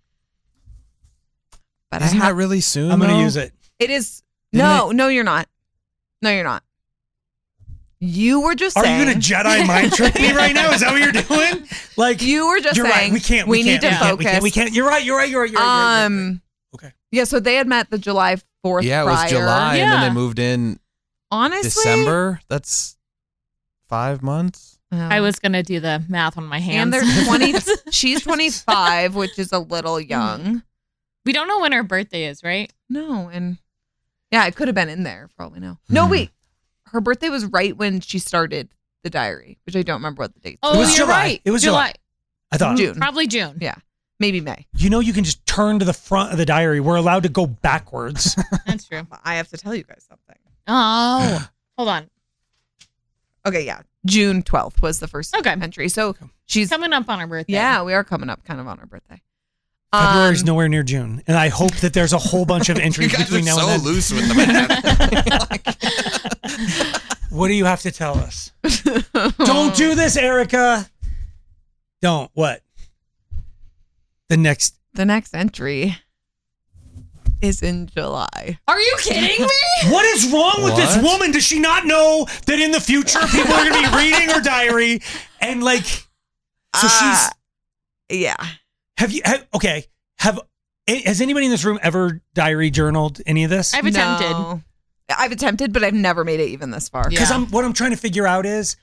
Speaker 3: But
Speaker 4: Isn't
Speaker 3: I
Speaker 4: that
Speaker 3: have,
Speaker 4: really soon?
Speaker 6: I'm going to
Speaker 4: though?
Speaker 6: use it.
Speaker 3: it is
Speaker 6: Didn't
Speaker 3: no, no, you're not. No, you're not. You were just
Speaker 6: Are
Speaker 3: saying.
Speaker 6: you going to Jedi mind trick me right now? Is that what you're doing? Like,
Speaker 3: You were just
Speaker 6: you're
Speaker 3: saying.
Speaker 6: right. We can't.
Speaker 3: We,
Speaker 6: We,
Speaker 3: need
Speaker 6: can't,
Speaker 3: to
Speaker 6: we can't,
Speaker 3: focus.
Speaker 6: We can't, we can't. You're right. You're right. You're right. You're right. You're right, you're right, you're right.
Speaker 3: Um.
Speaker 6: Okay.
Speaker 3: Yeah. So they had met the July fourth.
Speaker 4: Yeah, it was
Speaker 3: prior.
Speaker 4: July, and then
Speaker 7: Yeah.
Speaker 4: they moved in
Speaker 3: Honestly,
Speaker 4: December. That's five months.
Speaker 7: I was gonna do the math on my hands.
Speaker 3: And they're twenty. She's twenty-five, which is a little young.
Speaker 7: We don't know when her birthday is, right?
Speaker 3: No, and yeah, it could have been in there for all we know. No, wait. Her birthday was right when she started the diary, which I don't remember what the date.
Speaker 7: Oh,
Speaker 6: It was
Speaker 7: you're
Speaker 6: July.
Speaker 7: right.
Speaker 6: It was July. I thought.
Speaker 3: June.
Speaker 7: Probably June.
Speaker 3: Yeah, maybe May.
Speaker 6: You know, you can just turn to the front of the diary. We're allowed to go backwards.
Speaker 7: That's true.
Speaker 3: I have to tell you guys something.
Speaker 7: Oh, hold on.
Speaker 3: Okay, yeah, June twelfth was the first
Speaker 7: Okay.
Speaker 3: entry. So she's
Speaker 7: Coming up on her birthday.
Speaker 3: yeah, we are coming up kind of on her birthday.
Speaker 6: February's
Speaker 3: Um,
Speaker 6: nowhere near June, and I hope that there's a whole bunch of
Speaker 4: You
Speaker 6: entries
Speaker 4: guys are
Speaker 6: between now
Speaker 4: so
Speaker 6: and then.
Speaker 4: loose with the math.
Speaker 6: What do you have to tell us? Don't do this, Erica. Don't. What? The next.
Speaker 3: The next entry is in July.
Speaker 7: Are you kidding me?
Speaker 6: What is wrong with this
Speaker 4: What?
Speaker 6: woman? Does she not know that in the future people are going to be reading her diary and like? So
Speaker 3: Uh,
Speaker 6: she's.
Speaker 3: Yeah.
Speaker 6: Have you? Have, okay. Have has anybody in this room ever diary journaled any of this?
Speaker 7: I've attempted.
Speaker 3: No. I've attempted, but I've never made it even this far.
Speaker 6: Because
Speaker 7: Yeah.
Speaker 6: I'm what I'm trying to figure out is,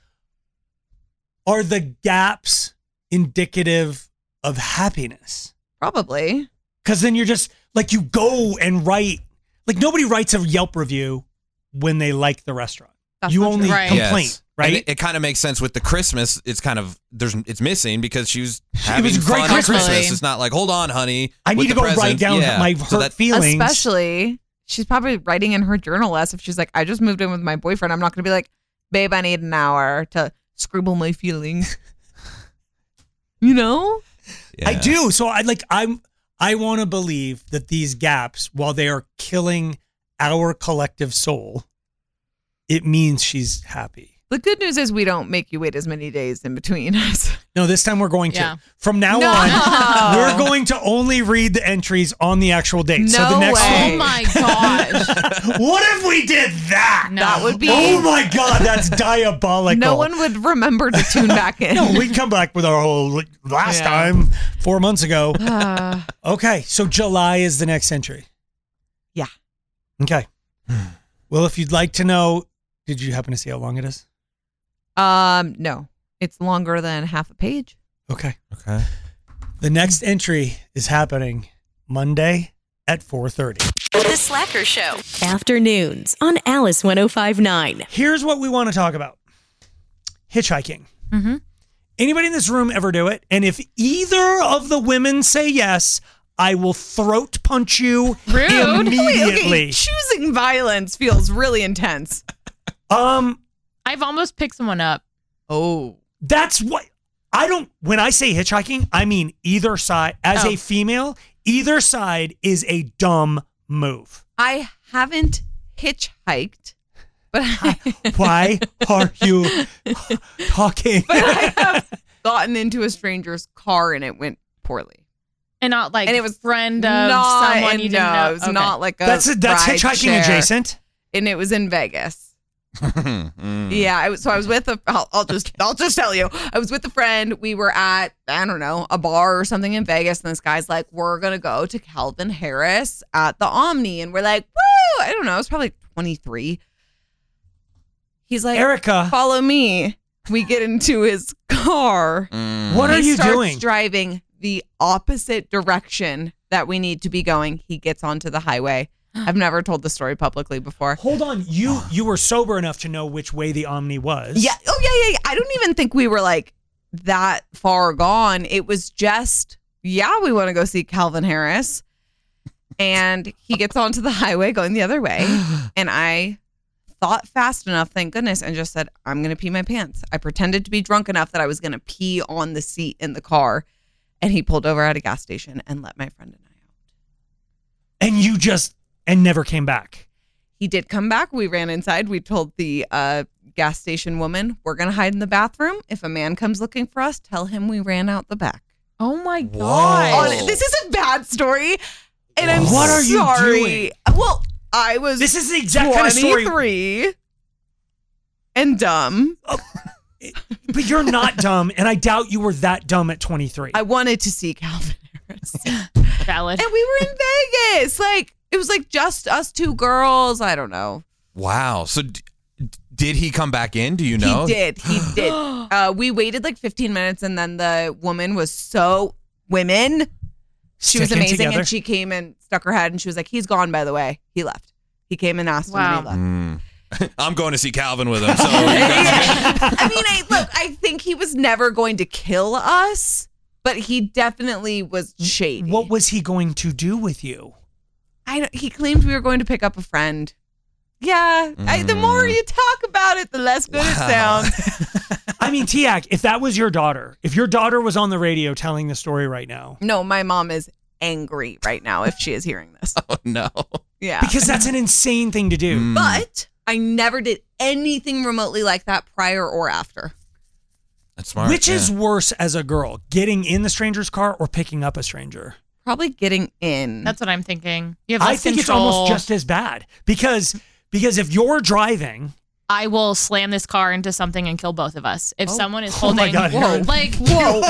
Speaker 6: are the gaps indicative of happiness?
Speaker 3: Probably.
Speaker 6: Because then you're just like you go and write. Like nobody writes a Yelp review when they like the restaurant.
Speaker 3: That's
Speaker 6: you
Speaker 3: not
Speaker 6: only
Speaker 3: true.
Speaker 7: Right.
Speaker 6: complain,
Speaker 4: Yes.
Speaker 6: right?
Speaker 4: And it, it kind of makes sense with the Christmas. It's kind of there's it's missing because she was having
Speaker 6: was a great
Speaker 4: fun at
Speaker 6: Christmas.
Speaker 4: Christmas. It's not like hold on, honey.
Speaker 6: I
Speaker 4: with
Speaker 6: need to
Speaker 4: the
Speaker 6: go
Speaker 4: present.
Speaker 6: write down
Speaker 4: Yeah.
Speaker 6: my
Speaker 4: So
Speaker 6: hurt
Speaker 4: that-
Speaker 6: feelings.
Speaker 3: Especially, she's probably writing in her journal less if she's like, I just moved in with my boyfriend. I'm not going to be like, babe, I need an hour to scribble my feelings. You know?
Speaker 4: Yeah.
Speaker 6: I do. So I like I'm I want to believe that these gaps, while they are killing our collective soul, it means she's happy.
Speaker 3: The good news is we don't make you wait as many days in between us.
Speaker 6: No, this time we're going to.
Speaker 7: Yeah.
Speaker 6: From now
Speaker 3: No.
Speaker 6: on, we're going to only read the entries on the actual date. so the
Speaker 3: No
Speaker 6: next
Speaker 3: way.
Speaker 7: Oh
Speaker 6: one.
Speaker 7: my gosh.
Speaker 6: What if we did that?
Speaker 7: No.
Speaker 3: That would be.
Speaker 6: Oh my God, that's diabolical.
Speaker 3: No one would remember to tune back in.
Speaker 6: No, we'd come back with our whole like, last
Speaker 3: Yeah.
Speaker 6: time four months ago.
Speaker 3: Uh,
Speaker 6: Okay, so July is the next entry.
Speaker 3: Yeah.
Speaker 6: Okay. Well, if you'd like to know, did you happen to see how long it is?
Speaker 3: um, no, it's longer than half a page.
Speaker 6: Okay.
Speaker 4: Okay.
Speaker 6: The next entry is happening Monday at four thirty.
Speaker 5: The Slacker Show. Afternoons on Alice one oh five point nine.
Speaker 6: Here's what we want to talk about. Hitchhiking.
Speaker 7: Mm-hmm.
Speaker 6: Anybody in this room ever do it? And if either of the women say yes, I will throat punch you
Speaker 7: Rude.
Speaker 6: immediately.
Speaker 3: Wait, okay, choosing violence feels really intense.
Speaker 6: Um,
Speaker 7: I've almost picked someone up.
Speaker 3: Oh.
Speaker 6: that's what I don't. When I say hitchhiking, I mean either side. As
Speaker 7: Oh.
Speaker 6: a female, either side is a dumb move.
Speaker 3: I haven't hitchhiked, but I,
Speaker 6: Why are you talking?
Speaker 3: but I have gotten into a stranger's car and it went poorly.
Speaker 7: And not like
Speaker 3: And it was
Speaker 7: friend of
Speaker 3: not,
Speaker 7: someone
Speaker 3: and
Speaker 7: you didn't
Speaker 3: no,
Speaker 7: know.
Speaker 3: it was
Speaker 7: Okay.
Speaker 3: not like a
Speaker 6: That's that's
Speaker 3: ride
Speaker 6: hitchhiking
Speaker 3: share.
Speaker 6: adjacent.
Speaker 3: And it was in Vegas.
Speaker 4: Mm.
Speaker 3: Yeah, I was, so I was with a. I'll, I'll just, I'll just tell you. I was with a friend. We were at, I don't know, a bar or something in Vegas, and this guy's like, "We're gonna go to Calvin Harris at the Omni," and we're like, "Woo!" I don't know. I was probably twenty-three. He's like,
Speaker 6: Erica,
Speaker 3: "Follow me." We get into his car.
Speaker 4: Mm.
Speaker 6: what are
Speaker 3: He
Speaker 6: you
Speaker 3: starts
Speaker 6: doing?
Speaker 3: driving the opposite direction that we need to be going. He gets onto the highway. I've never told the story publicly before.
Speaker 6: Hold on, you you were sober enough to know which way the Omni was.
Speaker 3: Yeah. Oh, yeah, yeah, yeah. I don't even think we were like that far gone. It was just, yeah, we want to go see Calvin Harris. And he gets onto the highway going the other way. And I thought fast enough, thank goodness, and just said, I'm going to pee my pants. I pretended to be drunk enough that I was going to pee on the seat in the car. And he pulled over at a gas station and let my friend and I out.
Speaker 6: and you just and never came back.
Speaker 3: He did come back. We ran inside. We told the uh, gas station woman, we're going to hide in the bathroom. If a man comes looking for us, tell him we ran out the back.
Speaker 7: Oh my
Speaker 4: Whoa.
Speaker 7: god.
Speaker 3: Oh, this is a bad story. And I'm
Speaker 6: What are you
Speaker 3: sorry.
Speaker 6: doing?
Speaker 3: Well, I was
Speaker 6: This is the exact kind of story.
Speaker 3: twenty-three and dumb.
Speaker 6: But you're not dumb, and I doubt you were that dumb at twenty-three.
Speaker 3: I wanted to see Calvin Harris.
Speaker 7: Valid.
Speaker 3: And we were in Vegas. Like, it was like just us two girls. I don't know.
Speaker 4: Wow. So d- Did he come back in? Do you know?
Speaker 3: He did. He did. Uh, we waited like fifteen minutes, and then the woman was so women. She was
Speaker 6: Sticking
Speaker 3: amazing,
Speaker 6: together.
Speaker 3: and she came and stuck her head, and she was like, "He's gone, by the way. He left. He came and asked
Speaker 7: Wow.
Speaker 3: him, and he left."
Speaker 4: I'm going to see Calvin with him. So
Speaker 3: I mean, I look. I think he was never going to kill us, but he definitely was shady.
Speaker 6: What was he going to do with you?
Speaker 3: I don't, he claimed we were going to pick up a friend. Yeah, I, the more you talk about it, the less good it sounds.
Speaker 6: I mean, Tiak, if that was your daughter, if your daughter was on the radio telling the story right now,
Speaker 3: No, my mom is angry right now if she is hearing this.
Speaker 4: oh no.
Speaker 3: Yeah,
Speaker 6: because that's an insane thing to do.
Speaker 3: but I never did anything remotely like that prior or after.
Speaker 4: That's smart.
Speaker 6: Which
Speaker 4: yeah.
Speaker 6: is worse as a girl, getting in the stranger's car or picking up a stranger?
Speaker 3: Probably getting in.
Speaker 7: That's what I'm thinking. You have
Speaker 6: I
Speaker 7: less
Speaker 6: think it's
Speaker 7: control.
Speaker 6: almost just as bad because because if you're driving,
Speaker 7: I will slam this car into something and kill both of us. If someone is
Speaker 6: Oh my
Speaker 7: holding,
Speaker 6: God, Erin.
Speaker 7: like,
Speaker 3: whoa,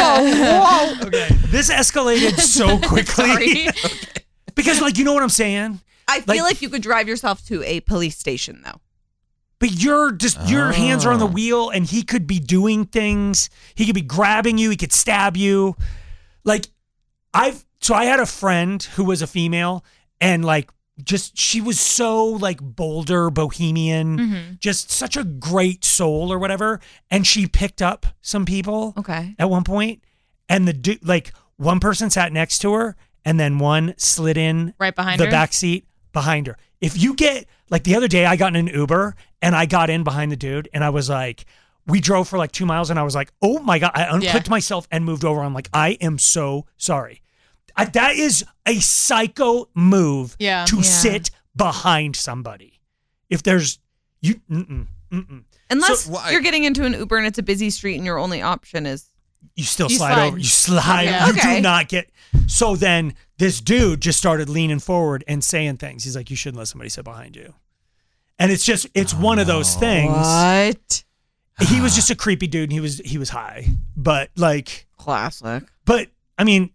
Speaker 3: whoa, whoa.
Speaker 6: okay, this escalated so quickly
Speaker 7: sorry.
Speaker 6: because, like, you know what I'm saying.
Speaker 3: I feel
Speaker 6: Like-
Speaker 3: like, you could drive yourself to a police station, though.
Speaker 6: But you're just your hands are on the
Speaker 4: Oh.
Speaker 6: wheel, and he could be doing things. He could be grabbing you. He could stab you. Like I've so I had a friend who was a female, and like just she was so like Boulder bohemian,
Speaker 7: Mhm.
Speaker 6: just such a great soul or whatever. And she picked up some people
Speaker 3: Okay.
Speaker 6: at one point, and the du- like one person sat next to her, and then one slid in
Speaker 7: Right behind
Speaker 6: the
Speaker 7: her?
Speaker 6: back seat behind her. If you get like the other day, I got in an Uber and I got in behind the dude, and I was like, we drove for like two miles, and I was like, oh my god, I unclicked
Speaker 7: Yeah.
Speaker 6: myself and moved over. I'm like, I am so sorry. I, that is a psycho move
Speaker 7: Yeah.
Speaker 6: to
Speaker 3: Yeah.
Speaker 6: sit behind somebody. If there's you, mm-mm, mm-mm.
Speaker 3: Unless
Speaker 4: So, why-
Speaker 3: you're getting into an Uber and it's a busy street and your only option is
Speaker 6: you still
Speaker 7: You
Speaker 6: slide,
Speaker 7: slide.
Speaker 6: over. You slide.
Speaker 7: Yeah.
Speaker 6: You
Speaker 3: Okay.
Speaker 6: do not get. So then this dude just started leaning forward and saying things. He's like, you shouldn't let somebody sit behind you. And it's just, it's one of those things.
Speaker 3: what?
Speaker 6: He was just a creepy dude, and he was he was high. But like,
Speaker 3: Classic.
Speaker 6: but I mean,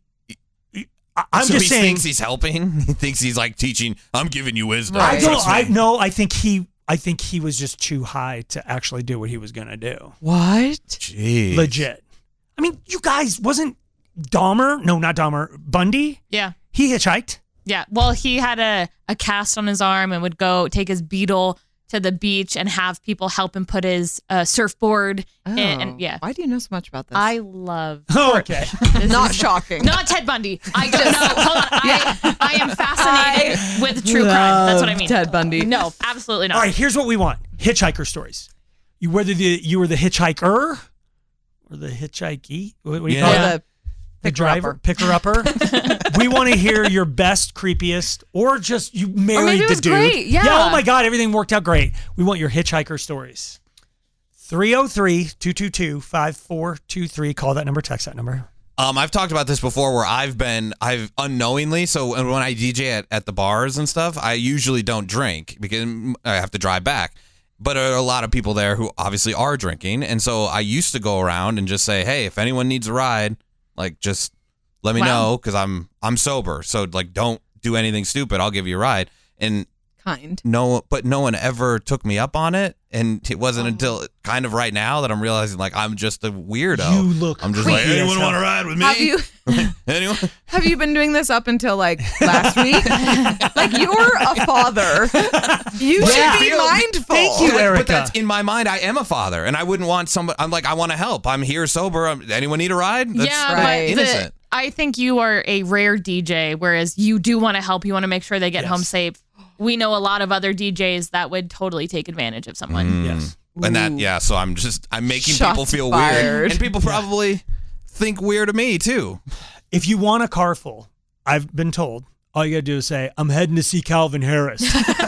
Speaker 6: I- I'm
Speaker 4: so
Speaker 6: just
Speaker 4: he
Speaker 6: saying.
Speaker 4: thinks he's helping. He thinks he's like teaching. I'm giving you wisdom.
Speaker 6: I don't.
Speaker 4: Trust
Speaker 6: I
Speaker 4: me.
Speaker 6: no. I think he. I think he was just too high to actually do what he was gonna do.
Speaker 3: What?
Speaker 4: Jeez.
Speaker 6: Legit. I mean, you guys wasn't Dahmer? No, not Dahmer. Bundy.
Speaker 7: Yeah.
Speaker 6: He hitchhiked.
Speaker 7: Yeah. Well, he had a, a cast on his arm and would go take his Beetle to the beach and have people help him put his uh, surfboard in. And yeah.
Speaker 3: Why do you know so much about this?
Speaker 7: I love.
Speaker 6: Oh, okay.
Speaker 7: This
Speaker 3: Not
Speaker 7: is-
Speaker 3: shocking.
Speaker 7: Not Ted Bundy. I don't know. Hold on. I, I am fascinated with true crime. That's what I mean.
Speaker 3: Ted Bundy.
Speaker 7: No, absolutely not.
Speaker 6: All right. Here's what we want: hitchhiker stories. You whether the you were the hitchhiker or the hitchhikee. What, what do you
Speaker 4: Yeah.
Speaker 6: call
Speaker 3: Or
Speaker 6: it?
Speaker 3: the
Speaker 6: The
Speaker 3: picker
Speaker 6: driver,
Speaker 3: upper.
Speaker 6: picker upper. We want to hear your best, creepiest, or just you married
Speaker 7: maybe it
Speaker 6: the
Speaker 7: was
Speaker 6: dude.
Speaker 7: great, yeah.
Speaker 6: Oh my God, everything worked out great. We want your hitchhiker stories. three oh three, two two two, five four two three. Call that number, text that number.
Speaker 4: Um, I've talked about this before where I've been, I've unknowingly, so when I D J at, at the bars and stuff, I usually don't drink because I have to drive back. But there are a lot of people there who obviously are drinking. And so I used to go around and just say, hey, if anyone needs a ride, like just let me
Speaker 7: Wow.
Speaker 4: know because I'm I'm sober. So like don't do anything stupid. I'll give you a ride. And
Speaker 3: Kind.
Speaker 4: no, but no one ever took me up on it. And it wasn't until kind of right now that I'm realizing like I'm just a weirdo.
Speaker 6: You look
Speaker 4: I'm just like,
Speaker 6: creepy as
Speaker 4: anyone
Speaker 6: hell."
Speaker 4: want to ride with me?
Speaker 3: Have you
Speaker 4: Anyone?
Speaker 3: have you been doing this up until like last week? Like you're a father. You
Speaker 6: Yeah.
Speaker 3: should be
Speaker 4: Feel-
Speaker 3: mindful.
Speaker 6: Thank you,
Speaker 4: That-
Speaker 6: Erica.
Speaker 4: But that's in my mind. I am a father, and I wouldn't want somebody. I'm like, I want to help. I'm here sober. I'm, anyone need a ride? That's
Speaker 7: yeah,
Speaker 3: right.
Speaker 7: but the-
Speaker 4: innocent.
Speaker 7: I think you are a rare D J, whereas you do want to help. You want to make sure they get
Speaker 6: Yes.
Speaker 7: home safe. We know a lot of other D Js that would totally take advantage of someone.
Speaker 6: Yes.
Speaker 4: And that, yeah. So I'm just, I'm making
Speaker 3: Shots
Speaker 4: people feel
Speaker 3: fired.
Speaker 4: weird, and people probably think weird of me too.
Speaker 6: If you want a car full, I've been told, all you got to do is say, I'm heading to see Calvin Harris.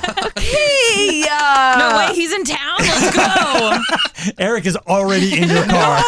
Speaker 3: Hey, uh,
Speaker 7: No way, he's in town. Let's go.
Speaker 6: Eric is already in your car.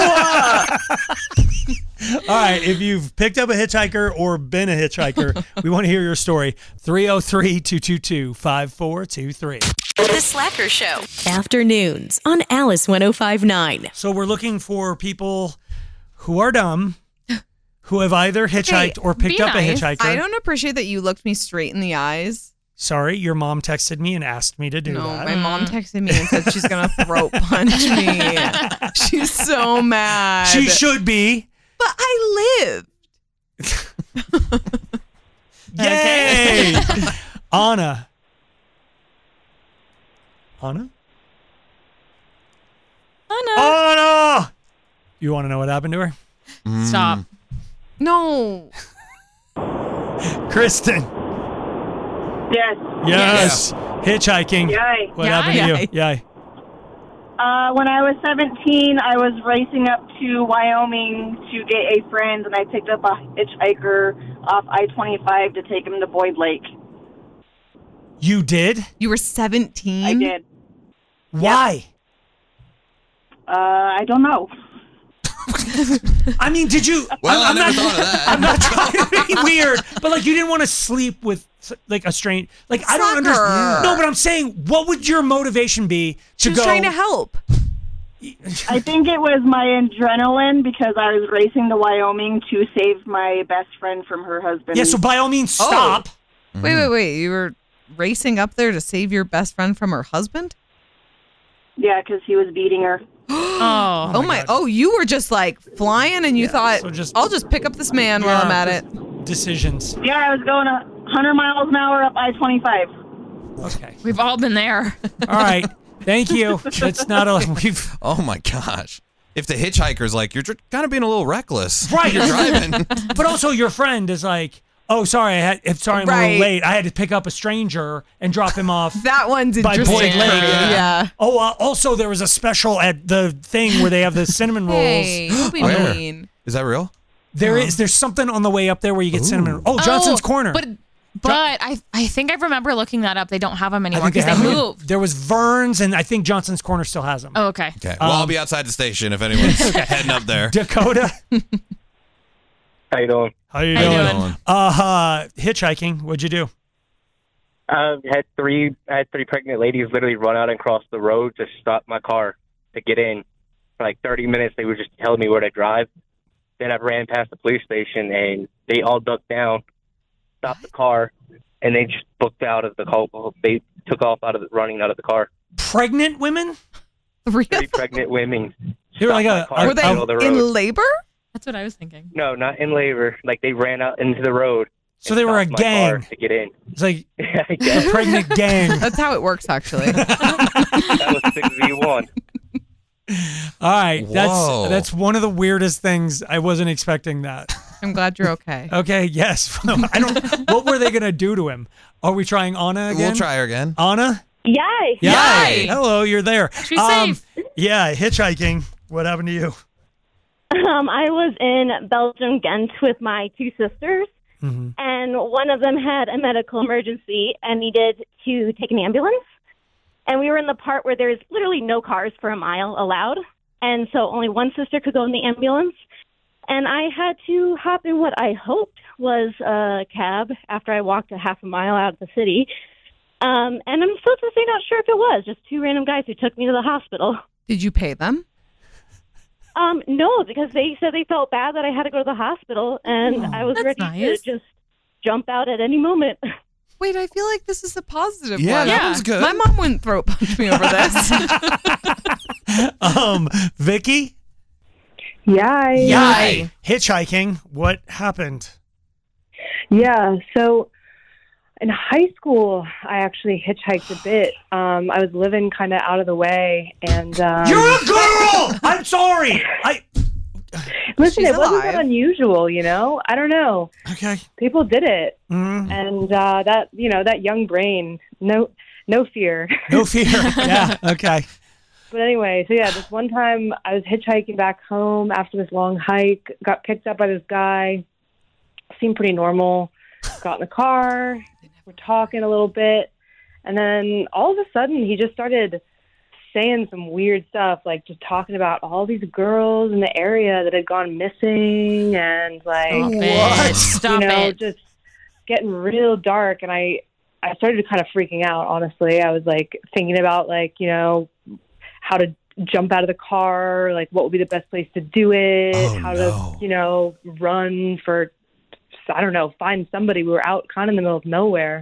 Speaker 6: All right, if you've picked up a hitchhiker or been a hitchhiker, we want to hear your story. three oh three, two two two, five four two three.
Speaker 5: The Slacker Show.
Speaker 2: Afternoons on Alice one oh five point nine.
Speaker 6: So we're looking for people who are dumb, who have either hitchhiked or picked
Speaker 7: be
Speaker 6: up
Speaker 7: nice.
Speaker 6: a hitchhiker.
Speaker 3: I don't appreciate that you looked me straight in the eyes
Speaker 6: Sorry, your mom texted me and asked me to do
Speaker 3: No,
Speaker 6: that.
Speaker 3: my mom texted me and said she's gonna throat punch me. She's so mad.
Speaker 6: She should be.
Speaker 3: But I lived.
Speaker 6: Yay! Anna. Anna?
Speaker 7: Anna.
Speaker 6: Anna! You want to know what happened to her?
Speaker 7: Stop.
Speaker 3: No.
Speaker 6: Kristen.
Speaker 8: Yes.
Speaker 6: Yes. Hitchhiking.
Speaker 8: Yay.
Speaker 6: What happened to you? Yay.
Speaker 8: Uh, when I was seventeen, I was racing up to Wyoming to get a friend, and I picked up a hitchhiker off I twenty-five to take him to Boyd Lake.
Speaker 6: You did?
Speaker 3: You were seventeen?
Speaker 8: I did.
Speaker 6: Why?
Speaker 8: Uh, I don't know.
Speaker 6: I mean, did you?
Speaker 4: Well,
Speaker 6: I'm,
Speaker 4: I
Speaker 6: I'm
Speaker 4: never
Speaker 6: not,
Speaker 4: thought of that.
Speaker 6: I'm not trying to be weird, but like you didn't want to sleep with like a strange. Like I don't
Speaker 3: Sucker.
Speaker 6: understand. No, but I'm saying, what would your motivation be to
Speaker 3: She was
Speaker 6: go?
Speaker 3: trying to help.
Speaker 8: I think it was my adrenaline because I was racing to Wyoming to save my best friend from her husband.
Speaker 6: Yeah, so by all means, stop.
Speaker 3: Oh. Wait, wait, wait. You were racing up there to save your best friend from her husband?
Speaker 8: Yeah, because he was beating her.
Speaker 7: Oh.
Speaker 3: Oh my! Oh, you were just like flying, and you thought,
Speaker 6: so just-
Speaker 3: "I'll just pick up this man while I'm at it."
Speaker 6: Decisions.
Speaker 8: Yeah, I was going a hundred miles an hour up I twenty-five.
Speaker 6: Okay.
Speaker 7: We've all been there.
Speaker 6: All right. Thank you. That's not a. We've.
Speaker 4: Oh my gosh. If the hitchhiker's like, you're kind of being a little reckless.
Speaker 6: Right.
Speaker 4: You're driving.
Speaker 6: But also, your friend is like, "Oh, sorry, I had. If sorry, I'm a
Speaker 3: Right.
Speaker 6: little late. I had to pick up a stranger and drop him off."
Speaker 3: That one's
Speaker 6: By
Speaker 3: interesting.
Speaker 6: Boyd Lake.
Speaker 3: Yeah. yeah.
Speaker 6: Oh, uh, also there was a special at the thing where they have the cinnamon rolls.
Speaker 3: Hey, don't be
Speaker 4: Where?
Speaker 3: mean.
Speaker 4: Is that real?
Speaker 6: There is. There's something on the way up there where you get cinnamon. Oh, Johnson's
Speaker 7: Oh,
Speaker 6: Corner.
Speaker 7: But but I I think I remember looking that up. They don't have them
Speaker 6: I
Speaker 7: anymore
Speaker 6: think they
Speaker 7: because
Speaker 6: have
Speaker 7: they,
Speaker 6: them.
Speaker 7: moved.
Speaker 6: There was Vern's, and I think Johnson's Corner still has them.
Speaker 7: Oh, okay.
Speaker 4: Okay. Well, I'll
Speaker 6: Um,
Speaker 4: be outside the station if anyone's heading up there.
Speaker 6: Dakota,
Speaker 9: How you doing?
Speaker 6: how you
Speaker 7: How you
Speaker 6: doing?
Speaker 7: doing?
Speaker 6: Uh, hitchhiking. What'd you do?
Speaker 9: I had three. I had three pregnant ladies literally run out and cross the road to stop my car to get in. For like thirty minutes, they were just telling me where to drive. Then I ran past the police station, and they all ducked down, stopped the car, and they just booked out of the car. They took off out of the, running out of the car.
Speaker 6: Pregnant women?
Speaker 3: Three
Speaker 9: Three
Speaker 3: of them?
Speaker 9: pregnant women.
Speaker 6: They were like
Speaker 9: stopped
Speaker 6: a-
Speaker 9: my car
Speaker 3: Were
Speaker 9: in the
Speaker 3: they
Speaker 9: middle of the road.
Speaker 3: in labor?
Speaker 7: That's what I was thinking.
Speaker 9: No, not in labor. Like they ran out into the road.
Speaker 6: So
Speaker 9: and
Speaker 6: they were a
Speaker 9: stopped my car
Speaker 6: gang.
Speaker 9: to get in.
Speaker 6: It's like
Speaker 9: I
Speaker 6: a
Speaker 9: guess
Speaker 6: pregnant gang.
Speaker 3: That's how it works, actually.
Speaker 9: that was six v one.
Speaker 6: All right,
Speaker 4: Whoa.
Speaker 6: that's that's one of the weirdest things. I wasn't expecting that.
Speaker 3: I'm glad you're okay.
Speaker 6: Okay, yes. I don't. What were they gonna do to him? Are we trying Anna again?
Speaker 4: We'll try her again.
Speaker 6: Anna.
Speaker 8: Yay!
Speaker 6: Yay! Hello, you're there.
Speaker 7: She's safe.
Speaker 6: Yeah, hitchhiking. What happened to you?
Speaker 10: Um, I was in Belgium, Ghent with my two sisters,
Speaker 6: Mm-hmm.
Speaker 10: and one of them had a medical emergency and needed to take an ambulance. And we were in the part where there's literally no cars for a mile allowed, and so only one sister could go in the ambulance. And I had to hop in what I hoped was a cab after I walked a half a mile out of the city. Um, and I'm still to say not sure if it was, just two random guys who took me to the hospital.
Speaker 3: Did you pay them?
Speaker 10: Um, no, because they said they felt bad that I had to go to the hospital, and I was
Speaker 7: that's
Speaker 10: ready
Speaker 7: nice.
Speaker 10: to just jump out at any moment.
Speaker 3: Wait, I feel like this is a positive
Speaker 4: Yeah,
Speaker 3: one.
Speaker 4: that
Speaker 7: Yeah.
Speaker 4: was good.
Speaker 3: My mom wouldn't throat punch me over this.
Speaker 6: Um, Vicky.
Speaker 8: Yay!
Speaker 6: Yay! Hitchhiking. What happened?
Speaker 8: Yeah, so in high school, I actually hitchhiked a bit. Um, I was living kind of out of the way, and um,
Speaker 6: You're a girl. I'm sorry. I.
Speaker 8: listen,
Speaker 3: She's
Speaker 8: it wasn't that
Speaker 3: alive.
Speaker 8: unusual, you know. I don't know.
Speaker 6: Okay.
Speaker 8: People did it,
Speaker 6: Mm,
Speaker 8: and uh, that you know that young brain, no, no fear.
Speaker 6: no fear. Yeah. Okay.
Speaker 8: But anyway, so yeah, this one time I was hitchhiking back home after this long hike, got picked up by this guy, seemed pretty normal, got in the car, we're talking a little bit, and then all of a sudden he just started saying some weird stuff, like just talking about all these girls in the area that had gone missing and like,
Speaker 7: Stop
Speaker 6: What?
Speaker 7: it. Stop
Speaker 8: you know,
Speaker 7: it.
Speaker 8: just getting real dark. And I, I started kind of freaking out, honestly. I was like thinking about like, you know, how to jump out of the car, like what would be the best place to do it,
Speaker 4: Oh,
Speaker 8: how
Speaker 4: no.
Speaker 8: to, you know, run for, I don't know, find somebody. We were out kind of in the middle of nowhere.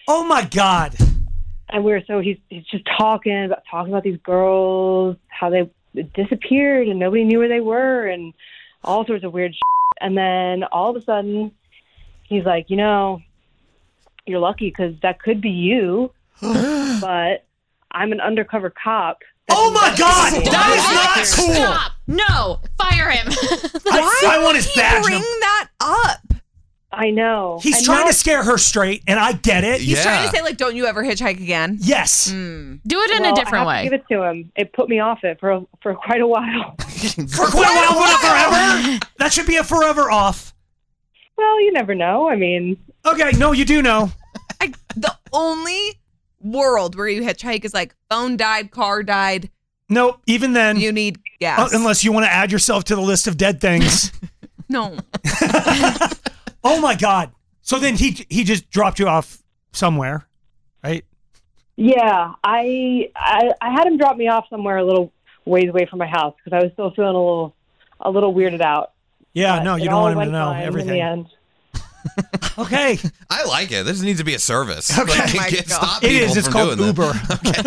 Speaker 6: Oh my God.
Speaker 8: And we were so he's he's just talking about talking about these girls, how they disappeared and nobody knew where they were, and all sorts of weird shit. And then all of a sudden, he's like, you know, you're lucky because that could be you, but I'm an undercover cop.
Speaker 6: Oh my God, that is not cool.
Speaker 7: Stop. No, fire him.
Speaker 6: I, I want his
Speaker 3: He
Speaker 6: badge.
Speaker 3: bring that up.
Speaker 8: I know.
Speaker 6: He's
Speaker 8: And
Speaker 6: trying
Speaker 8: now-
Speaker 6: to scare her straight, and I get it.
Speaker 3: He's
Speaker 4: Yeah.
Speaker 3: trying to say, like, don't you ever hitchhike again?
Speaker 6: Yes.
Speaker 3: Mm.
Speaker 7: Do it in
Speaker 8: well,
Speaker 7: a different
Speaker 8: I have
Speaker 7: way.
Speaker 8: to give it to him. It put me off it for for quite a while.
Speaker 6: For quite a while, but not forever. That should be a forever off.
Speaker 8: Well, you never know. I mean,
Speaker 6: Okay, no, you do know.
Speaker 3: I, the only world where you hitchhike is like phone died, car died.
Speaker 6: Nope, even then,
Speaker 3: You need gas.
Speaker 6: uh, unless you want to add yourself to the list of dead things.
Speaker 3: no.
Speaker 6: Oh my God. So then he he just dropped you off somewhere, right?
Speaker 8: yeah, I, I I had him drop me off somewhere a little ways away from my house because I was still feeling a little a little weirded out.
Speaker 6: Yeah,
Speaker 8: But
Speaker 6: no, you
Speaker 8: it
Speaker 6: don't
Speaker 8: all
Speaker 6: want him to
Speaker 8: went
Speaker 6: know
Speaker 8: fine in
Speaker 6: everything.
Speaker 8: the end.
Speaker 6: Okay.
Speaker 4: I like it. This needs to be a service.
Speaker 6: Okay.
Speaker 4: Like,
Speaker 3: Oh my
Speaker 4: can't
Speaker 3: God.
Speaker 4: stop
Speaker 6: It
Speaker 4: people
Speaker 6: is. It's
Speaker 4: from
Speaker 6: called
Speaker 4: doing
Speaker 6: Uber.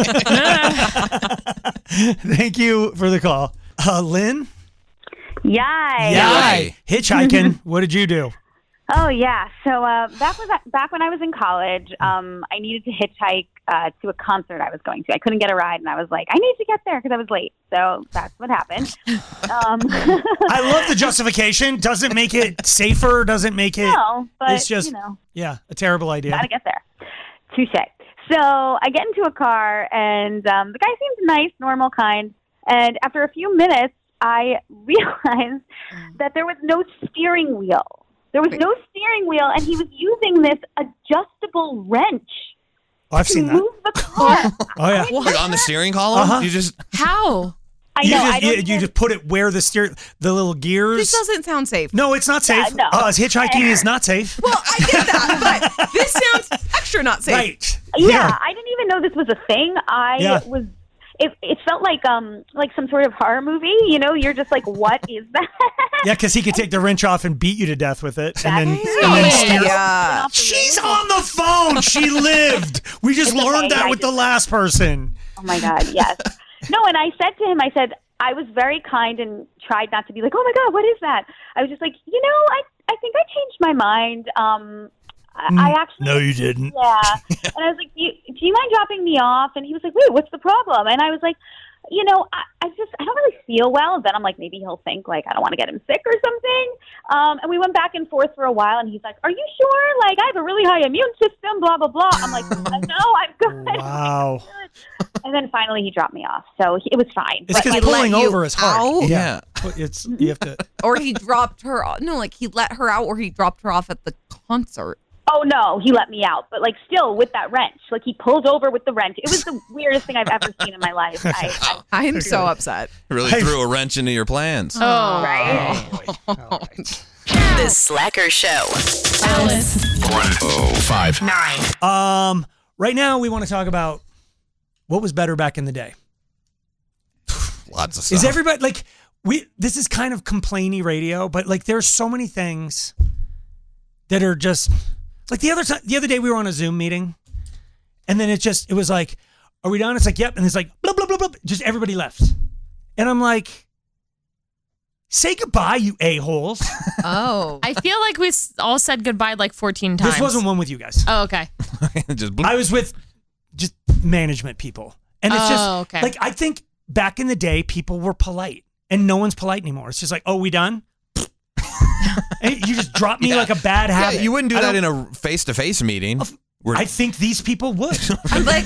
Speaker 4: that.
Speaker 6: Thank you for the call. Uh, Lynn?
Speaker 11: Yay.
Speaker 6: Yay. Hitchhiking. What did you do?
Speaker 11: Oh yeah. So uh, back was back when I was in college, um, I needed to hitchhike uh, to a concert I was going to. I couldn't get a ride, and I was like, I need to get there because I was late. So that's what happened. Um,
Speaker 6: I love the justification. Doesn't make it safer. Doesn't make it.
Speaker 11: no, but
Speaker 6: it's just,
Speaker 11: you know,
Speaker 6: yeah, a terrible idea.
Speaker 11: gotta get there. Touche. So I get into a car, and um, the guy seems nice, normal, kind. And after a few minutes, I realized that there was no steering wheel. There was no steering wheel, and he was using this adjustable wrench
Speaker 6: Oh, I've
Speaker 11: to
Speaker 6: seen that.
Speaker 11: move the car.
Speaker 6: Oh yeah.
Speaker 4: Like on the steering column,
Speaker 6: Uh-huh.
Speaker 4: you just
Speaker 7: How?
Speaker 11: I
Speaker 6: You
Speaker 11: know.
Speaker 6: just
Speaker 11: I don't
Speaker 6: you, you
Speaker 11: even-
Speaker 6: just put it where the steer the little gears.
Speaker 3: This doesn't sound safe.
Speaker 6: No, it's not safe.
Speaker 11: Uh, no.
Speaker 6: Uh, hitchhiking is not safe.
Speaker 3: Well, I get that, but this sounds extra not safe.
Speaker 6: Right.
Speaker 11: yeah, I didn't even know this was a thing. I
Speaker 6: Yeah.
Speaker 11: was. It, it felt like um like some sort of horror movie. You know, you're just like, what is that?
Speaker 6: Yeah, because he could take the wrench off and beat you to death with it, and then,
Speaker 11: That's
Speaker 6: and then
Speaker 11: it.
Speaker 6: steer.
Speaker 3: Yeah.
Speaker 11: Off the
Speaker 6: She's
Speaker 11: road.
Speaker 6: on the phone. She lived. We just
Speaker 11: It's
Speaker 6: learned
Speaker 11: okay,
Speaker 6: that
Speaker 11: I
Speaker 6: with
Speaker 11: just-
Speaker 6: the last person.
Speaker 11: Oh my God, yes. No, and I said to him, I said, I was very kind and tried not to be like, oh my God, what is that? I was just like, you know, I, I think I changed my mind. Um, I, I actually,
Speaker 6: No, you didn't.
Speaker 11: yeah. And I was like, do you, do you mind dropping me off? And he was like, wait, what's the problem? And I was like, you know, I, I just, I don't really feel well. And then I'm like, maybe he'll think like, I don't want to get him sick or something. Um, and we went back and forth for a while, and he's like, are you sure? Like, I have a really high immune system, blah, blah, blah. I'm like, no, I'm good.
Speaker 6: Wow.
Speaker 11: And then finally he dropped me off. So he, it was fine.
Speaker 6: It's
Speaker 11: But,
Speaker 6: because
Speaker 11: like,
Speaker 6: pulling
Speaker 3: let you
Speaker 6: over is hard.
Speaker 3: out?
Speaker 6: Yeah. It's you have to.
Speaker 3: Or he dropped her off. No, like he let her out or he dropped her off at the concert.
Speaker 11: oh no, he let me out. But like still with that wrench. Like he pulled over with the wrench. It was the weirdest thing I've ever seen in my life. I, I,
Speaker 3: I'm so upset.
Speaker 4: really
Speaker 6: Hey.
Speaker 4: threw a wrench into your plans.
Speaker 7: Oh,
Speaker 11: right?
Speaker 6: All right.
Speaker 5: The Slacker Show.
Speaker 2: Alice.
Speaker 12: oh five
Speaker 2: Nine.
Speaker 6: Um. Right now, we want to talk about what was better back in the day.
Speaker 4: Lots of stuff.
Speaker 6: Is everybody like we? This is kind of complainy radio, but like there's so many things that are just like the other time. The other day we were on a Zoom meeting, and then it just it was like, "Are we done?" It's like, "Yep," and it's like, "Blah blah blah blah." Just everybody left, and I'm like, "Say goodbye, you a holes."
Speaker 3: Oh.
Speaker 7: I feel like we s- all said goodbye like fourteen times.
Speaker 6: This wasn't one with you guys.
Speaker 7: Oh, okay.
Speaker 4: just
Speaker 6: I was with just management people, and it's
Speaker 7: Oh,
Speaker 6: just
Speaker 7: okay.
Speaker 6: like I think back in the day people were polite, and no one's polite anymore. It's just like, "Oh, we done?" And you just drop me
Speaker 4: Yeah.
Speaker 6: like a bad habit.
Speaker 4: Yeah, you wouldn't do
Speaker 6: I
Speaker 4: that
Speaker 6: don't-
Speaker 4: in a face-to-face meeting. Where-
Speaker 6: I think these people would.
Speaker 3: I'm like,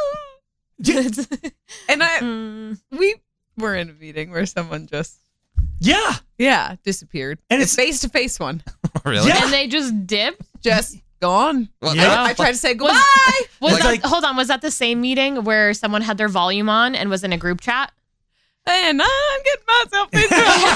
Speaker 3: and I,
Speaker 7: Mm.
Speaker 3: we were in a meeting where someone just,
Speaker 6: Yeah.
Speaker 3: yeah, disappeared.
Speaker 6: And
Speaker 3: And
Speaker 6: it's-
Speaker 3: it's face to face one.
Speaker 4: really?
Speaker 6: Yeah.
Speaker 7: And they just dipped.
Speaker 3: Just gone.
Speaker 4: Well,
Speaker 6: Yeah.
Speaker 3: I, I tried to say
Speaker 7: Was-
Speaker 3: goodbye.
Speaker 7: Was
Speaker 6: Like-
Speaker 7: that,
Speaker 6: like-
Speaker 7: hold on, was that the same meeting where someone had their volume on and was in a group chat?
Speaker 3: And I'm getting myself into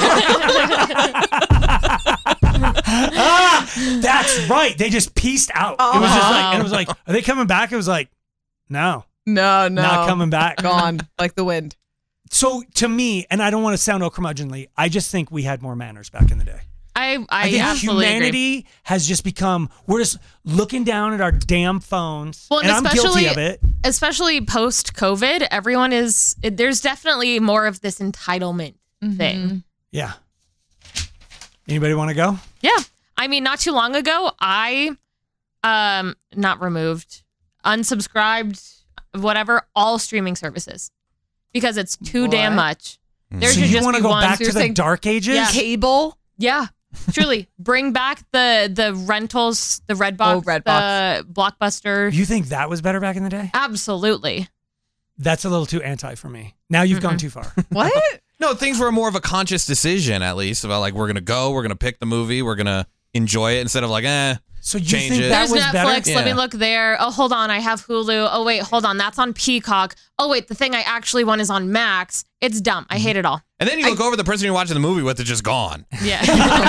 Speaker 6: Ah, that's right. They just pieced out. It was just like, and it was like, are they coming back? It was like, no,
Speaker 3: No, no.
Speaker 6: not coming back.
Speaker 3: Gone like the wind.
Speaker 6: So to me, and I don't want to sound all curmudgeonly, I just think we had more manners back in the day.
Speaker 7: I I,
Speaker 6: I think
Speaker 7: absolutely
Speaker 6: humanity
Speaker 7: agree.
Speaker 6: has just become, we're just looking down at our damn phones.
Speaker 7: Well,
Speaker 6: and,
Speaker 7: and
Speaker 6: I'm guilty
Speaker 7: especially-
Speaker 6: of it.
Speaker 7: Especially post COVID, everyone is. There's definitely more of this entitlement thing.
Speaker 6: Yeah. Anybody want to go?
Speaker 7: Yeah. I mean, not too long ago, I um not removed, unsubscribed, whatever, all streaming services because it's too damn
Speaker 3: What?
Speaker 7: much. There
Speaker 6: So
Speaker 7: should
Speaker 6: you
Speaker 7: just
Speaker 6: want to
Speaker 7: be
Speaker 6: go
Speaker 7: one.
Speaker 6: back
Speaker 7: So
Speaker 6: to
Speaker 7: you're
Speaker 6: the
Speaker 7: saying-
Speaker 6: dark ages?
Speaker 7: Yeah.
Speaker 3: Cable.
Speaker 7: Yeah, truly. Bring back the the rentals, the Redbox,
Speaker 3: Oh, Redbox.
Speaker 7: the Blockbuster.
Speaker 6: You think that was better back in the day?
Speaker 7: Absolutely.
Speaker 6: That's a little too anti for me. Now you've gone too far.
Speaker 3: What?
Speaker 4: No, things were more of a conscious decision, at least, about like, we're going to go, we're going to pick the movie, we're going to enjoy it instead of like, eh,
Speaker 6: So you
Speaker 4: change
Speaker 6: think
Speaker 4: it.
Speaker 6: that
Speaker 7: There's
Speaker 6: was
Speaker 7: Netflix.
Speaker 6: better?
Speaker 7: Let me
Speaker 4: Yeah.
Speaker 7: look there. Oh, hold on. I have Hulu. Oh, wait. Hold on. That's on Peacock. Oh, wait. The thing I actually want is on Max. It's dumb. I hate it all.
Speaker 4: And then you look over, the person you're watching the movie with is just gone.
Speaker 7: Yeah.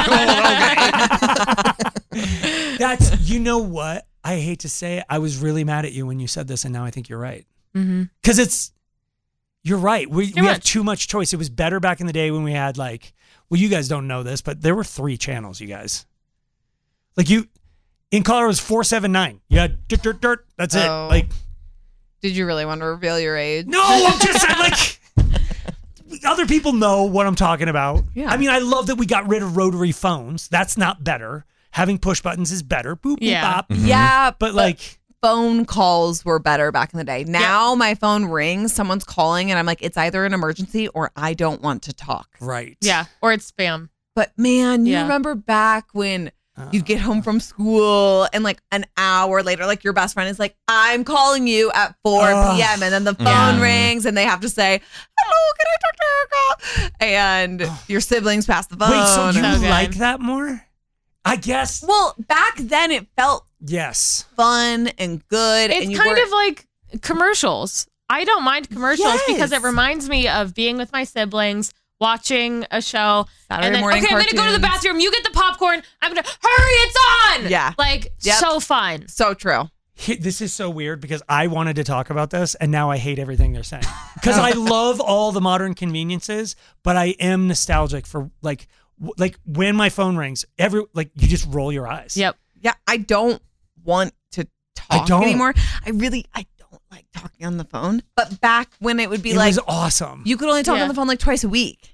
Speaker 6: That's, you know what? I hate to say it. I was really mad at you when you said this, and now I think you're right.
Speaker 7: mm-hmm.
Speaker 6: Because it's, you're right. We,
Speaker 7: Too
Speaker 6: we have
Speaker 7: much.
Speaker 6: too much choice. It was better back in the day when we had like, well, you guys don't know this, but there were three channels, you guys. Like you, in Colorado, it was four seven nine. You had dirt, dirt, dirt. That's it.
Speaker 3: Oh.
Speaker 6: Like,
Speaker 3: Did you really want to reveal your age?
Speaker 6: no, I'm just saying, like, other people know what I'm talking about.
Speaker 3: Yeah.
Speaker 6: I mean, I love that we got rid of rotary phones. That's not better. Having push buttons is better. Boop, boop,
Speaker 7: Yeah.
Speaker 6: bop.
Speaker 3: Yeah,
Speaker 6: But like,
Speaker 3: phone calls were better back in the day. Now my phone rings, someone's calling, and I'm like, it's either an emergency or I don't want to talk.
Speaker 6: right.
Speaker 7: Yeah. Or it's spam.
Speaker 3: But man, you
Speaker 7: Yeah.
Speaker 3: remember back when you'd get home from school and like an hour later, like your best friend is like, I'm calling you at four p.m. And then the phone
Speaker 7: Yeah.
Speaker 3: rings and they have to say, hello, can I talk to Erica? And your siblings pass the phone.
Speaker 6: Wait, so you
Speaker 7: So good.
Speaker 6: like that more? I guess.
Speaker 3: well, back then it felt
Speaker 6: Yes.
Speaker 3: fun and good.
Speaker 7: It's
Speaker 3: and you
Speaker 7: kind
Speaker 3: weren't-
Speaker 7: of like commercials. I don't mind commercials because
Speaker 3: Yes.
Speaker 7: it reminds me of being with my siblings, watching a show.
Speaker 3: Saturday
Speaker 7: and then,
Speaker 3: morning
Speaker 7: okay, I'm going to go to the
Speaker 3: cartoons.
Speaker 7: bathroom. You get the popcorn. I'm going to hurry. It's on.
Speaker 3: Yeah.
Speaker 7: Like,
Speaker 3: Yep.
Speaker 7: so fun.
Speaker 3: so true.
Speaker 6: He- This is so weird because I wanted to talk about this and now I hate everything they're saying. Because I love all the modern conveniences, but I am nostalgic for like, w- like when my phone rings, every like you just roll your eyes.
Speaker 7: Yep.
Speaker 3: Yeah, I don't want to
Speaker 6: I
Speaker 3: talk
Speaker 6: don't.
Speaker 3: anymore. I really, I don't like talking on the phone. But back when it would be
Speaker 6: It
Speaker 3: like,
Speaker 6: was awesome.
Speaker 3: you could only talk
Speaker 7: Yeah.
Speaker 3: on the phone like twice a week.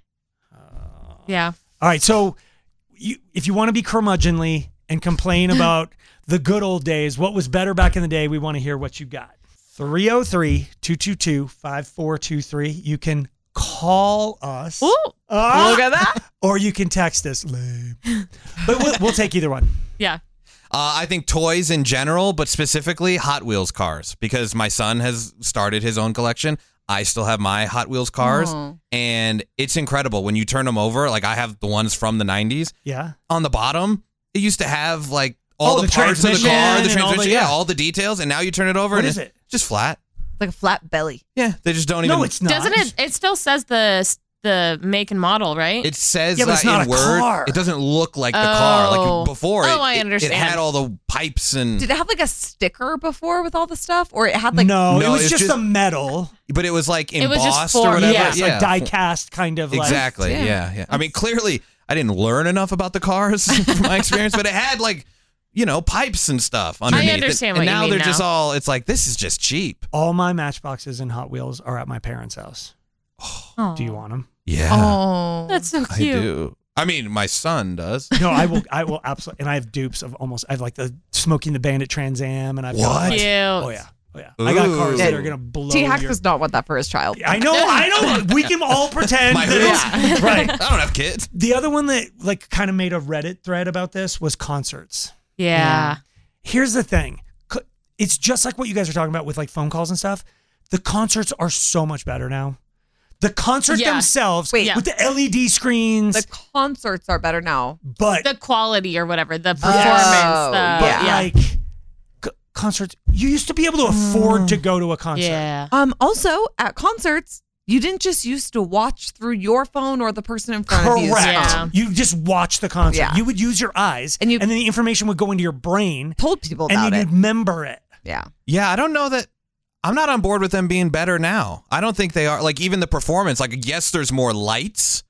Speaker 7: Yeah.
Speaker 6: All right, so you, if you want to be curmudgeonly and complain about the good old days, what was better back in the day, we want to hear what you got. three oh three, two two two, five four two three. You can call us.
Speaker 7: Ooh.
Speaker 6: Ah!
Speaker 3: Look at that.
Speaker 6: Or you can text us. Lame. But we'll, we'll take either one.
Speaker 7: Yeah.
Speaker 4: Uh, I think toys in general, but specifically Hot Wheels cars, because my son has started his own collection. I still have my Hot Wheels cars,
Speaker 3: Oh.
Speaker 4: and it's incredible when you turn them over. Like I have the ones from the nineties.
Speaker 6: Yeah.
Speaker 4: On the bottom, it used to have like all
Speaker 6: Oh,
Speaker 4: the,
Speaker 6: the
Speaker 4: parts of the
Speaker 6: transmission
Speaker 4: car, the
Speaker 6: and all
Speaker 4: transmission,
Speaker 6: the-
Speaker 4: yeah,
Speaker 6: yeah.
Speaker 4: all the details, and now you turn it over
Speaker 6: What
Speaker 4: and
Speaker 6: is
Speaker 4: it's
Speaker 6: it?
Speaker 4: just flat.
Speaker 3: It's like a flat belly.
Speaker 4: Yeah, they just don't even.
Speaker 6: No, it's not.
Speaker 7: Doesn't it? It still says the the make and model, right?
Speaker 4: It says
Speaker 6: Yeah, but it's
Speaker 4: that
Speaker 6: not
Speaker 4: in
Speaker 6: a
Speaker 4: word.
Speaker 6: car.
Speaker 4: It doesn't look like the car.
Speaker 7: Oh.
Speaker 4: Like before,
Speaker 7: Oh,
Speaker 4: it,
Speaker 7: I
Speaker 4: it-
Speaker 7: understand.
Speaker 4: It had all the pipes and.
Speaker 3: Did it have like a sticker before with all the stuff? Or it had like,
Speaker 6: no,
Speaker 4: No,
Speaker 6: it was
Speaker 4: it's
Speaker 6: just,
Speaker 4: just-
Speaker 6: a metal.
Speaker 4: but it was like
Speaker 7: It was just
Speaker 4: embossed
Speaker 7: form-
Speaker 4: or whatever.
Speaker 6: Yes,
Speaker 4: yeah,
Speaker 6: like die cast kind of like.
Speaker 4: Exactly.
Speaker 3: Yeah.
Speaker 4: Yeah. yeah, I mean, clearly, I didn't learn enough about the cars from my experience, but it had like, you know, pipes and stuff underneath. it.
Speaker 7: understand
Speaker 4: And
Speaker 7: what you
Speaker 4: now
Speaker 7: mean
Speaker 4: they're
Speaker 7: now.
Speaker 4: just all. It's like this is just cheap.
Speaker 6: All my Matchboxes and Hot Wheels are at my parents' house.
Speaker 7: Aw.
Speaker 6: Do you want them?
Speaker 4: Yeah,
Speaker 3: oh.
Speaker 7: That's so
Speaker 4: I
Speaker 7: cute.
Speaker 4: do. I mean, my son does.
Speaker 6: No, I will. I will absolutely. And I have dupes of almost. I have like the Smoking the Bandit Trans Am, and I've got
Speaker 4: What?
Speaker 6: like,
Speaker 7: Cute.
Speaker 6: oh yeah, oh yeah. I got cars that
Speaker 3: Ooh.
Speaker 6: are gonna blow.
Speaker 3: T Hack
Speaker 6: your-
Speaker 3: does not want that for his child.
Speaker 6: I know. I know. We can all pretend.
Speaker 4: My
Speaker 6: that
Speaker 4: who?
Speaker 6: it's- Right.
Speaker 4: I don't have kids.
Speaker 6: The other one that like kind of made a Reddit thread about this was concerts.
Speaker 7: Yeah.
Speaker 6: Here's the thing. Co- It's just like what you guys are talking about with like phone calls and stuff. The concerts are so much better now. The concerts
Speaker 7: Yeah.
Speaker 6: themselves
Speaker 3: Wait.
Speaker 6: with the L E D screens,
Speaker 3: The concerts are better now.
Speaker 6: but
Speaker 7: The quality or whatever, the performance.
Speaker 3: Oh,
Speaker 7: the,
Speaker 6: but
Speaker 3: yeah.
Speaker 6: like c- concerts, you used to be able to afford to go to a concert.
Speaker 7: Yeah.
Speaker 3: Um. Also, at concerts, you didn't just used to watch through your phone or the person in front of you.
Speaker 6: Correct.
Speaker 7: Yeah.
Speaker 6: You just watch the concert.
Speaker 3: Yeah.
Speaker 6: You would use your eyes,
Speaker 3: And you-
Speaker 6: and then the information would go into your brain,
Speaker 3: Told people
Speaker 6: and
Speaker 3: about
Speaker 6: then
Speaker 3: it.
Speaker 6: you'd remember it.
Speaker 3: Yeah.
Speaker 4: Yeah, I don't know that. I'm not on board with them being better now. I don't think they are. Like even the performance. Like yes, there's more lights,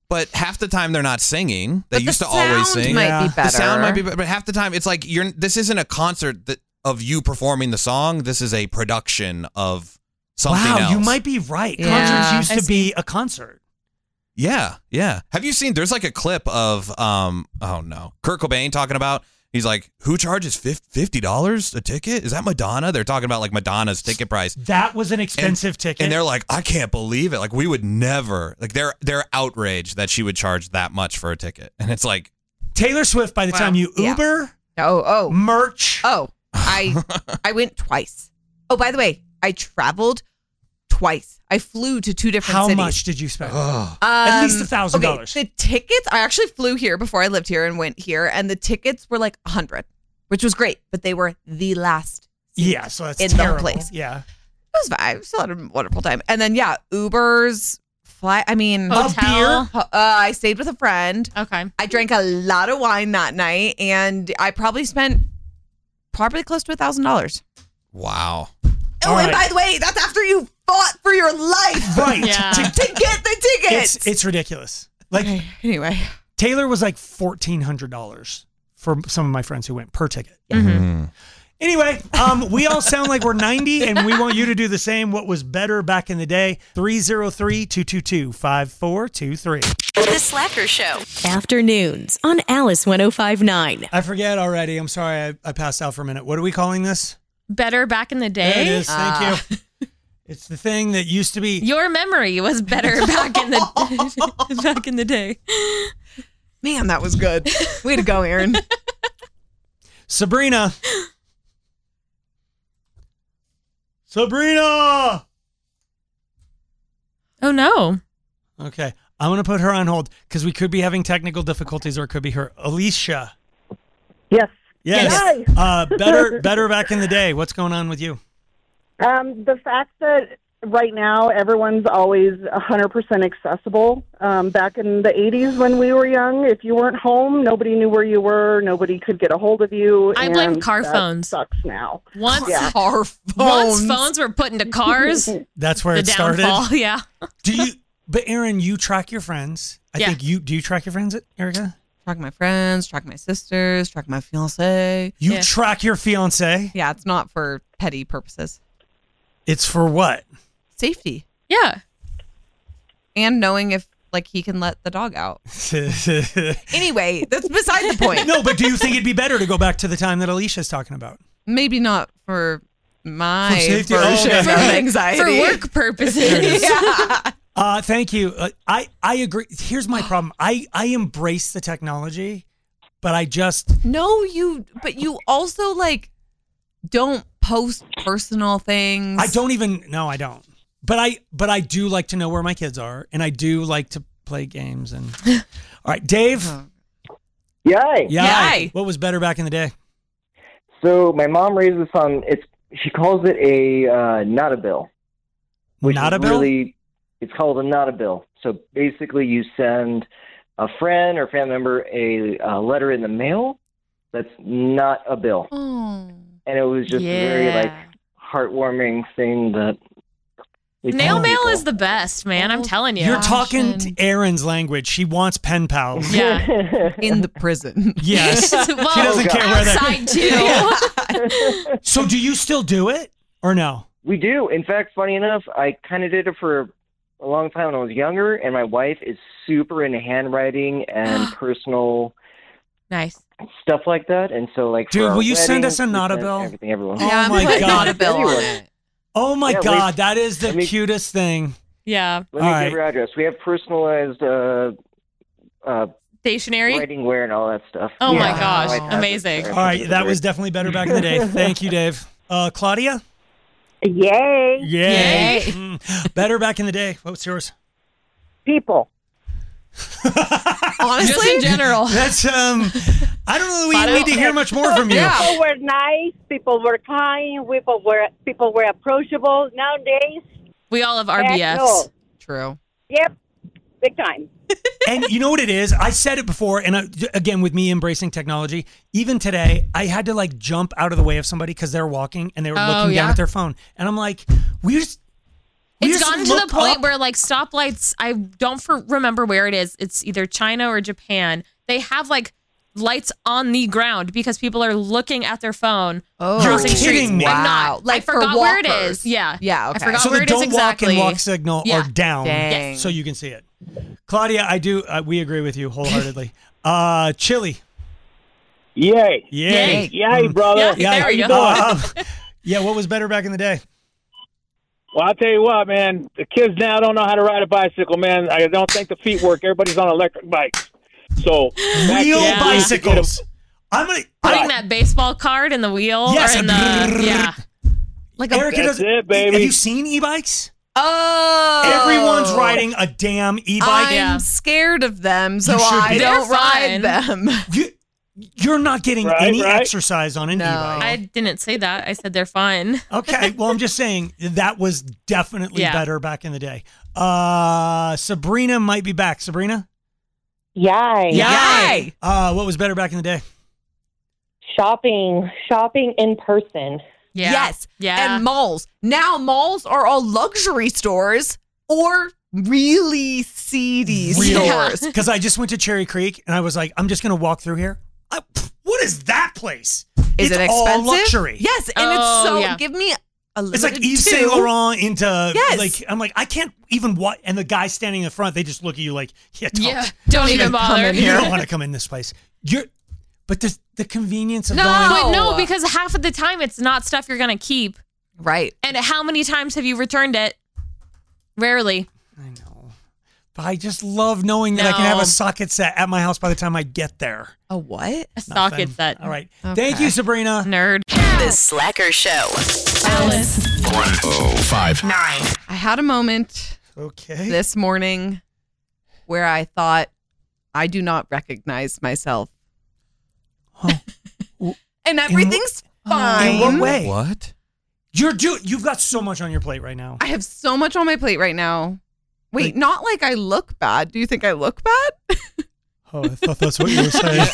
Speaker 4: but half the time they're not singing. They
Speaker 3: But the
Speaker 4: used to always
Speaker 3: sound
Speaker 4: sing.
Speaker 3: might be
Speaker 4: The sound
Speaker 3: better.
Speaker 4: might be better, but half the time it's like you're. This isn't a concert that of you performing the song. This is a production of something
Speaker 6: wow,
Speaker 4: else.
Speaker 6: you might be right.
Speaker 3: Yeah.
Speaker 6: Concerts
Speaker 3: I
Speaker 6: used to be a concert.
Speaker 4: Yeah, yeah. Have you seen? There's like a clip of um. Oh no, Kurt Cobain talking about. He's like, who charges fifty dollars a ticket? Is that Madonna? They're talking about like Madonna's ticket price.
Speaker 6: That was an expensive
Speaker 4: and,
Speaker 6: ticket.
Speaker 4: And they're like, I can't believe it. Like we would never. Like they're they're outraged that she would charge that much for a ticket. And it's like
Speaker 6: Taylor Swift. By the
Speaker 3: Wow.
Speaker 6: time you
Speaker 3: Yeah.
Speaker 6: Uber,
Speaker 3: Oh, oh,
Speaker 6: merch.
Speaker 3: oh! I I went twice. Oh, by the way, I traveled twice. I flew to two different
Speaker 6: How
Speaker 3: cities.
Speaker 6: much did you spend?
Speaker 4: oh,
Speaker 6: At least
Speaker 3: Um,
Speaker 6: a thousand
Speaker 3: okay,
Speaker 6: dollars.
Speaker 3: The tickets, I actually flew here before I lived here and went here, and the tickets were like a hundred, which was great, but they were the last seat
Speaker 6: Yeah, so that's
Speaker 3: in the
Speaker 6: terrible.
Speaker 3: place.
Speaker 6: Yeah.
Speaker 3: It was fine. I still had a wonderful time. And then yeah, Ubers, fly. I mean,
Speaker 7: Hotel.
Speaker 3: uh, I stayed with a friend.
Speaker 7: Okay.
Speaker 3: I drank a lot of wine that night, and I probably spent probably close to a thousand dollars.
Speaker 4: wow.
Speaker 3: Oh,
Speaker 6: All
Speaker 3: and
Speaker 6: right.
Speaker 3: by the way, that's after you fought for your life
Speaker 6: Right.
Speaker 7: Yeah.
Speaker 6: To-
Speaker 3: to get the tickets.
Speaker 6: it's it's ridiculous. Like
Speaker 3: Okay, anyway.
Speaker 6: Taylor was like fourteen hundred dollars for some of my friends who went per ticket.
Speaker 4: Mm.
Speaker 6: Anyway, um, we all sound like we're ninety, and we want you to do the same. What was better back in the day? three oh three, two two two, five four two three.
Speaker 5: The Slacker Show.
Speaker 2: Afternoons on Alice one oh five point nine.
Speaker 6: I forget already. I'm sorry. I, I passed out for a minute. What are we calling this?
Speaker 7: Better back in the day.
Speaker 6: There it is. Thank
Speaker 3: Ah.
Speaker 6: you. It's the thing that used to be.
Speaker 7: Your memory was better back in the back in the day.
Speaker 3: Man, that was good. Way to go, Aaron.
Speaker 6: Sabrina. Sabrina.
Speaker 7: Oh no.
Speaker 6: Okay. I'm going to put her on hold because we could be having technical difficulties, or it could be her. Alicia.
Speaker 8: Yes.
Speaker 6: Yes.
Speaker 8: Hi.
Speaker 6: Uh, better, better back in the day. What's going on with you?
Speaker 8: Um, the fact that right now everyone's always one hundred percent accessible. Um, back in the eighties when we were young, if you weren't home, nobody knew where you were. Nobody could get a hold of you.
Speaker 7: I blame
Speaker 8: and
Speaker 7: car
Speaker 8: that
Speaker 7: phones.
Speaker 8: Sucks now.
Speaker 7: Once
Speaker 8: Yeah.
Speaker 3: Our phones.
Speaker 7: once phones were put into cars,
Speaker 6: That's where
Speaker 7: the
Speaker 6: it started.
Speaker 7: downfall. Yeah.
Speaker 6: Do you? But Aaron, you track your friends. I
Speaker 7: Yeah.
Speaker 6: think you do. You track your friends, Erica?
Speaker 3: Track my friends, track my sisters, track my fiance.
Speaker 6: You
Speaker 7: Yeah.
Speaker 6: track your fiance.
Speaker 3: Yeah, it's not for petty purposes.
Speaker 6: It's for what?
Speaker 3: Safety.
Speaker 7: Yeah.
Speaker 3: And knowing if like he can let the dog out. Anyway, that's beside the point.
Speaker 6: No, but do you think it'd be better to go back to the time that Alicia's talking about?
Speaker 3: Maybe not for my
Speaker 6: For safety?
Speaker 3: version
Speaker 6: Oh, okay.
Speaker 3: of
Speaker 7: For
Speaker 3: anxiety.
Speaker 7: work purposes.
Speaker 3: Yeah.
Speaker 6: Uh, thank you. Uh, I I agree. Here's my problem. I I embrace the technology, but I just
Speaker 3: No, you but you also like don't post personal things.
Speaker 6: I don't even no, I don't. But I but I do like to know where my kids are, and I do like to play games. And all right, Dave.
Speaker 9: Yay.
Speaker 6: Yeah.
Speaker 3: Yay.
Speaker 6: What was better back in the day?
Speaker 9: So my mom raised us on it's. She calls it a uh, not a bill. Which
Speaker 6: Not
Speaker 9: is
Speaker 6: a bill?
Speaker 9: Really, it's called a not a bill. So basically, you send a friend or family member a, uh letter in the mail that's not a bill,
Speaker 3: Oh.
Speaker 9: and it was just a very like
Speaker 7: Yeah.
Speaker 9: heartwarming thing that. we
Speaker 7: Nail
Speaker 9: tell
Speaker 7: mail
Speaker 9: people.
Speaker 7: is the best, man. I'm telling you.
Speaker 6: You're talking
Speaker 3: Fashion.
Speaker 6: to Aaron's language. She wants pen pals.
Speaker 7: Yeah.
Speaker 3: In the prison.
Speaker 6: Yes.
Speaker 7: well,
Speaker 6: She doesn't care where that.
Speaker 7: outside too.
Speaker 6: So do you still do it or no?
Speaker 9: We do. In fact, funny enough, I kind of did it for a long time when I was younger, and my wife is super into handwriting and personal
Speaker 7: Nice.
Speaker 9: stuff like that. And so, like, for
Speaker 6: Dude,
Speaker 9: our
Speaker 6: will you send
Speaker 9: weddings,
Speaker 6: us a
Speaker 9: we
Speaker 6: not a
Speaker 9: sent
Speaker 6: bill?
Speaker 9: Everything, everyone.
Speaker 6: Oh
Speaker 3: Yeah, I'm
Speaker 6: my
Speaker 3: putting
Speaker 6: God.
Speaker 3: not a bill on it.
Speaker 6: Oh my
Speaker 9: Yeah, we-
Speaker 6: God, that is the
Speaker 9: let me-
Speaker 6: cutest thing.
Speaker 7: Yeah.
Speaker 9: Let me
Speaker 6: All
Speaker 9: give
Speaker 6: right.
Speaker 9: your address. We have personalized uh, uh,
Speaker 7: Stationary.
Speaker 9: writing wear and all that stuff.
Speaker 7: Oh my
Speaker 9: Yeah.
Speaker 7: gosh,
Speaker 9: I have it.
Speaker 7: amazing.
Speaker 6: All right, that was definitely better back in the day. Thank you, Dave. Uh, Claudia?
Speaker 8: Yay.
Speaker 6: Yay.
Speaker 7: Yay.
Speaker 6: Mm, better back in the day. What's yours?
Speaker 8: People.
Speaker 3: Honestly,
Speaker 7: Just in general.
Speaker 6: That's, um, I don't know that
Speaker 7: Flat
Speaker 6: we need
Speaker 7: out.
Speaker 6: to hear much more from you.
Speaker 3: Yeah.
Speaker 12: People were nice. People were kind. People were people were approachable. Nowadays,
Speaker 7: We all have R B
Speaker 12: heck
Speaker 7: Fs.
Speaker 12: no.
Speaker 3: true.
Speaker 12: Yep, big time.
Speaker 6: And you know what it is? I said it before, and I, again, with me embracing technology, even today, I had to like jump out of the way of somebody because they're walking and they were
Speaker 7: Oh,
Speaker 6: looking down
Speaker 7: yeah.
Speaker 6: at their phone. And I'm like, we just, We
Speaker 7: It's
Speaker 6: just
Speaker 7: gotten to the
Speaker 6: look
Speaker 7: point
Speaker 6: up-
Speaker 7: where like stoplights, I don't for, remember where it is. It's either China or Japan. They have like lights on the ground because people are looking at their phone.
Speaker 3: Oh.
Speaker 6: You're
Speaker 7: crossing
Speaker 6: kidding
Speaker 7: streets.
Speaker 6: me.
Speaker 7: I'm
Speaker 3: Wow.
Speaker 7: not.
Speaker 3: Like
Speaker 7: I
Speaker 3: for
Speaker 7: forgot where it
Speaker 3: walkers.
Speaker 7: is. Yeah.
Speaker 3: Yeah, okay.
Speaker 7: I forgot
Speaker 6: So
Speaker 7: where
Speaker 6: the
Speaker 7: it is
Speaker 6: don't
Speaker 7: exactly.
Speaker 6: walk and walk signal
Speaker 7: Yeah.
Speaker 6: are down,
Speaker 3: Dang.
Speaker 6: so you can see it. Claudia, I do. Uh, we agree with you wholeheartedly. uh, Chili.
Speaker 13: Yay.
Speaker 6: Yay.
Speaker 13: Yay, brother.
Speaker 7: Yeah, there you
Speaker 6: uh,
Speaker 7: go.
Speaker 6: um, yeah, what was better back in the day?
Speaker 13: Well, I'll tell you what, man. The kids now don't know how to ride a bicycle, man. I don't think the feet work. Everybody's on electric bikes. So back
Speaker 6: Real
Speaker 13: then, we used to get 'em-
Speaker 6: bicycles. I'm gonna
Speaker 7: Putting that baseball card in the wheel
Speaker 6: Yes,
Speaker 7: or in
Speaker 6: and
Speaker 7: the yeah.
Speaker 3: Like
Speaker 6: a Erica
Speaker 13: That's
Speaker 6: does
Speaker 13: it, baby.
Speaker 6: Have you seen e-bikes?
Speaker 3: Oh.
Speaker 6: Everyone's riding a damn e-bike.
Speaker 3: I'm
Speaker 7: Yeah.
Speaker 3: scared of them, so
Speaker 6: You should
Speaker 3: I
Speaker 6: be.
Speaker 3: don't
Speaker 7: They're
Speaker 3: ride
Speaker 7: fine.
Speaker 3: them.
Speaker 6: You, you're not getting
Speaker 13: Right,
Speaker 6: any
Speaker 13: right.
Speaker 6: exercise on an
Speaker 3: No.
Speaker 6: e-bike.
Speaker 7: I didn't say that. I said they're fine.
Speaker 6: Okay, well, I'm just saying that was definitely
Speaker 7: Yeah.
Speaker 6: better back in the day. Uh, Sabrina might be back. Sabrina?
Speaker 12: Yay.
Speaker 3: Yay.
Speaker 6: Uh, what was better back in the day?
Speaker 12: Shopping. Shopping in person.
Speaker 7: Yeah.
Speaker 3: Yes.
Speaker 7: Yeah.
Speaker 3: And malls. Now malls are all luxury stores or really seedy stores.
Speaker 6: Because I just went to Cherry Creek and I was like, I'm just going to walk through here. I, pff, what is that place?
Speaker 3: Is
Speaker 6: it's
Speaker 3: it
Speaker 6: all
Speaker 3: expensive?
Speaker 6: luxury.
Speaker 3: Yes, and
Speaker 7: Oh,
Speaker 3: it's so
Speaker 7: yeah.
Speaker 3: give me a little
Speaker 6: It's like Yves
Speaker 3: too.
Speaker 6: Saint Laurent into
Speaker 3: Yes.
Speaker 6: like I'm like I can't even watch, and the guy standing in the front, they just look at you like, yeah, don't,
Speaker 7: Yeah. Don't even bother.
Speaker 3: in
Speaker 6: you
Speaker 3: here.
Speaker 6: don't want to come in this place. You're, but the the convenience of
Speaker 3: No.
Speaker 6: going.
Speaker 7: But no,
Speaker 3: Oh.
Speaker 7: because half of the time it's not stuff you're gonna keep.
Speaker 3: Right.
Speaker 7: And how many times have you returned it? Rarely.
Speaker 6: I know, but I just love knowing that I can have
Speaker 7: No.
Speaker 6: a socket set at my house by the time I get there.
Speaker 3: A what?
Speaker 7: A
Speaker 6: Nothing.
Speaker 7: socket set.
Speaker 6: All right,
Speaker 3: Okay.
Speaker 6: thank you, Sabrina.
Speaker 7: Nerd.
Speaker 5: The Slacker Show.
Speaker 2: Alice
Speaker 14: one oh five
Speaker 2: nine.
Speaker 3: I had a moment
Speaker 6: Okay.
Speaker 3: this morning where I thought I do not recognize myself. And everything's fine.
Speaker 6: In what way?
Speaker 4: What?
Speaker 6: You're do. You've got so much on your plate right now.
Speaker 3: I have so much on my plate right now. Wait,
Speaker 6: Like-
Speaker 3: not like I look bad. Do you think I look bad?
Speaker 6: Oh, I thought that's what you were saying.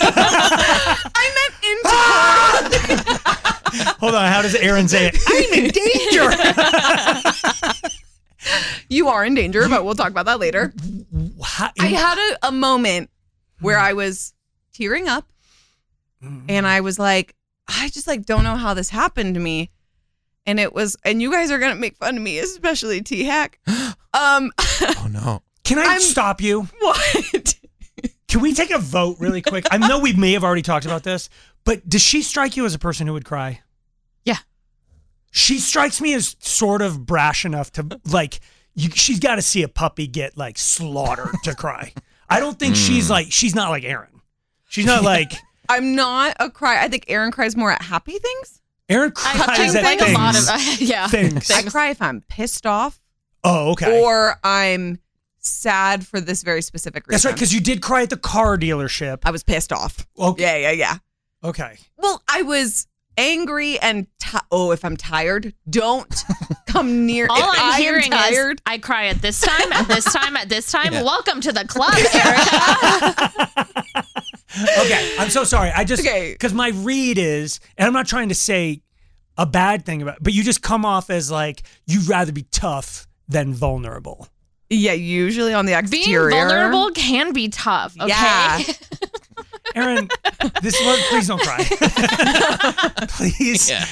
Speaker 3: I meant in turn.
Speaker 6: Hold on. How does Aaron say it? I'm in danger.
Speaker 3: You are in danger, but we'll talk about that later.
Speaker 6: How-
Speaker 3: I had a, a moment where I was tearing up and I was like, I just like don't know how this happened to me. And it was, and you guys are going to make fun of me, especially T-Hack. Um,
Speaker 4: Oh no.
Speaker 6: Can I
Speaker 3: I'm-
Speaker 6: stop you?
Speaker 3: what?
Speaker 6: Can we take a vote really quick? I know we may have already talked about this, but does she strike you as a person who would cry?
Speaker 7: Yeah.
Speaker 6: She strikes me as sort of brash enough to like. You, she's got to see a puppy get like slaughtered to cry. I don't think she's like. She's not like Aaron. She's not like
Speaker 3: I'm not a cry. I think Aaron cries more at happy things.
Speaker 6: Aaron
Speaker 7: I
Speaker 6: cries at
Speaker 7: like
Speaker 6: things.
Speaker 7: a lot of uh, yeah.
Speaker 6: Things.
Speaker 3: I cry if I'm pissed off
Speaker 6: Oh, okay.
Speaker 3: or I'm sad for this very specific reason.
Speaker 6: That's right, because you did cry at the car dealership.
Speaker 3: I was pissed off.
Speaker 6: Okay.
Speaker 3: Yeah, yeah, yeah.
Speaker 6: Okay.
Speaker 3: Well, I was angry and ti- oh, if I'm tired, don't come near.
Speaker 7: All
Speaker 3: if
Speaker 7: I'm
Speaker 3: I am
Speaker 7: hearing
Speaker 3: tired,
Speaker 7: is I cry at this time, at this time, at this time.
Speaker 4: Yeah.
Speaker 7: Welcome to the club, Erica.
Speaker 6: Okay. I'm so sorry. I just
Speaker 3: Okay.
Speaker 6: because my read is, and I'm not trying to say a bad thing about, but you just come off as like you'd rather be tough than vulnerable.
Speaker 3: yeah, usually on the
Speaker 7: Being
Speaker 3: exterior.
Speaker 7: vulnerable can be tough. Okay.
Speaker 3: Yeah.
Speaker 6: Aaron, this one, please don't cry. Please.
Speaker 4: Yeah.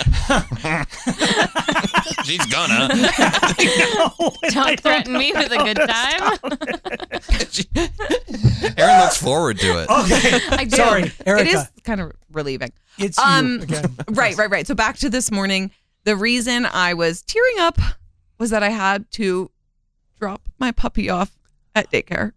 Speaker 4: She's gonna.
Speaker 6: No,
Speaker 7: Don't threaten me with a good time.
Speaker 4: Aaron looks forward to it.
Speaker 6: Okay.
Speaker 7: I do.
Speaker 6: Sorry, Erica.
Speaker 3: It is kind of relieving.
Speaker 6: It's
Speaker 3: Um,
Speaker 6: you again.
Speaker 3: Right, right, right. So back to this morning. The reason I was tearing up was that I had to drop my puppy off at daycare.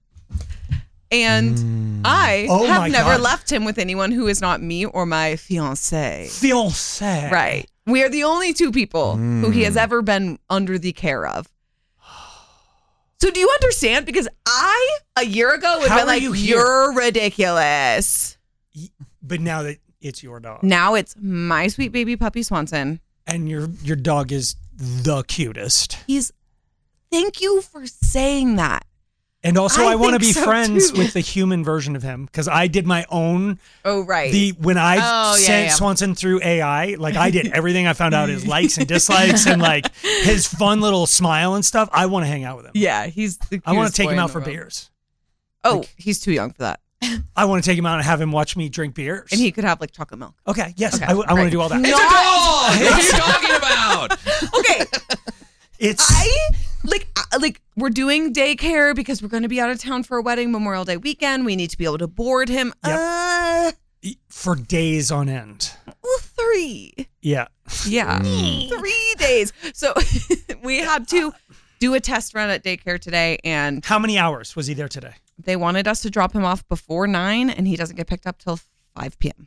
Speaker 3: And I
Speaker 6: Oh
Speaker 3: have
Speaker 6: my
Speaker 3: never
Speaker 6: God.
Speaker 3: left him with anyone who is not me or my fiance.
Speaker 6: Fiancé.
Speaker 3: Right. We are the only two people who he has ever been under the care of. So do you understand? Because I, a year ago, would
Speaker 6: How
Speaker 3: have been
Speaker 6: are
Speaker 3: like,
Speaker 6: you here?
Speaker 3: you're ridiculous.
Speaker 6: But now that it's your dog,
Speaker 3: Now it's my sweet baby puppy Swanson.
Speaker 6: and your your dog is the cutest.
Speaker 3: He's, thank you for saying that.
Speaker 6: And also,
Speaker 3: I
Speaker 6: I, want to
Speaker 3: think
Speaker 6: be
Speaker 3: so,
Speaker 6: friends
Speaker 3: too.
Speaker 6: with the human version of him because I did my own.
Speaker 3: Oh, right.
Speaker 6: The when I
Speaker 3: Oh, yeah,
Speaker 6: sent
Speaker 3: yeah.
Speaker 6: Swanson through A I, like I did everything. I found out his likes and dislikes and like his fun little smile and stuff. I want to hang out with him.
Speaker 3: Yeah, he's the
Speaker 6: I want
Speaker 3: cutest
Speaker 6: to take
Speaker 3: boy
Speaker 6: him
Speaker 3: in
Speaker 6: out
Speaker 3: the
Speaker 6: for
Speaker 3: world.
Speaker 6: beers.
Speaker 3: Oh, he's too young for that.
Speaker 6: I want to take him out and have him watch me drink beers.
Speaker 3: And he could have like chocolate milk.
Speaker 6: Okay, yes,
Speaker 3: Okay,
Speaker 6: I, w- I want
Speaker 3: great.
Speaker 6: to do all that.
Speaker 3: No.
Speaker 4: It's a dog! What are you talking about?
Speaker 3: Okay.
Speaker 6: It's
Speaker 3: I like I- like we're doing daycare because we're going to be out of town for a wedding Memorial Day weekend. We need to be able to board him. Uh,
Speaker 6: for days on end.
Speaker 3: well, three.
Speaker 6: Yeah.
Speaker 3: Yeah,
Speaker 6: Mm.
Speaker 3: three days. So we had to do a test run at daycare today, and
Speaker 6: How many hours was he there today?
Speaker 3: they wanted us to drop him off before nine, and he doesn't get picked up till five p.m.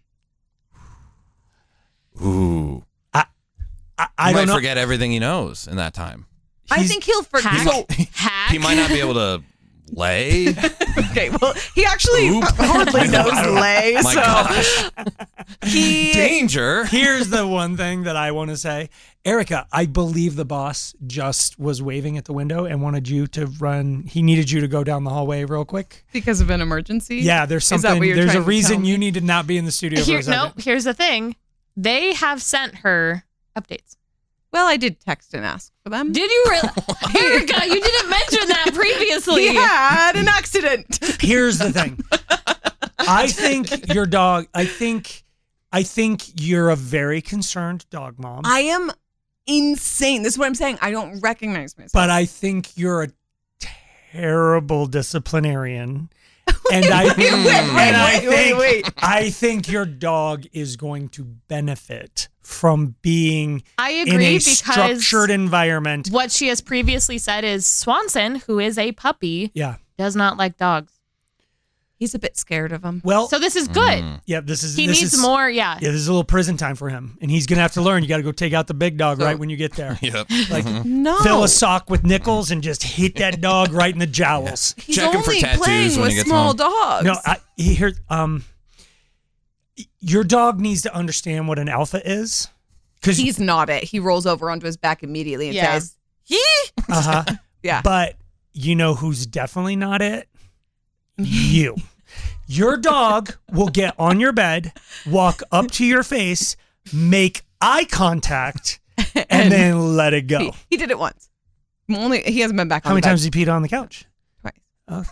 Speaker 4: Ooh.
Speaker 6: I, I, I
Speaker 4: he
Speaker 6: don't
Speaker 4: might
Speaker 6: know.
Speaker 4: forget everything he knows in that time.
Speaker 3: I think he'll forget.
Speaker 7: Hack.
Speaker 3: So,
Speaker 4: He might not be able to lay.
Speaker 3: okay, well, he actually
Speaker 4: Oop.
Speaker 3: hardly knows lay,
Speaker 4: My
Speaker 3: so
Speaker 4: gosh.
Speaker 3: he
Speaker 4: Danger.
Speaker 6: Here's the one thing that I want to say. Erica, I believe the boss just was waving at the window and wanted you to run. He needed you to go down the hallway real quick.
Speaker 3: because of an emergency.
Speaker 6: Yeah, there's
Speaker 3: Is that
Speaker 6: something.
Speaker 3: what you're
Speaker 6: There's a
Speaker 3: trying to tell
Speaker 6: reason
Speaker 3: me?
Speaker 6: you need to not be in the studio for
Speaker 7: Here,
Speaker 6: a second.
Speaker 7: no, here's the thing. They have sent her updates.
Speaker 3: Well, I did text and ask for them.
Speaker 7: Did you really? Erica, you didn't mention that previously.
Speaker 3: He had an accident.
Speaker 6: Here's the thing. I think your dog. I think. I think you're a very concerned dog mom.
Speaker 3: I am insane. This is what I'm saying. I don't recognize myself.
Speaker 6: but I think you're a terrible disciplinarian. And I,
Speaker 3: wait, wait,
Speaker 6: and
Speaker 3: wait,
Speaker 6: I
Speaker 3: wait, wait,
Speaker 6: think,
Speaker 3: wait.
Speaker 6: I think your dog is going to benefit from being
Speaker 7: I
Speaker 6: in
Speaker 7: agree
Speaker 6: a
Speaker 7: because
Speaker 6: structured environment.
Speaker 7: what she has previously said is Swanson, who is a puppy,
Speaker 6: Yeah.
Speaker 7: does not like dogs.
Speaker 3: He's a bit scared of them.
Speaker 6: Well,
Speaker 7: So this is good.
Speaker 6: yeah, this is
Speaker 7: He
Speaker 6: this
Speaker 7: needs
Speaker 6: is,
Speaker 7: more, yeah.
Speaker 6: Yeah, this is a little prison time for him, and he's gonna have to learn. You got to go take out the big dog
Speaker 3: So-
Speaker 6: right when you get there.
Speaker 4: Yep.
Speaker 6: Like
Speaker 3: No.
Speaker 6: fill a sock with nickels and just hit that dog right in the jowls.
Speaker 3: He's
Speaker 4: Check him for
Speaker 3: only
Speaker 4: tattoos
Speaker 3: playing
Speaker 4: when
Speaker 3: with
Speaker 4: he gets
Speaker 3: small
Speaker 4: home.
Speaker 3: dogs.
Speaker 6: No, I here um, your dog needs to understand what an alpha is, because
Speaker 3: he's not it. He rolls over onto his back immediately and
Speaker 7: Yeah.
Speaker 3: says, "He."
Speaker 6: uh huh.
Speaker 3: Yeah.
Speaker 6: But you know who's definitely not it? You. Your dog will get on your bed, walk up to your face, make eye contact, and, then let it go.
Speaker 3: He, he did it once. Only he hasn't been back.
Speaker 6: How
Speaker 3: on
Speaker 6: many
Speaker 3: the bed.
Speaker 6: times did he peed on the couch?
Speaker 3: Twice.
Speaker 6: Okay.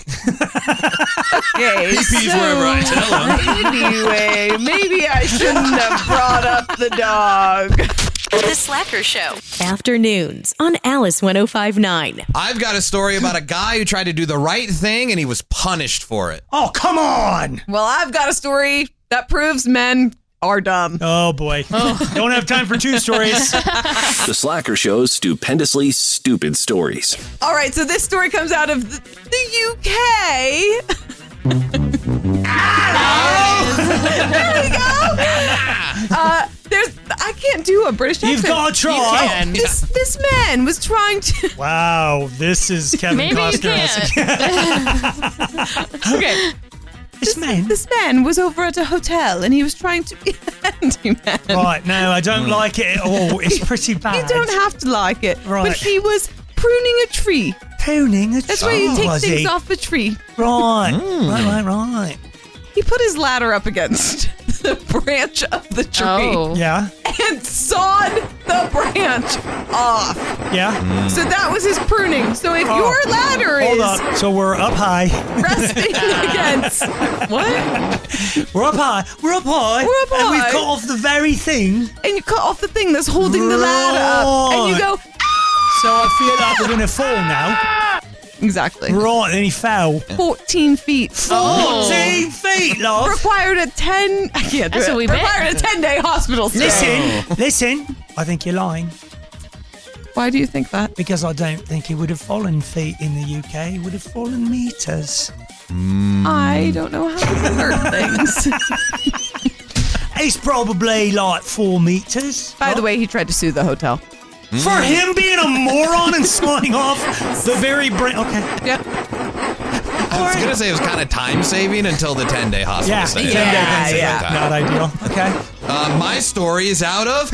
Speaker 3: Okay,
Speaker 4: He pees
Speaker 3: so
Speaker 4: wherever I tell him.
Speaker 3: Anyway, maybe I shouldn't have brought up the dog.
Speaker 5: The Slacker Show.
Speaker 2: Afternoons on Alice ten fifty-nine.
Speaker 4: I've got a story about a guy who tried to do the right thing and he was punished for it.
Speaker 6: Oh, come on.
Speaker 3: Well, I've got a story that proves men are dumb.
Speaker 6: Oh, boy. Don't have time for two stories.
Speaker 14: The Slacker Show's stupendously stupid stories.
Speaker 3: All right, so this story comes out of the, the U K. There we go. Uh, there's, I can't do a British accent.
Speaker 6: You've got to try.
Speaker 3: You can. This this man was trying to.
Speaker 6: Wow, this is Kevin
Speaker 7: Maybe you
Speaker 6: Costner.
Speaker 7: can't.
Speaker 3: Okay.
Speaker 6: This man.
Speaker 3: This man was over at a hotel and he was trying to be a handyman.
Speaker 6: Right, no, I don't like it at all. It's pretty bad.
Speaker 3: You don't have to like it.
Speaker 6: Right.
Speaker 3: But he was pruning a tree.
Speaker 6: Pruning a
Speaker 3: That's
Speaker 6: tree.
Speaker 3: where you take
Speaker 6: was
Speaker 3: things
Speaker 6: he?
Speaker 3: off a tree.
Speaker 6: Right, right, right, right.
Speaker 3: He put his ladder up against the branch of the tree
Speaker 7: Oh.
Speaker 6: Yeah,
Speaker 3: and sawed the branch off.
Speaker 6: yeah.
Speaker 3: So that was his pruning. So if
Speaker 6: Oh,
Speaker 3: your ladder
Speaker 6: Hold
Speaker 3: is
Speaker 6: up. So we're up high.
Speaker 3: resting against what?
Speaker 6: We're up high. We're up high.
Speaker 3: We're up
Speaker 6: And we've
Speaker 3: high.
Speaker 6: cut off the very thing.
Speaker 3: And you cut off the thing that's holding the ladder up, and you go
Speaker 6: So I feel like we're going to fall now.
Speaker 3: exactly
Speaker 6: Right, then he fell.
Speaker 3: fourteen feet.
Speaker 6: fourteen feet, love.
Speaker 3: Required a ten. I can't do
Speaker 7: That's
Speaker 3: it.
Speaker 7: a wee bit.
Speaker 3: Required a ten day hospital stay.
Speaker 6: Listen, listen. I think you're lying
Speaker 3: Why do you think that?
Speaker 6: because I don't think he would have fallen feet in the U K. He would have fallen meters.
Speaker 3: I don't know how to learn things.
Speaker 6: It's probably like four meters.
Speaker 3: By the way, he tried to sue the hotel.
Speaker 6: For him being a moron and signing off the very brain. Okay.
Speaker 3: Yep.
Speaker 4: I was going to say it was kind of time saving until the ten day hospital
Speaker 6: Yeah,
Speaker 4: stay.
Speaker 6: ten
Speaker 3: Yeah,
Speaker 6: days.
Speaker 3: yeah.
Speaker 6: Not ideal. Okay.
Speaker 4: Uh, my story is out of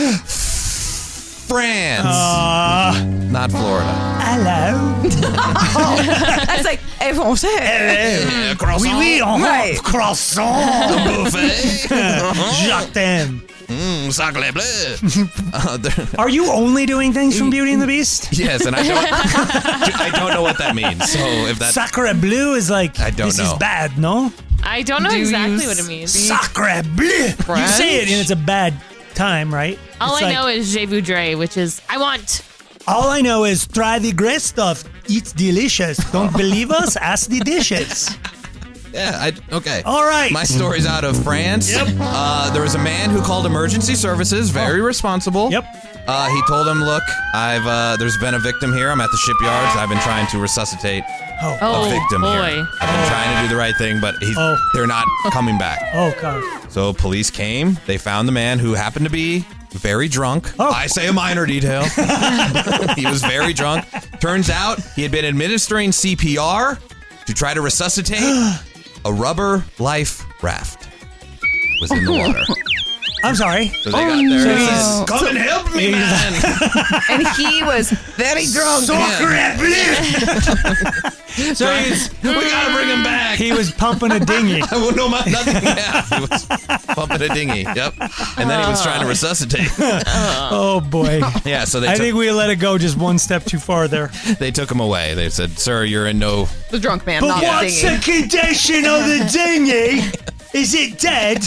Speaker 4: France,
Speaker 6: Uh,
Speaker 4: not Florida.
Speaker 6: hello.
Speaker 3: That's It's like, hey, français.
Speaker 4: Yeah, croissant.
Speaker 6: Oui, oui, on
Speaker 3: Right.
Speaker 6: croissant.
Speaker 4: Buffet.
Speaker 6: Jacques Dame.
Speaker 4: Mm, sacre bleu. Uh, there-
Speaker 6: Are you only doing things from Beauty and the Beast?
Speaker 4: yes, and I don't, I don't know what that means. So if that,
Speaker 6: Sacre bleu is like,
Speaker 4: I don't
Speaker 6: this
Speaker 4: know.
Speaker 6: is bad, no?
Speaker 7: I don't know
Speaker 3: Do you
Speaker 7: exactly what it means.
Speaker 6: Sacre bleu. You say it and it's a bad time, right?
Speaker 7: All
Speaker 6: It's
Speaker 7: I
Speaker 6: like,
Speaker 7: know is je voudrais, which is I want.
Speaker 6: All I know is try the great stuff. It's delicious. Don't believe us? Ask the dishes.
Speaker 4: yeah, I okay.
Speaker 6: All right.
Speaker 4: My story's out of France.
Speaker 6: Yep.
Speaker 4: Uh, there was a man who called emergency services. Very responsible.
Speaker 6: Yep.
Speaker 4: Uh, he told him, "Look, I've uh, there's been a victim here. I'm at the shipyards. I've been trying to resuscitate
Speaker 6: Oh.
Speaker 4: a
Speaker 7: Oh,
Speaker 4: victim
Speaker 7: boy.
Speaker 4: here. I've been trying to do the right thing, but he's,
Speaker 6: Oh.
Speaker 4: they're not coming back."
Speaker 6: Oh, God.
Speaker 4: So police came. They found the man who happened to be very drunk.
Speaker 6: Oh.
Speaker 4: I say a minor detail. He was very drunk. Turns out he had been administering C P R to try to resuscitate a rubber life raft was in the water.
Speaker 6: I'm sorry.
Speaker 4: So they got there and
Speaker 6: no.
Speaker 4: said, "Come and help me, man."
Speaker 3: And he was very drunk.
Speaker 6: Sacre bleu. So he's,
Speaker 4: We gotta bring him back.
Speaker 6: he was pumping a dinghy.
Speaker 4: I will know my nothing. Yeah, he was pumping a dinghy. Yep. And then he was trying to resuscitate.
Speaker 6: Oh, boy.
Speaker 4: Yeah, so they
Speaker 6: I
Speaker 4: took,
Speaker 6: think we let it go just one step too far there.
Speaker 4: they took him away. They said, "Sir, you're in no."
Speaker 3: The drunk man,
Speaker 6: But
Speaker 3: not
Speaker 6: what's
Speaker 3: the
Speaker 6: the condition of the dinghy? Is it dead?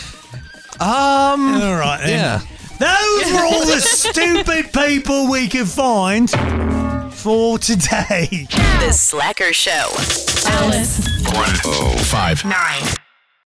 Speaker 4: Um.
Speaker 6: All right. then.
Speaker 4: Yeah.
Speaker 6: Those were all the stupid people we could find for today.
Speaker 5: The Slacker Show.
Speaker 2: Alice
Speaker 14: one oh five
Speaker 2: nine.